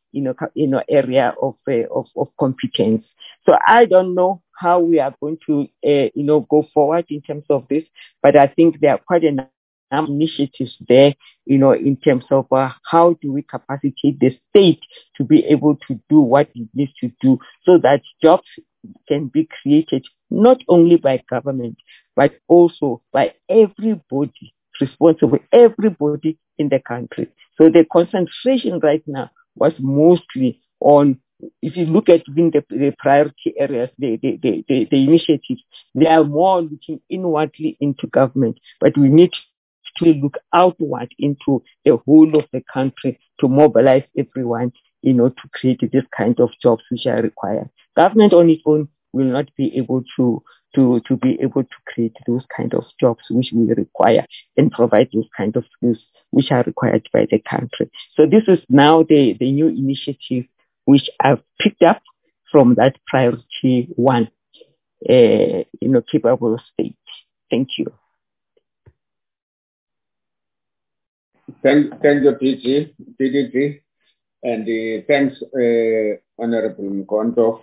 area of competence. So I don't know how we are going to, go forward in terms of this, but I think there are quite enough initiatives there, in terms of how do we capacitate the state to be able to do what it needs to do, so that jobs can be created not only by government, but also by everybody responsible, everybody in the country. So the concentration right now was mostly on if you look at even the priority areas, the initiatives, they are more looking inwardly into government, but we need to look outward into the whole of the country to mobilize everyone, to create this kind of jobs which are required. Government on its own will not be able to be able to create those kind of jobs which we require and provide those kind of skills which are required by the country. So this is now the new initiative which I've picked up from that priority one, capable state. Thank you. Thank you, DDG. And thanks, Honorable Mkondo,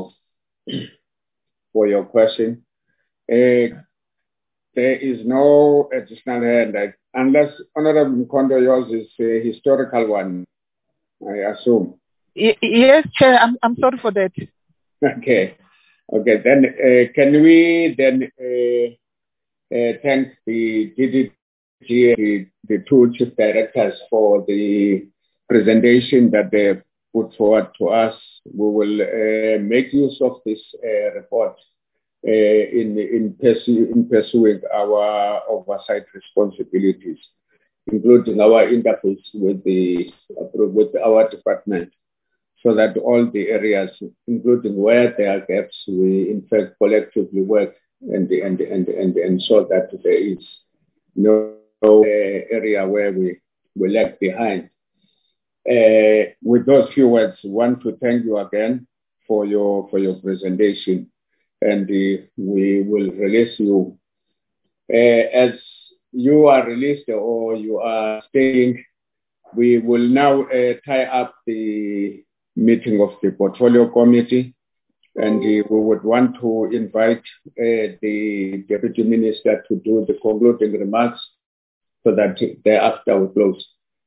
for your question. There is no additional hand, unless Honorable Mkondo, yours is a historical one, I assume. Yes, Chair, I'm sorry for that. Okay, then can we then thank the DDG, the two chief directors for the presentation that they put forward to us. We will make use of this report in pursuing our oversight responsibilities, including our interface with our department, so that all the areas, including where there are gaps, we in fact collectively work and ensure that there is no area where we lag behind. With those few words, I want to thank you again for your presentation, and we will release you. As you are released or you are staying, we will now tie up the meeting of the Portfolio Committee, and we would want to invite the Deputy Minister to do the concluding remarks so that thereafter we close.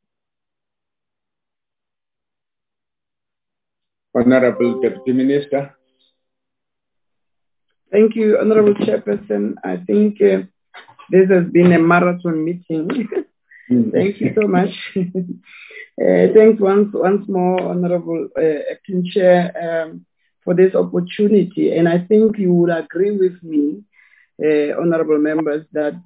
Honorable Deputy Minister. Thank you, Honorable Chairperson. I think this has been a marathon meeting. Thank you so much. Thanks once more, Honorable Acting Chair, for this opportunity. And I think you would agree with me, Honorable members, that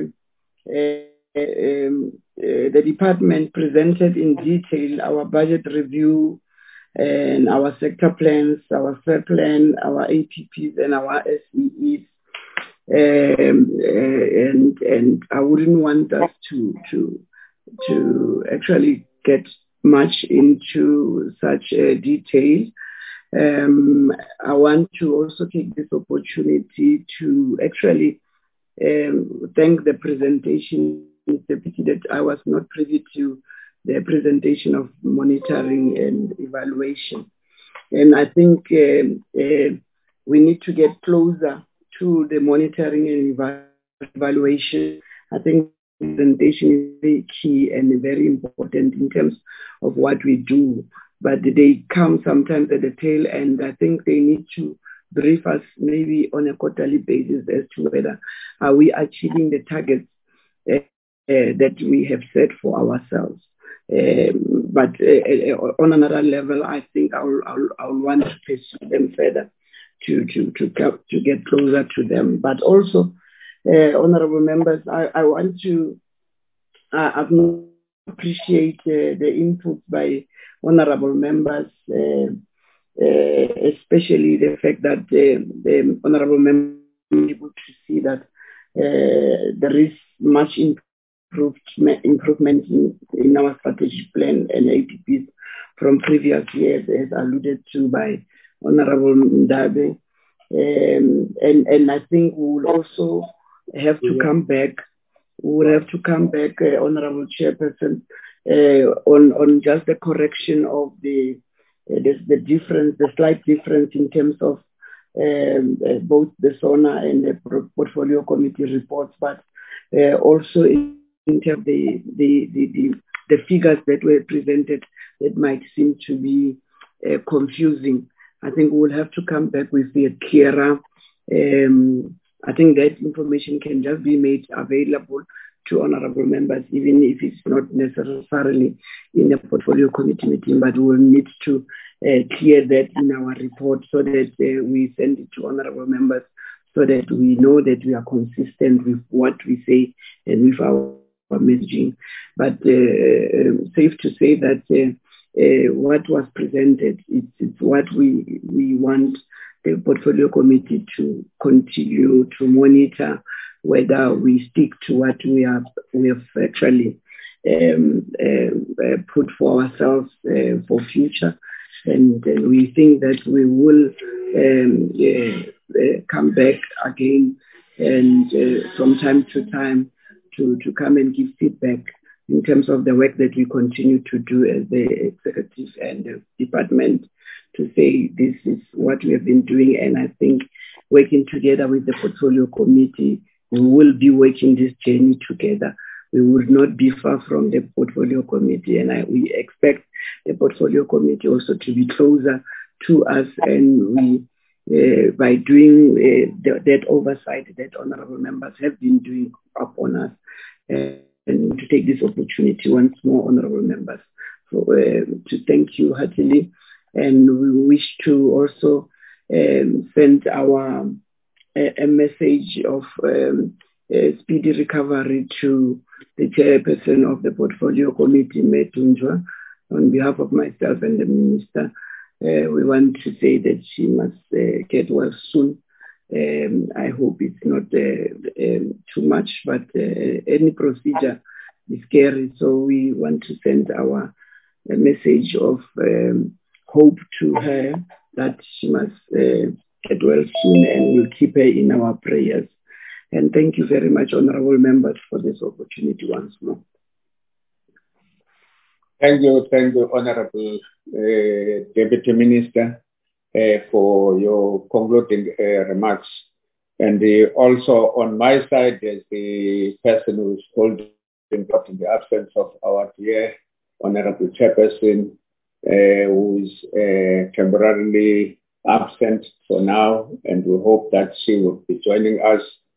the department presented in detail our budget review and our sector plans, our fair plan, our APPs, and our SEEs. And I wouldn't want us to actually get much into such detail. I want to also take this opportunity to actually thank the presentation that I was not privy to the presentation of monitoring and evaluation. And I think we need to get closer to the monitoring and evaluation. I think presentation is very key and very important in terms of what we do. But they come sometimes at the tail end. I think they need to brief us maybe on a quarterly basis as to whether are we achieving the targets that we have set for ourselves. But on another level, I think I'll want to pursue them further to get closer to them. But also, honorable members, I want to appreciate the input by honorable members, especially the fact that the honorable members are able to see that there is much improvement in our strategic plan and APPs from previous years, as alluded to by Honorable Ndabe. And I think we will also have to come back. We will have to come back, Honorable Chairperson, on just the correction of the difference, the slight difference in terms of both the SONA and the Portfolio Committee reports, but also in terms of the figures that were presented that might seem to be confusing. I think we'll have to come back with the clearer. I think that information can just be made available to honorable members, even if it's not necessarily in a portfolio committee meeting, but we'll need to clear that in our report so that we send it to honorable members so that we know that we are consistent with what we say and with our messaging. But safe to say that what was presented, it's what we want the portfolio committee to continue to monitor whether we stick to what we have actually put for ourselves for future. And we think that we will come back again and from time to time to come and give feedback in terms of the work that we continue to do as the executive and the department, to say this is what we have been doing. And I think working together with the portfolio committee, we will be working this journey together. We will not be far from the portfolio committee, and we expect the portfolio committee also to be closer to us, and we by doing that oversight that honorable members have been doing upon us, and to take this opportunity once more, honorable members, to thank you heartily. And we wish to also send our a message of speedy recovery to the chairperson of the portfolio committee, Metunjwa, on behalf of myself and the minister. We want to say that she must get well soon. I hope it's not too much, but any procedure is scary. So we want to send our message of hope to her that she must get well soon, and we'll keep her in our prayers. And thank you very much, honorable members, for this opportunity once more. Thank you, Honorable Deputy Minister, for your concluding remarks. And also on my side, as the person who's holding part in the absence of our dear Honorable Chairperson, who is temporarily absent for now, and we hope that she will be joining us.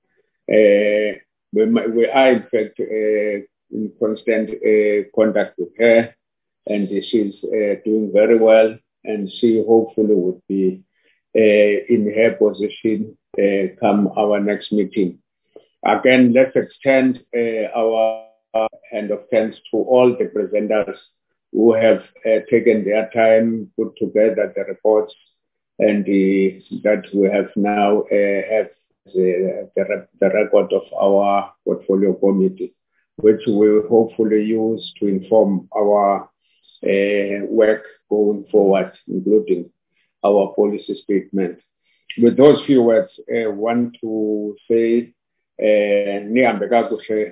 We are in fact in constant contact with her, and she's doing very well, and she hopefully would be in her position come our next meeting. Again, let's extend our hand of thanks to all the presenters who have taken their time, put together the reports, and that we have now have the record of our portfolio committee, which we will hopefully use to inform our work going forward, including our policy statement. With those few words, I want to say, nihambe kakuhle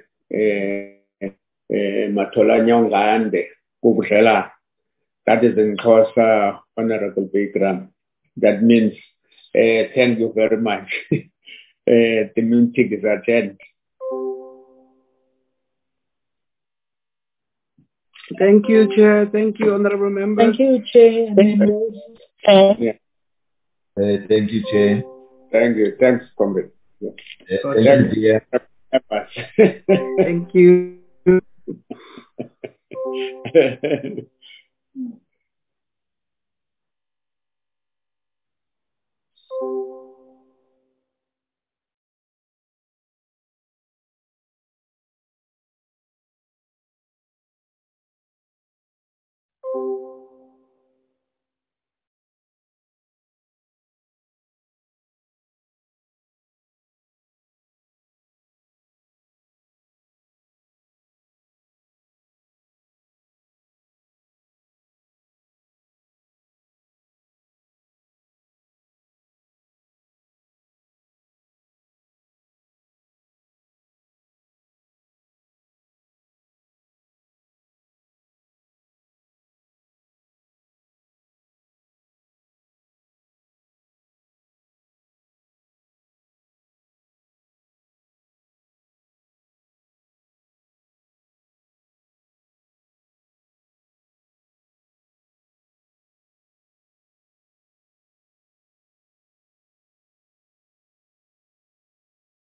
mathola ngande kukudlela. That is in Xhosa, Honorable Bikram. That means thank you very much. The meeting is adjourned. Thank you, Chair. Thank you, honorable members. Thank you, Chair. Yeah. Thank you, Chair. Thank you. Thanks, comrade. Yeah. Thank you, dear. Thank you.